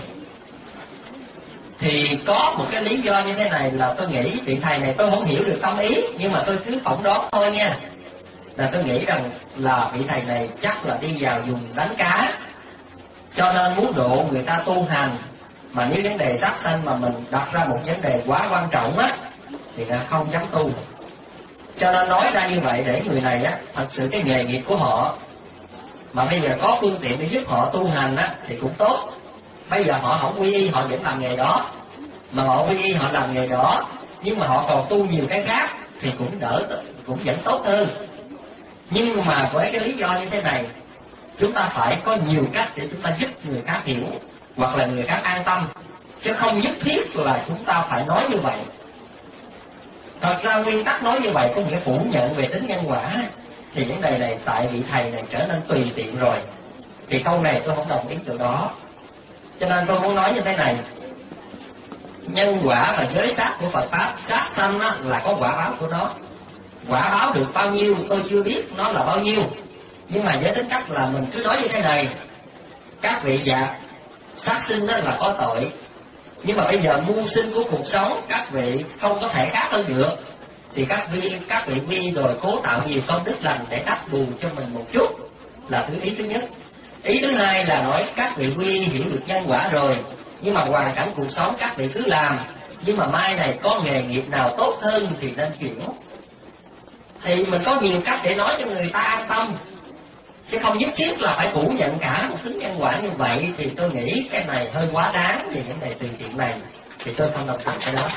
Thì có một cái lý do như thế này là tôi nghĩ vị thầy này tôi không hiểu được tâm ý, nhưng mà tôi cứ phỏng đoán thôi nha. Là tôi nghĩ rằng là vị thầy này chắc là đi vào dùng đánh cá, cho nên muốn độ người ta tu hành. Mà nếu vấn đề sát sanh mà mình đặt ra một vấn đề quá quan trọng á thì là không dám tu. Cho nên nói ra như vậy để người này á, thật sự cái nghề nghiệp của họ mà bây giờ có phương tiện để giúp họ tu hành á thì cũng tốt. Bây giờ họ không quy y, họ vẫn làm nghề đó. Mà họ quy y, họ làm nghề đó, nhưng mà họ còn tu nhiều cái khác thì cũng đỡ, cũng vẫn tốt hơn. Nhưng mà với cái lý do như thế này, chúng ta phải có nhiều cách để chúng ta giúp người khác hiểu hoặc là người khác an tâm, chứ không nhất thiết là chúng ta phải nói như vậy. Thật ra nguyên tắc nói như vậy có nghĩa phủ nhận về tính nhân quả, thì vấn đề này tại vị thầy này trở nên tùy tiện rồi. Thì câu này tôi không đồng ý chỗ đó. Cho nên tôi muốn nói như thế này. Nhân quả và giới sát của Phật pháp, sát sanh á, là có quả báo của nó. Quả báo được bao nhiêu tôi chưa biết nó là bao nhiêu, nhưng mà với tính cách là mình cứ nói như thế này. Các vị dạ sát sinh đó là có tội, nhưng mà bây giờ mưu sinh của cuộc sống các vị không có thể khác hơn được, thì các vị các vị vi rồi cố tạo nhiều công đức lành để đắp bù cho mình một chút, là thứ ý thứ nhất. Ý thứ hai là nói các vị quy hiểu được nhân quả rồi, nhưng mà hoàn cảnh cuộc sống các vị cứ làm, nhưng mà mai này có nghề nghiệp nào tốt hơn thì nên chuyển. Thì mình có nhiều cách để nói cho người ta an tâm, chứ không nhất thiết là phải phủ nhận cả một tính nhân quả như vậy. Thì tôi nghĩ cái này hơi quá đáng về vấn đề tùy tiện này, thì tôi không đồng tình cái đó.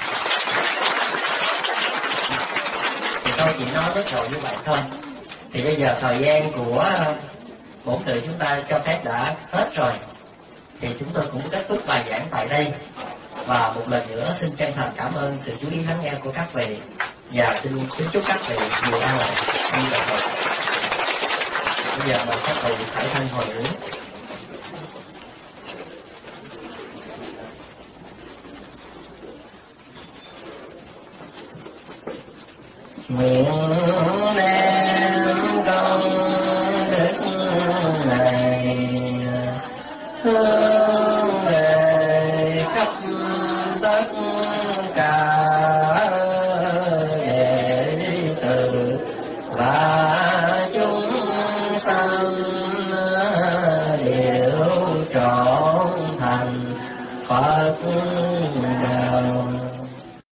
Thì tôi chỉ nói rất rồi như vậy thôi. Thì bây giờ thời gian của bổn tự chúng ta cho phép đã hết rồi, thì chúng tôi cũng kết thúc bài giảng tại đây. Và một lần nữa xin chân thành cảm ơn sự chú ý lắng nghe của các vị, và xin kính chúc các vị nhiều an lành. Bây giờ mời các vị phải thân hồi hướng. Nguyện đem công đức này hướng về khắp tất cả đệ tử và chúng sanh đều trọn thành Phật đạo.